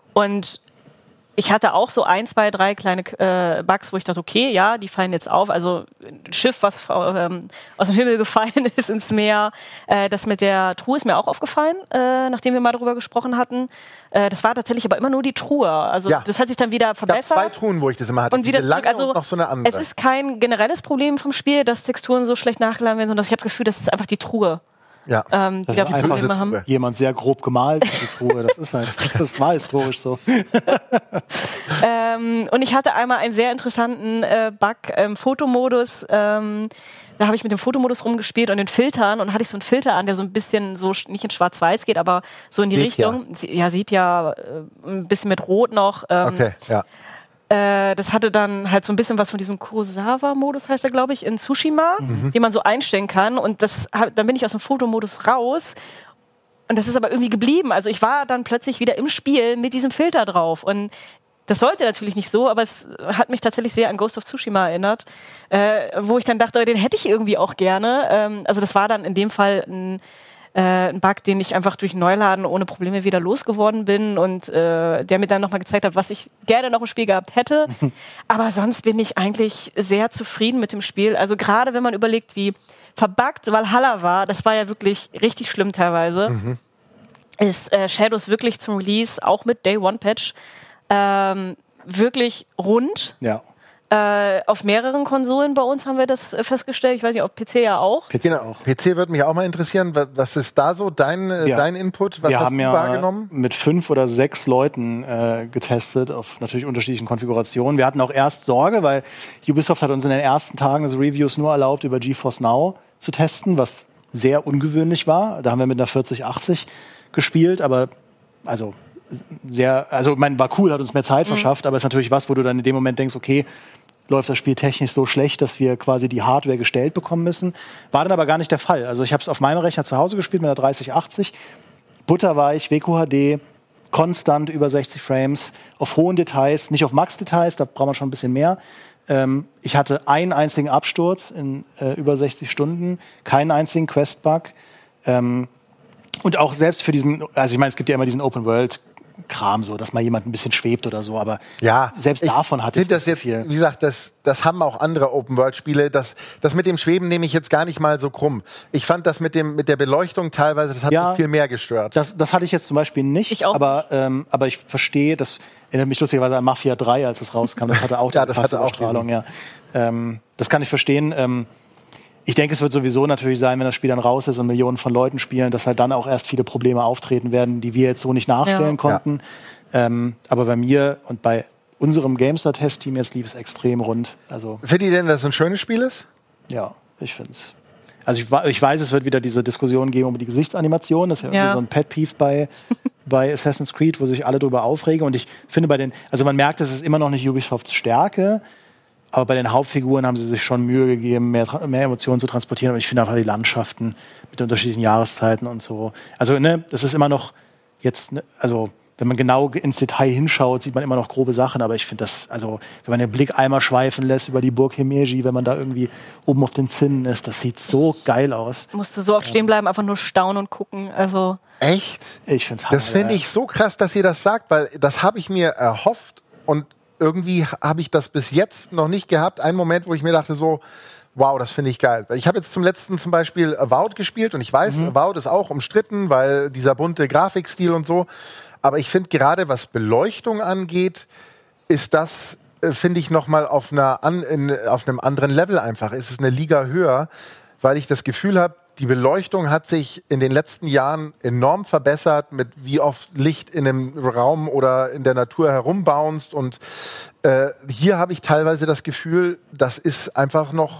und ich hatte auch so ein, zwei, drei kleine äh, Bugs, wo ich dachte, okay, ja, die fallen jetzt auf. Also ein Schiff, was ähm, aus dem Himmel gefallen ist ins Meer. Äh, das mit der Truhe ist mir auch aufgefallen, äh, nachdem wir mal darüber gesprochen hatten. Äh, das war tatsächlich aber immer nur die Truhe. Also ja. Das hat sich dann wieder verbessert. Es gab zwei Truhen, wo ich das immer hatte. Und wieder Diese lange also, und noch so eine andere. Es ist kein generelles Problem vom Spiel, dass Texturen so schlecht nachgeladen werden, sondern ich habe das Gefühl, das ist einfach die Truhe. Ja, ähm, die das ist einfach Probleme haben. Jemand sehr grob gemalt, die Truhe. Das ist halt, das war historisch so. ähm, und ich hatte einmal einen sehr interessanten äh, Bug im Fotomodus. Ähm, da habe ich mit dem Fotomodus rumgespielt und den Filtern und hatte ich so einen Filter an, der so ein bisschen so nicht in Schwarz-Weiß geht, aber so in die Sepia. Richtung. Ja, Sepia, äh, ein bisschen mit Rot noch. Ähm, okay, ja. Äh, das hatte dann halt so ein bisschen was von diesem Kurosawa-Modus, heißt er, glaube ich, in Tsushima, mhm. den man so einstellen kann. Und das, dann bin ich aus dem Fotomodus raus. Und das ist aber irgendwie geblieben. Also ich war dann plötzlich wieder im Spiel mit diesem Filter drauf. Und das sollte natürlich nicht so, aber es hat mich tatsächlich sehr an Ghost of Tsushima erinnert, äh, wo ich dann dachte, den hätte ich irgendwie auch gerne. Ähm, also das war dann in dem Fall ein Äh, ein Bug, den ich einfach durch Neuladen ohne Probleme wieder losgeworden bin und äh, der mir dann nochmal gezeigt hat, was ich gerne noch im Spiel gehabt hätte. Aber sonst bin ich eigentlich sehr zufrieden mit dem Spiel. Also gerade wenn man überlegt, wie verbuggt Valhalla war, das war ja wirklich richtig schlimm teilweise, mhm. ist äh, Shadows wirklich zum Release, auch mit Day-One-Patch, ähm, wirklich rund. Ja. Äh, auf mehreren Konsolen bei uns haben wir das äh, festgestellt. Ich weiß nicht, auf P C ja auch. P C auch. P C würde mich auch mal interessieren. Was ist da so dein, äh, ja. dein Input? Was wir hast haben du ja wahrgenommen? Mit fünf oder sechs Leuten äh, getestet, auf natürlich unterschiedlichen Konfigurationen. Wir hatten auch erst Sorge, weil Ubisoft hat uns in den ersten Tagen des Reviews nur erlaubt, über GeForce Now zu testen, was sehr ungewöhnlich war. Da haben wir mit einer vierzig achtzig gespielt, aber also sehr, also ich meine, war cool, hat uns mehr Zeit mhm. verschafft, aber ist natürlich was, wo du dann in dem Moment denkst, okay, läuft das Spiel technisch so schlecht, dass wir quasi die Hardware gestellt bekommen müssen. War dann aber gar nicht der Fall. Also ich habe es auf meinem Rechner zu Hause gespielt mit einer dreißig achtzig, butterweich, W Q H D, konstant über sechzig Frames, auf hohen Details, nicht auf Max-Details, da braucht man schon ein bisschen mehr. Ähm, ich hatte einen einzigen Absturz in äh, über sechzig Stunden, keinen einzigen Quest-Bug. Ähm, Und auch selbst für diesen, also ich meine, es gibt ja immer diesen Open-World-Kram, so, dass mal jemand ein bisschen schwebt oder so, aber ja, selbst ich davon hatte ich das jetzt, viel. Wie gesagt, das, das haben auch andere Open-World-Spiele. Das, das mit dem Schweben nehme ich jetzt gar nicht mal so krumm. Ich fand das mit, dem, mit der Beleuchtung teilweise, das hat Ja, mich viel mehr gestört. Das, das hatte ich jetzt zum Beispiel nicht, Ich auch aber, ähm, aber ich verstehe, das erinnert mich lustigerweise an Mafia drei, als es rauskam. Das hatte auch Ja, diese das hatte auch Strahlung, ja. Ähm, das kann ich verstehen. Ähm, ich denke, es wird sowieso natürlich sein, wenn das Spiel dann raus ist und Millionen von Leuten spielen, dass halt dann auch erst viele Probleme auftreten werden, die wir jetzt so nicht nachstellen Ja. konnten. Ähm, aber bei mir und bei unserem GameStar-Test-Team jetzt lief es extrem rund. Also, Findet ihr denn, dass es ein schönes Spiel ist? ja, ich finde es. Also ich, wa- ich weiß, es wird wieder diese Diskussion geben um die Gesichtsanimation. Das ist ja, Ja. irgendwie so ein Pet-Peeve bei, bei Assassin's Creed, wo sich alle drüber aufregen. Und ich finde bei den, also man merkt, es ist immer noch nicht Ubisofts Stärke, aber bei den Hauptfiguren haben sie sich schon Mühe gegeben, mehr, tra- mehr Emotionen zu transportieren. Und ich finde einfach die Landschaften mit den unterschiedlichen Jahreszeiten und so. Also ne, das ist immer noch jetzt, ne, also wenn man genau ins Detail hinschaut, sieht man immer noch grobe Sachen, aber ich finde das, also wenn man den Blick einmal schweifen lässt über die Burg Himeji, wenn man da irgendwie oben auf den Zinnen ist, das sieht so geil aus. Musste so oft stehen bleiben, einfach nur staunen und gucken. Also Echt? Ich finde es Das finde ich so krass, dass ihr das sagt, weil das habe ich mir erhofft und irgendwie habe ich das bis jetzt noch nicht gehabt. Ein Moment, wo ich mir dachte so, wow, das finde ich geil. Ich habe jetzt zum letzten zum Beispiel Avowed gespielt und ich weiß, mhm. Avowed ist auch umstritten, weil dieser bunte Grafikstil und so. Aber ich finde gerade, was Beleuchtung angeht, ist das, äh, finde ich, noch mal auf einer an, in, auf einem anderen Level einfach. Es ist eine Liga höher, weil ich das Gefühl habe, die Beleuchtung hat sich in den letzten Jahren enorm verbessert, mit wie oft Licht in einem Raum oder in der Natur herumbounced. Und äh, hier habe ich teilweise das Gefühl, das ist einfach noch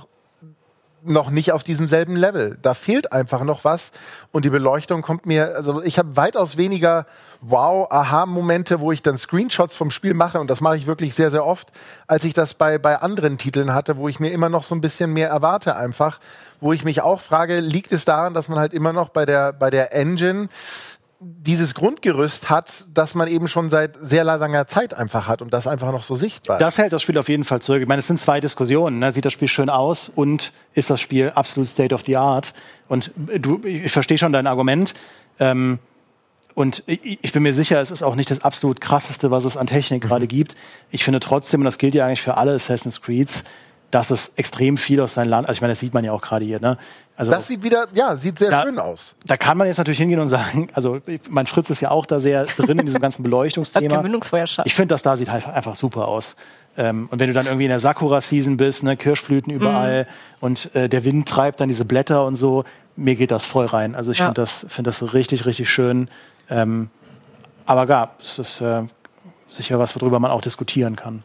noch nicht auf diesem selben Level. Da fehlt einfach noch was und die Beleuchtung kommt mir, also ich habe weitaus weniger Wow-Aha-Momente, wo ich dann Screenshots vom Spiel mache und das mache ich wirklich sehr, sehr oft, als ich das bei, bei anderen Titeln hatte, wo ich mir immer noch so ein bisschen mehr erwarte einfach, wo ich mich auch frage, liegt es daran, dass man halt immer noch bei der, bei der Engine dieses Grundgerüst hat, das man eben schon seit sehr langer Zeit einfach hat und das einfach noch so sichtbar ist. Das hält das Spiel auf jeden Fall zurück. Ich meine, es sind zwei Diskussionen. Ne? Sieht das Spiel schön aus und ist das Spiel absolut State of the Art? Und du, ich verstehe schon dein Argument. Ähm, und ich, ich bin mir sicher, es ist auch nicht das absolut krasseste, was es an Technik mhm. gerade gibt. Ich finde trotzdem, und das gilt ja eigentlich für alle Assassin's Creeds, dass es extrem viel aus seinem Land, also ich meine, das sieht man ja auch gerade hier, ne? Also das sieht wieder, ja, sieht sehr da, schön aus. Da kann man jetzt natürlich hingehen und sagen, also mein Fritz ist ja auch da sehr drin in diesem ganzen Beleuchtungsthema. Ich finde, das da sieht halt einfach super aus. Ähm, und wenn du dann irgendwie in der Sakura-Season bist, ne, Kirschblüten überall mm. und äh, der Wind treibt dann diese Blätter und so, mir geht das voll rein. Also ich ja. finde das, find das richtig, richtig schön. Ähm, aber gar, es ist äh, sicher was, worüber man auch diskutieren kann.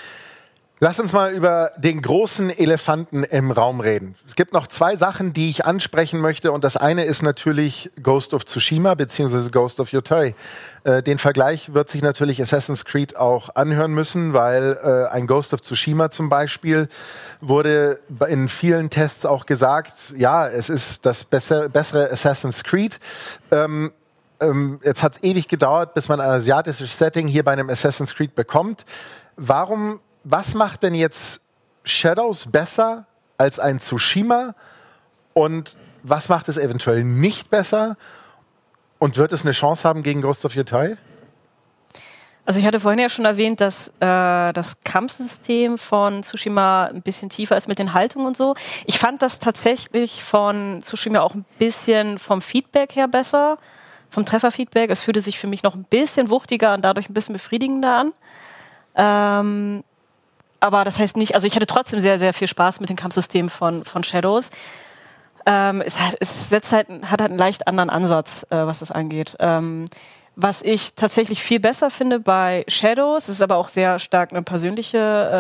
Lass uns mal über den großen Elefanten im Raum reden. Es gibt noch zwei Sachen, die ich ansprechen möchte. Und das eine ist natürlich Ghost of Tsushima bzw. Ghost of Yotei. Äh, den Vergleich wird sich natürlich Assassin's Creed auch anhören müssen, weil äh, ein Ghost of Tsushima zum Beispiel wurde in vielen Tests auch gesagt, ja, es ist das bessere, bessere Assassin's Creed. Ähm, ähm, jetzt hat es ewig gedauert, bis man ein asiatisches Setting hier bei einem Assassin's Creed bekommt. Warum Was macht denn jetzt Shadows besser als ein Tsushima? Und was macht es eventuell nicht besser? Und wird es eine Chance haben gegen Ghost of Yotei? Also ich hatte vorhin ja schon erwähnt, dass äh, das Kampfsystem von Tsushima ein bisschen tiefer ist mit den Haltungen und so. Ich fand das tatsächlich von Tsushima auch ein bisschen vom Feedback her besser, vom Trefferfeedback. Es fühlte sich für mich noch ein bisschen wuchtiger und dadurch ein bisschen befriedigender an. Ähm, Aber das heißt nicht, also ich hatte trotzdem sehr, sehr viel Spaß mit dem Kampfsystem von, von Shadows. Ähm, es hat, es setzt halt, hat halt einen leicht anderen Ansatz, äh, was das angeht. Ähm, was ich tatsächlich viel besser finde bei Shadows, das ist aber auch sehr stark eine persönliche,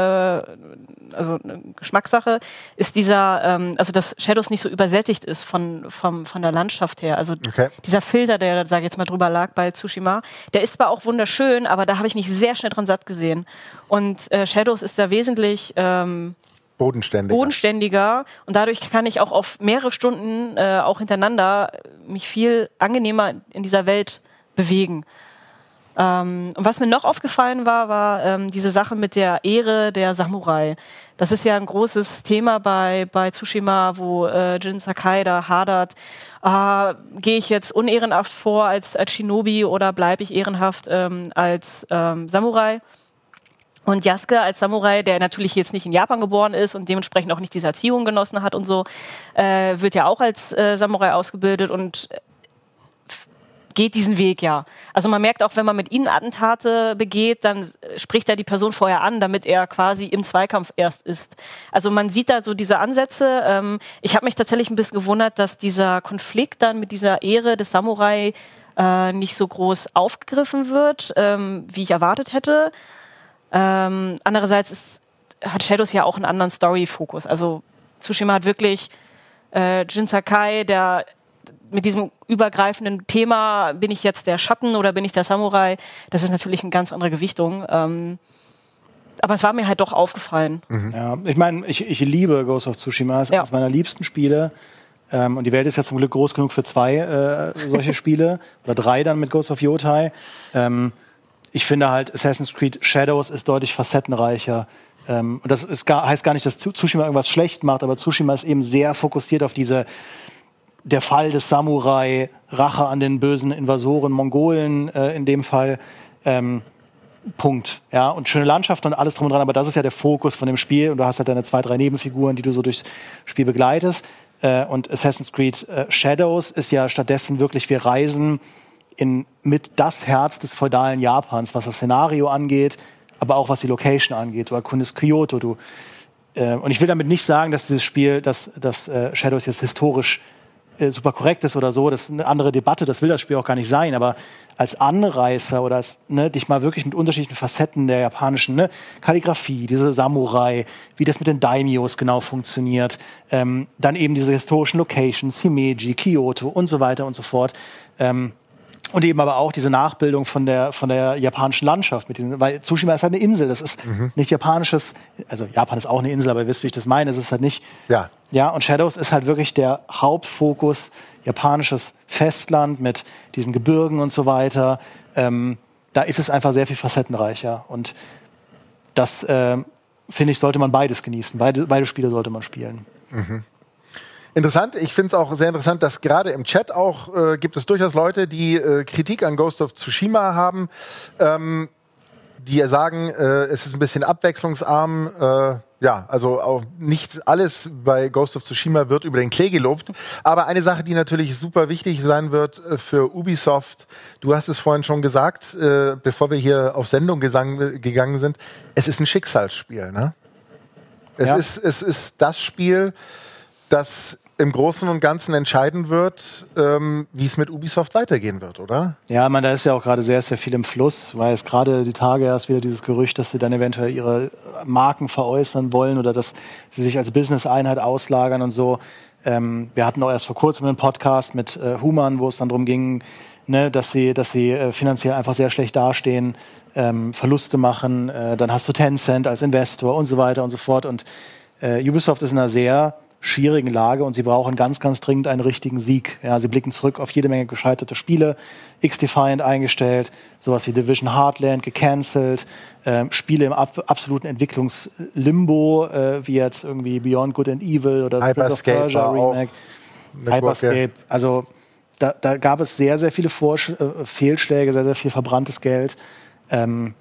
äh, also eine Geschmackssache, ist dieser, ähm, also dass Shadows nicht so übersättigt ist von, vom, von der Landschaft her. Also okay. Dieser Filter, der, sag ich jetzt mal, drüber lag bei Tsushima, der ist zwar auch wunderschön, aber da habe ich mich sehr schnell dran satt gesehen. Und äh, Shadows ist da wesentlich ähm, bodenständiger. bodenständiger und dadurch kann ich auch auf mehrere Stunden äh, auch hintereinander mich viel angenehmer in dieser Welt bewegen. Ähm, und was mir noch aufgefallen war, war ähm, diese Sache mit der Ehre der Samurai. Das ist ja ein großes Thema bei, bei Tsushima, wo äh, Jin Sakai da hadert. Ah, gehe ich jetzt unehrenhaft vor als, als Shinobi oder bleibe ich ehrenhaft ähm, als ähm, Samurai? Und Yasuke als Samurai, der natürlich jetzt nicht in Japan geboren ist und dementsprechend auch nicht diese Erziehung genossen hat und so, äh, wird ja auch als äh, Samurai ausgebildet und geht diesen Weg, ja. Also man merkt auch, wenn man mit ihnen Attentate begeht, dann spricht er die Person vorher an, damit er quasi im Zweikampf erst ist. Also man sieht da so diese Ansätze. Ähm, ich habe mich tatsächlich ein bisschen gewundert, dass dieser Konflikt dann mit dieser Ehre des Samurai äh, nicht so groß aufgegriffen wird, ähm, wie ich erwartet hätte. Ähm, andererseits ist, hat Shadows ja auch einen anderen Story-Fokus. Also Tsushima hat wirklich äh, Jin Sakai, der mit diesem übergreifenden Thema, bin ich jetzt der Schatten oder bin ich der Samurai, das ist natürlich eine ganz andere Gewichtung. Ähm, aber es war mir halt doch aufgefallen. Mhm. Ja, ich meine, ich, ich liebe Ghost of Tsushima, es ist ja. eines meiner liebsten Spiele. Ähm, und die Welt ist ja zum Glück groß genug für zwei äh, solche Spiele. Oder drei dann mit Ghost of Yotai. Ähm, ich finde halt, Assassin's Creed Shadows ist deutlich facettenreicher. Ähm, und das ist gar, heißt gar nicht, dass Tsushima irgendwas schlecht macht, aber Tsushima ist eben sehr fokussiert auf diese der Fall des Samurai, Rache an den bösen Invasoren, Mongolen äh, in dem Fall, ähm, Punkt. Ja, und schöne Landschaft und alles drum und dran, aber das ist ja der Fokus von dem Spiel und du hast halt deine zwei, drei Nebenfiguren, die du so durchs Spiel begleitest. Äh, und Assassin's Creed äh, Shadows ist ja stattdessen wirklich, wir reisen in mit das Herz des feudalen Japans, was das Szenario angeht, aber auch was die Location angeht. Du erkundest Kyoto, du äh, und ich will damit nicht sagen, dass dieses Spiel, dass, dass äh, Shadows jetzt historisch super korrekt ist oder so, das ist eine andere Debatte, das will das Spiel auch gar nicht sein, aber als Anreißer oder als, ne, dich mal wirklich mit unterschiedlichen Facetten der japanischen ne, Kalligrafie, diese Samurai, wie das mit den Daimyos genau funktioniert, ähm, dann eben diese historischen Locations, Himeji, Kyoto und so weiter und so fort, ähm, und eben aber auch diese Nachbildung von der von der japanischen Landschaft mit diesen, weil Tsushima ist halt eine Insel, das ist mhm. nicht japanisches, also Japan ist auch eine Insel, aber ihr wisst, wie ich das meine, es ist halt nicht, ja, ja, und Shadows ist halt wirklich der Hauptfokus, japanisches Festland mit diesen Gebirgen und so weiter, ähm, da ist es einfach sehr viel facettenreicher und das, äh, finde ich, sollte man beides genießen, beide, beide Spiele sollte man spielen. Mhm. Interessant, ich finde es auch sehr interessant, dass gerade im Chat auch äh, gibt es durchaus Leute, die äh, Kritik an Ghost of Tsushima haben, ähm, die sagen, äh, es ist ein bisschen abwechslungsarm. Äh, ja, also auch nicht alles bei Ghost of Tsushima wird über den Klee gelobt. Aber eine Sache, die natürlich super wichtig sein wird äh, für Ubisoft, du hast es vorhin schon gesagt, äh, bevor wir hier auf Sendung gesang, gegangen sind, es ist ein Schicksalsspiel. Ne? Es, ja. ist, es ist das Spiel, das im Großen und Ganzen entscheiden wird, ähm, wie es mit Ubisoft weitergehen wird, oder? Ja, man, da ist ja auch gerade sehr, sehr viel im Fluss, weil es gerade die Tage erst wieder dieses Gerücht, dass sie dann eventuell ihre Marken veräußern wollen oder dass sie sich als Business-Einheit auslagern und so. Ähm, wir hatten auch erst vor kurzem einen Podcast mit äh, Human, wo es dann darum ging, ne, dass sie, dass sie äh, finanziell einfach sehr schlecht dastehen, ähm, Verluste machen. Äh, dann hast du Tencent als Investor und so weiter und so fort. Und äh, Ubisoft ist in einer sehr schwierigen Lage und sie brauchen ganz, ganz dringend einen richtigen Sieg. Ja, sie blicken zurück auf jede Menge gescheiterte Spiele, X-Defiant eingestellt, sowas wie Division Heartland gecancelt, äh, Spiele im ab- absoluten Entwicklungslimbo, äh, wie jetzt irgendwie Beyond Good and Evil oder Prince of Persia Remake. Hyperscape, also da, da gab es sehr, sehr viele Vorsch- äh, Fehlschläge, sehr, sehr viel verbranntes Geld. Ähm,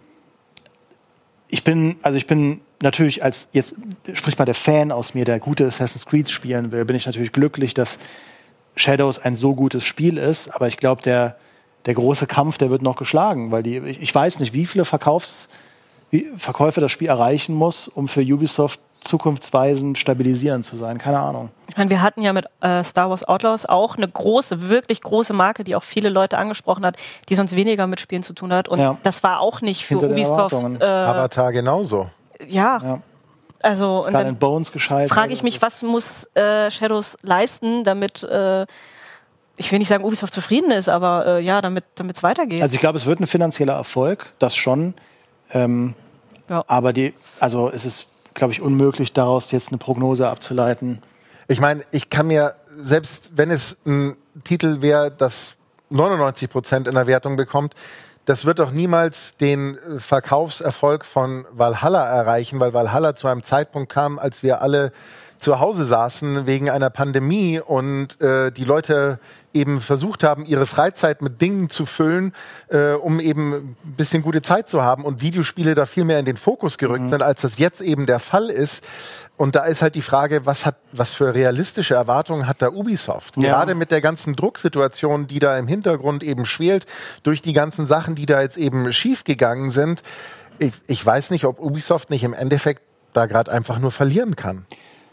ich bin, also ich bin natürlich als, jetzt spricht mal der Fan aus mir, der gute Assassin's Creed spielen will, bin ich natürlich glücklich, dass Shadows ein so gutes Spiel ist, aber ich glaube, der, der große Kampf, der wird noch geschlagen, weil die, ich, ich weiß nicht, wie viele Verkaufs, wie Verkäufe das Spiel erreichen muss, um für Ubisoft zukunftsweisend stabilisierend zu sein, keine Ahnung. Ich meine, wir hatten ja mit äh, Star Wars Outlaws auch eine große, wirklich große Marke, die auch viele Leute angesprochen hat, die sonst weniger mit Spielen zu tun hat und ja. das war auch nicht für Hinter Ubisoft. Äh, Avatar genauso. Ja, ja. Also Skull and Bones gescheitert. Frage ich mich, was muss äh, Shadows leisten, damit äh, ich will nicht sagen, Ubisoft zufrieden ist, aber äh, ja, damit es weitergeht. Also ich glaube, es wird ein finanzieller Erfolg, das schon. Ähm, ja. Aber die, also es ist, glaube ich, unmöglich, daraus jetzt eine Prognose abzuleiten. Ich meine, ich kann mir, selbst wenn es ein Titel wäre, das neunundneunzig Prozent in der Wertung bekommt, das wird doch niemals den äh, Verkaufserfolg von Valhalla erreichen, weil Valhalla zu einem Zeitpunkt kam, als wir alle zu Hause saßen wegen einer Pandemie und äh, die Leute eben versucht haben, ihre Freizeit mit Dingen zu füllen, äh, um eben ein bisschen gute Zeit zu haben und Videospiele da viel mehr in den Fokus gerückt mhm. sind, als das jetzt eben der Fall ist. Und da ist halt die Frage, was hat, was für realistische Erwartungen hat da Ubisoft? Ja. Gerade mit der ganzen Drucksituation, die da im Hintergrund eben schwelt, durch die ganzen Sachen, die da jetzt eben schiefgegangen sind. Ich, ich weiß nicht, ob Ubisoft nicht im Endeffekt da gerade einfach nur verlieren kann.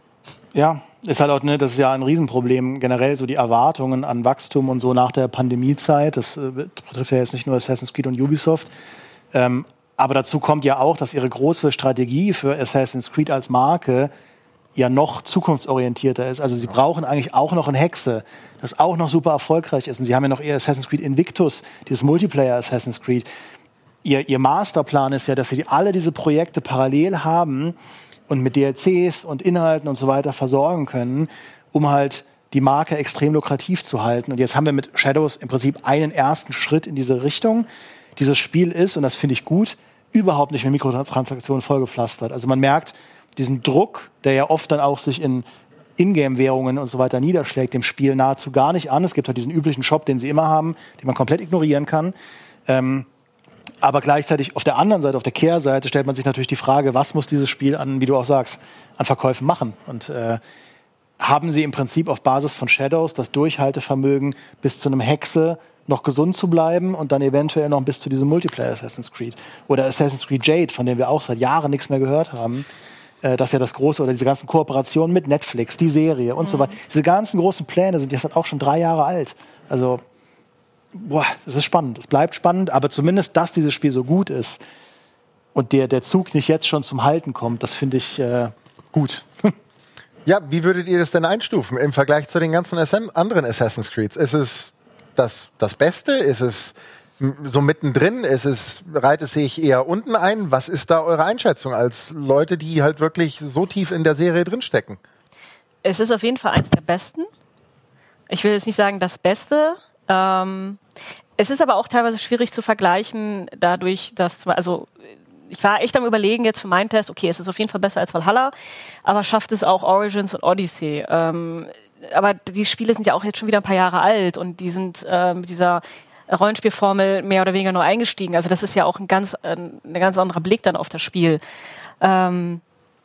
Ja, ist halt auch, ne, das ist ja ein Riesenproblem, generell so die Erwartungen an Wachstum und so nach der Pandemiezeit. Das äh, betrifft ja jetzt nicht nur Assassin's Creed und Ubisoft. Ähm, aber dazu kommt ja auch, dass ihre große Strategie für Assassin's Creed als Marke ja noch zukunftsorientierter ist. Also sie brauchen eigentlich auch noch ein Hexe, das auch noch super erfolgreich ist. Und sie haben ja noch eher Assassin's Creed Invictus, dieses Multiplayer Assassin's Creed. Ihr, ihr Masterplan ist ja, dass sie alle diese Projekte parallel haben und mit D L Cs und Inhalten und so weiter versorgen können, um halt die Marke extrem lukrativ zu halten. Und jetzt haben wir mit Shadows im Prinzip einen ersten Schritt in diese Richtung. Dieses Spiel ist, und das finde ich gut, überhaupt nicht mit Mikrotransaktionen vollgepflastert. Also man merkt diesen Druck, der ja oft dann auch sich in Ingame-Währungen und so weiter niederschlägt, dem Spiel nahezu gar nicht an. Es gibt halt diesen üblichen Shop, den sie immer haben, den man komplett ignorieren kann. Ähm, Aber gleichzeitig auf der anderen Seite, auf der Kehrseite, stellt man sich natürlich die Frage, was muss dieses Spiel an, wie du auch sagst, an Verkäufen machen? Und äh, haben sie im Prinzip auf Basis von Shadows das Durchhaltevermögen, bis zu einem Hexe noch gesund zu bleiben und dann eventuell noch bis zu diesem Multiplayer Assassin's Creed? Oder Assassin's Creed Jade, von dem wir auch seit Jahren nichts mehr gehört haben. Äh, das ist ja das Große, oder diese ganzen Kooperationen mit Netflix, die Serie und mhm. so weiter. Diese ganzen großen Pläne sind jetzt auch schon drei Jahre alt. Also boah, das ist spannend. Es bleibt spannend, aber zumindest, dass dieses Spiel so gut ist und der, der Zug nicht jetzt schon zum Halten kommt, das finde ich äh, gut. Ja, wie würdet ihr das denn einstufen im Vergleich zu den ganzen Assen- anderen Assassin's Creeds? Ist es das, das Beste? Ist es so mittendrin? Ist es, reiht es sich eher unten ein? Was ist da eure Einschätzung als Leute, die halt wirklich so tief in der Serie drinstecken? Es ist auf jeden Fall eins der besten. Ich will jetzt nicht sagen das Beste. Ähm, es ist aber auch teilweise schwierig zu vergleichen, dadurch, dass, also ich war echt am Überlegen jetzt für meinen Test, okay, es ist auf jeden Fall besser als Valhalla, aber schafft es auch Origins und Odyssey. Ähm, aber die Spiele sind ja auch jetzt schon wieder ein paar Jahre alt und die sind äh, mit dieser Rollenspielformel mehr oder weniger nur eingestiegen. Also das ist ja auch ein ganz, äh, ein ganz anderer Blick dann auf das Spiel. Ähm,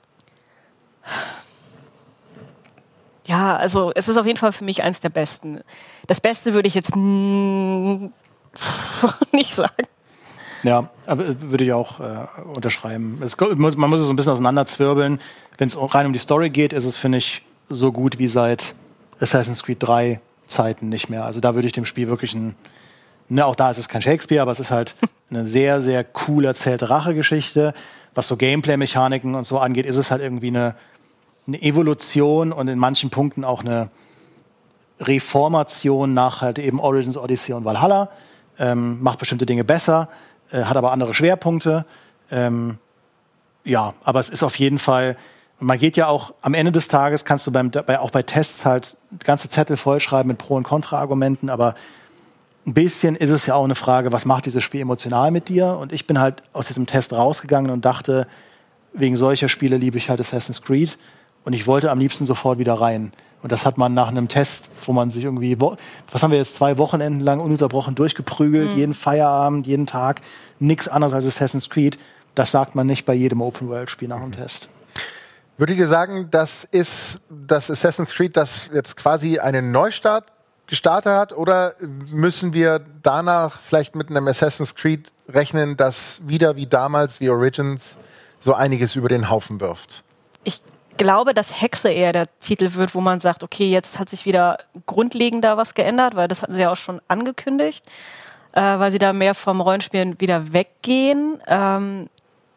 Ja, also es ist auf jeden Fall für mich eins der besten. Das Beste würde ich jetzt n- nicht sagen. Ja, würde ich auch äh, unterschreiben. Es, man muss es so ein bisschen auseinanderzwirbeln. Wenn es rein um die Story geht, ist es, finde ich, so gut wie seit Assassin's Creed drei Zeiten nicht mehr. Also da würde ich dem Spiel wirklich ein, ne, auch da ist es kein Shakespeare, aber es ist halt eine sehr, sehr cool erzählte Rachegeschichte. Was so Gameplay-Mechaniken und so angeht, ist es halt irgendwie eine eine Evolution und in manchen Punkten auch eine Reformation nach halt eben Origins, Odyssey und Valhalla. Ähm, macht bestimmte Dinge besser, äh, hat aber andere Schwerpunkte. Ähm, ja, aber es ist auf jeden Fall, man geht ja auch, am Ende des Tages kannst du beim, bei, auch bei Tests halt ganze Zettel vollschreiben mit Pro- und Kontra-Argumenten, aber ein bisschen ist es ja auch eine Frage, was macht dieses Spiel emotional mit dir? Und ich bin halt aus diesem Test rausgegangen und dachte, wegen solcher Spiele liebe ich halt Assassin's Creed. Und ich wollte am liebsten sofort wieder rein. Und das hat man nach einem Test, wo man sich irgendwie, was haben wir jetzt, zwei Wochenenden lang ununterbrochen durchgeprügelt, mhm. jeden Feierabend, jeden Tag, nichts anderes als Assassin's Creed. Das sagt man nicht bei jedem Open-World-Spiel nach dem Test. Würdet ihr sagen, das ist das Assassin's Creed, das jetzt quasi einen Neustart gestartet hat? Oder müssen wir danach vielleicht mit einem Assassin's Creed rechnen, das wieder wie damals, wie Origins, so einiges über den Haufen wirft? Ich glaube, dass Hexe eher der Titel wird, wo man sagt, okay, jetzt hat sich wieder grundlegender was geändert, weil das hatten sie ja auch schon angekündigt, äh, weil sie da mehr vom Rollenspielen wieder weggehen. Ähm,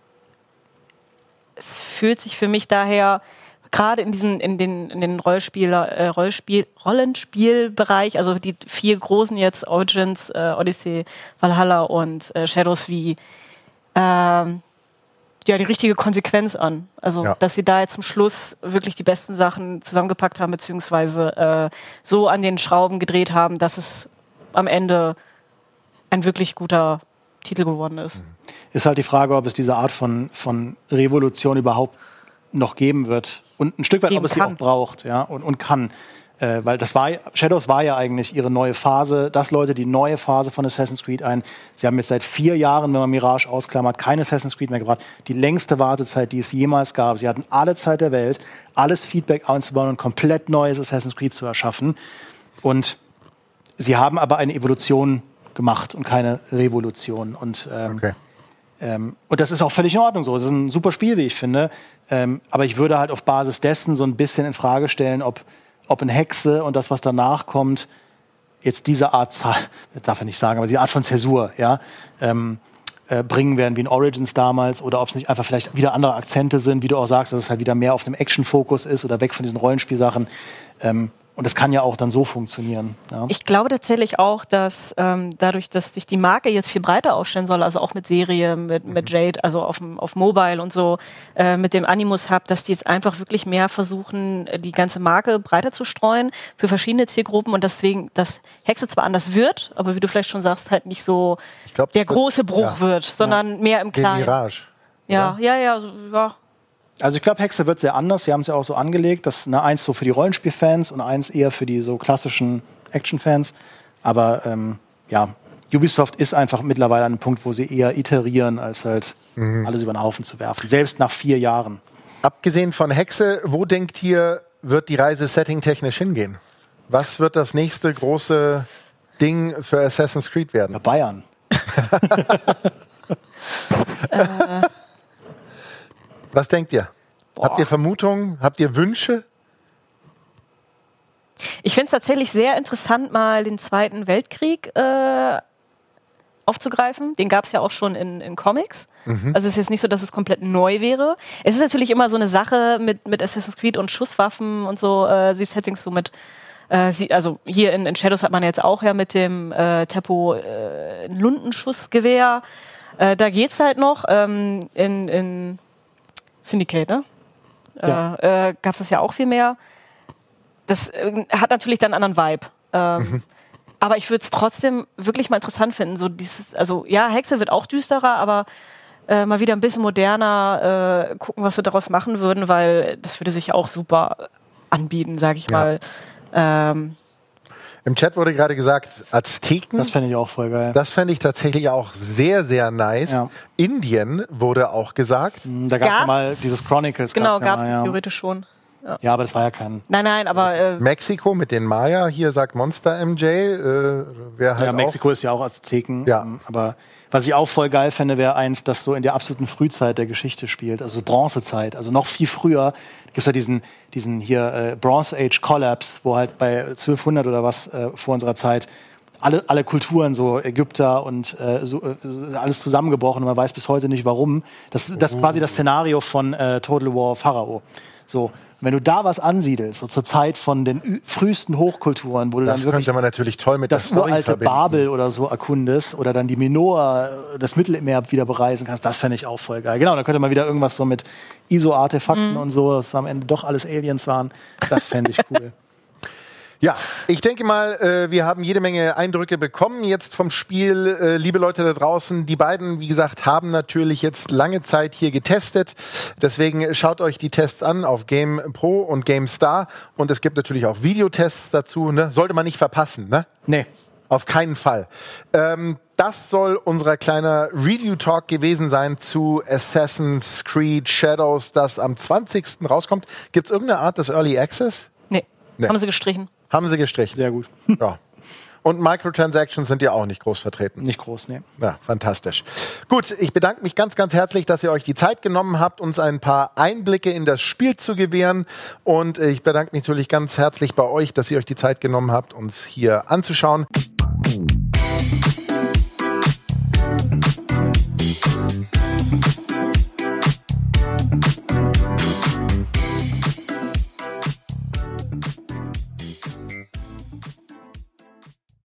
es fühlt sich für mich daher gerade in diesem, in den, in den Rollenspieler, äh, Rollenspiel, Rollenspielbereich, also die vier großen jetzt, Origins, äh, Odyssey, Valhalla und äh, Shadows wie ähm, ja, die richtige Konsequenz an. Also, ja. dass wir da jetzt zum Schluss wirklich die besten Sachen zusammengepackt haben, beziehungsweise äh, so an den Schrauben gedreht haben, dass es am Ende ein wirklich guter Titel geworden ist. Ist halt die Frage, ob es diese Art von, von Revolution überhaupt noch geben wird. Und ein Stück weit, Geben ob es sie kann. auch braucht, ja, und, und kann. Äh, weil das war, Shadows war ja eigentlich ihre neue Phase. Das läutet die neue Phase von Assassin's Creed ein. Sie haben jetzt seit vier Jahren, wenn man Mirage ausklammert, kein Assassin's Creed mehr gebracht. Die längste Wartezeit, die es jemals gab. Sie hatten alle Zeit der Welt, alles Feedback einzubauen und komplett neues Assassin's Creed zu erschaffen. Und sie haben aber eine Evolution gemacht und keine Revolution. Und, ähm, Okay. ähm, und das ist auch völlig in Ordnung so. Es ist ein super Spiel, wie ich finde. Ähm, aber ich würde halt auf Basis dessen so ein bisschen in Frage stellen, ob ob ein Hexe und das, was danach kommt, jetzt diese Art, das darf ich nicht sagen, aber diese Art von Zäsur, ja, ähm, äh, bringen werden wie in Origins damals, oder ob es nicht einfach vielleicht wieder andere Akzente sind, wie du auch sagst, dass es halt wieder mehr auf einem Action-Fokus ist oder weg von diesen Rollenspielsachen. Ähm, und das kann ja auch dann so funktionieren. Ja. Ich glaube tatsächlich auch, dass ähm, dadurch, dass sich die Marke jetzt viel breiter aufstellen soll, also auch mit Serie, mit, mit Jade, also auf, auf Mobile und so, äh, mit dem Animus Hub, dass die jetzt einfach wirklich mehr versuchen, die ganze Marke breiter zu streuen für verschiedene Zielgruppen und deswegen, dass Hexe zwar anders wird, aber wie du vielleicht schon sagst, halt nicht so Ich glaub, der das wird- große Bruch ja. wird, sondern mehr im Den Kleinen. Mirage. Ja, ja, ja, so, ja. Also ich glaube, Hexe wird sehr anders. Sie haben es ja auch so angelegt, dass ne, eins so für die Rollenspielfans und eins eher für die so klassischen Actionfans. Aber ähm, ja, Ubisoft ist einfach mittlerweile an einem Punkt, wo sie eher iterieren, als halt alles über den Haufen zu werfen. Selbst nach vier Jahren. Abgesehen von Hexe, wo denkt ihr, wird die Reise settingtechnisch hingehen? Was wird das nächste große Ding für Assassin's Creed werden? Bei Bayern. Was denkt ihr? Boah. Habt ihr Vermutungen? Habt ihr Wünsche? Ich finde es tatsächlich sehr interessant, mal den Zweiten Weltkrieg äh, aufzugreifen. Den gab es ja auch schon in, in Comics. Mhm. Also es ist jetzt nicht so, dass es komplett neu wäre. Es ist natürlich immer so eine Sache mit, mit Assassin's Creed und Schusswaffen und so, äh, die Settings so mit, äh, sie, also hier in, in Shadows hat man jetzt auch ja mit dem äh, Tempo äh, ein Lundenschussgewehr. Äh, da geht's halt noch. Ähm, in, in Syndicate, ne? Ja. Äh, äh, gab es das ja auch viel mehr. Das äh, hat natürlich dann einen anderen Vibe. Ähm, Mhm. Aber ich würde es trotzdem wirklich mal interessant finden. So dieses, also ja, Hexe wird auch düsterer, aber äh, mal wieder ein bisschen moderner äh, gucken, was sie daraus machen würden, weil das würde sich auch super anbieten, sag ich Ja. mal. Ähm, Im Chat wurde gerade gesagt, Azteken. Das fände ich auch voll geil. Das fände ich tatsächlich auch sehr, sehr nice. Ja. Indien wurde auch gesagt. Da gab es Gab's- mal dieses Chronicles. genau, gab's ja gab es mal, ja. theoretisch schon. Ja, aber das war ja kein... Nein, nein, aber äh, Mexiko mit den Maya, hier sagt Monster M J. Äh, wer halt Ja, auch. Mexiko ist ja auch Azteken. Ja. ähm, Aber was ich auch voll geil fände, wäre eins, das so in der absoluten Frühzeit der Geschichte spielt. Also Bronzezeit, also noch viel früher. Da gibt es ja diesen, diesen hier äh, Bronze Age Collapse, wo halt bei zwölfhundert oder was äh, vor unserer Zeit alle, alle Kulturen, so Ägypter und äh, so, äh, alles zusammengebrochen und man weiß bis heute nicht warum. Das, das ist quasi das Szenario von äh, Total War Pharao. So. Wenn du da was ansiedelst, so zur Zeit von den ü- frühesten Hochkulturen, wo du Das dann wirklich könnte man natürlich toll mit das der Story uralte verbinden. Babel oder so erkundest oder dann die Minoa, das Mittelmeer wieder bereisen kannst, das fände ich auch voll geil. Genau, dann könnte man wieder irgendwas so mit I S O-Artefakten und so, dass am Ende doch alles Aliens waren. Das fände ich cool. Ja, ich denke mal, äh, wir haben jede Menge Eindrücke bekommen jetzt vom Spiel. Äh, liebe Leute da draußen, die beiden, wie gesagt, haben natürlich jetzt lange Zeit hier getestet. Deswegen schaut euch die Tests an auf GamePro und GameStar. Und es gibt natürlich auch Videotests dazu. Ne? Sollte man nicht verpassen, ne? Nee. Auf keinen Fall. Ähm, das soll unser kleiner Review-Talk gewesen sein zu Assassin's Creed Shadows, das am zwanzigsten rauskommt. Gibt es irgendeine Art des Early Access? nee, Nee. haben sie gestrichen. Haben sie gestrichen. Sehr gut. Ja. Und Microtransactions sind ja auch nicht groß vertreten. Nicht groß, nee. Ja, fantastisch. Gut, ich bedanke mich ganz, ganz herzlich, dass ihr euch die Zeit genommen habt, uns ein paar Einblicke in das Spiel zu gewähren. Und ich bedanke mich natürlich ganz herzlich bei euch, dass ihr euch die Zeit genommen habt, uns hier anzuschauen.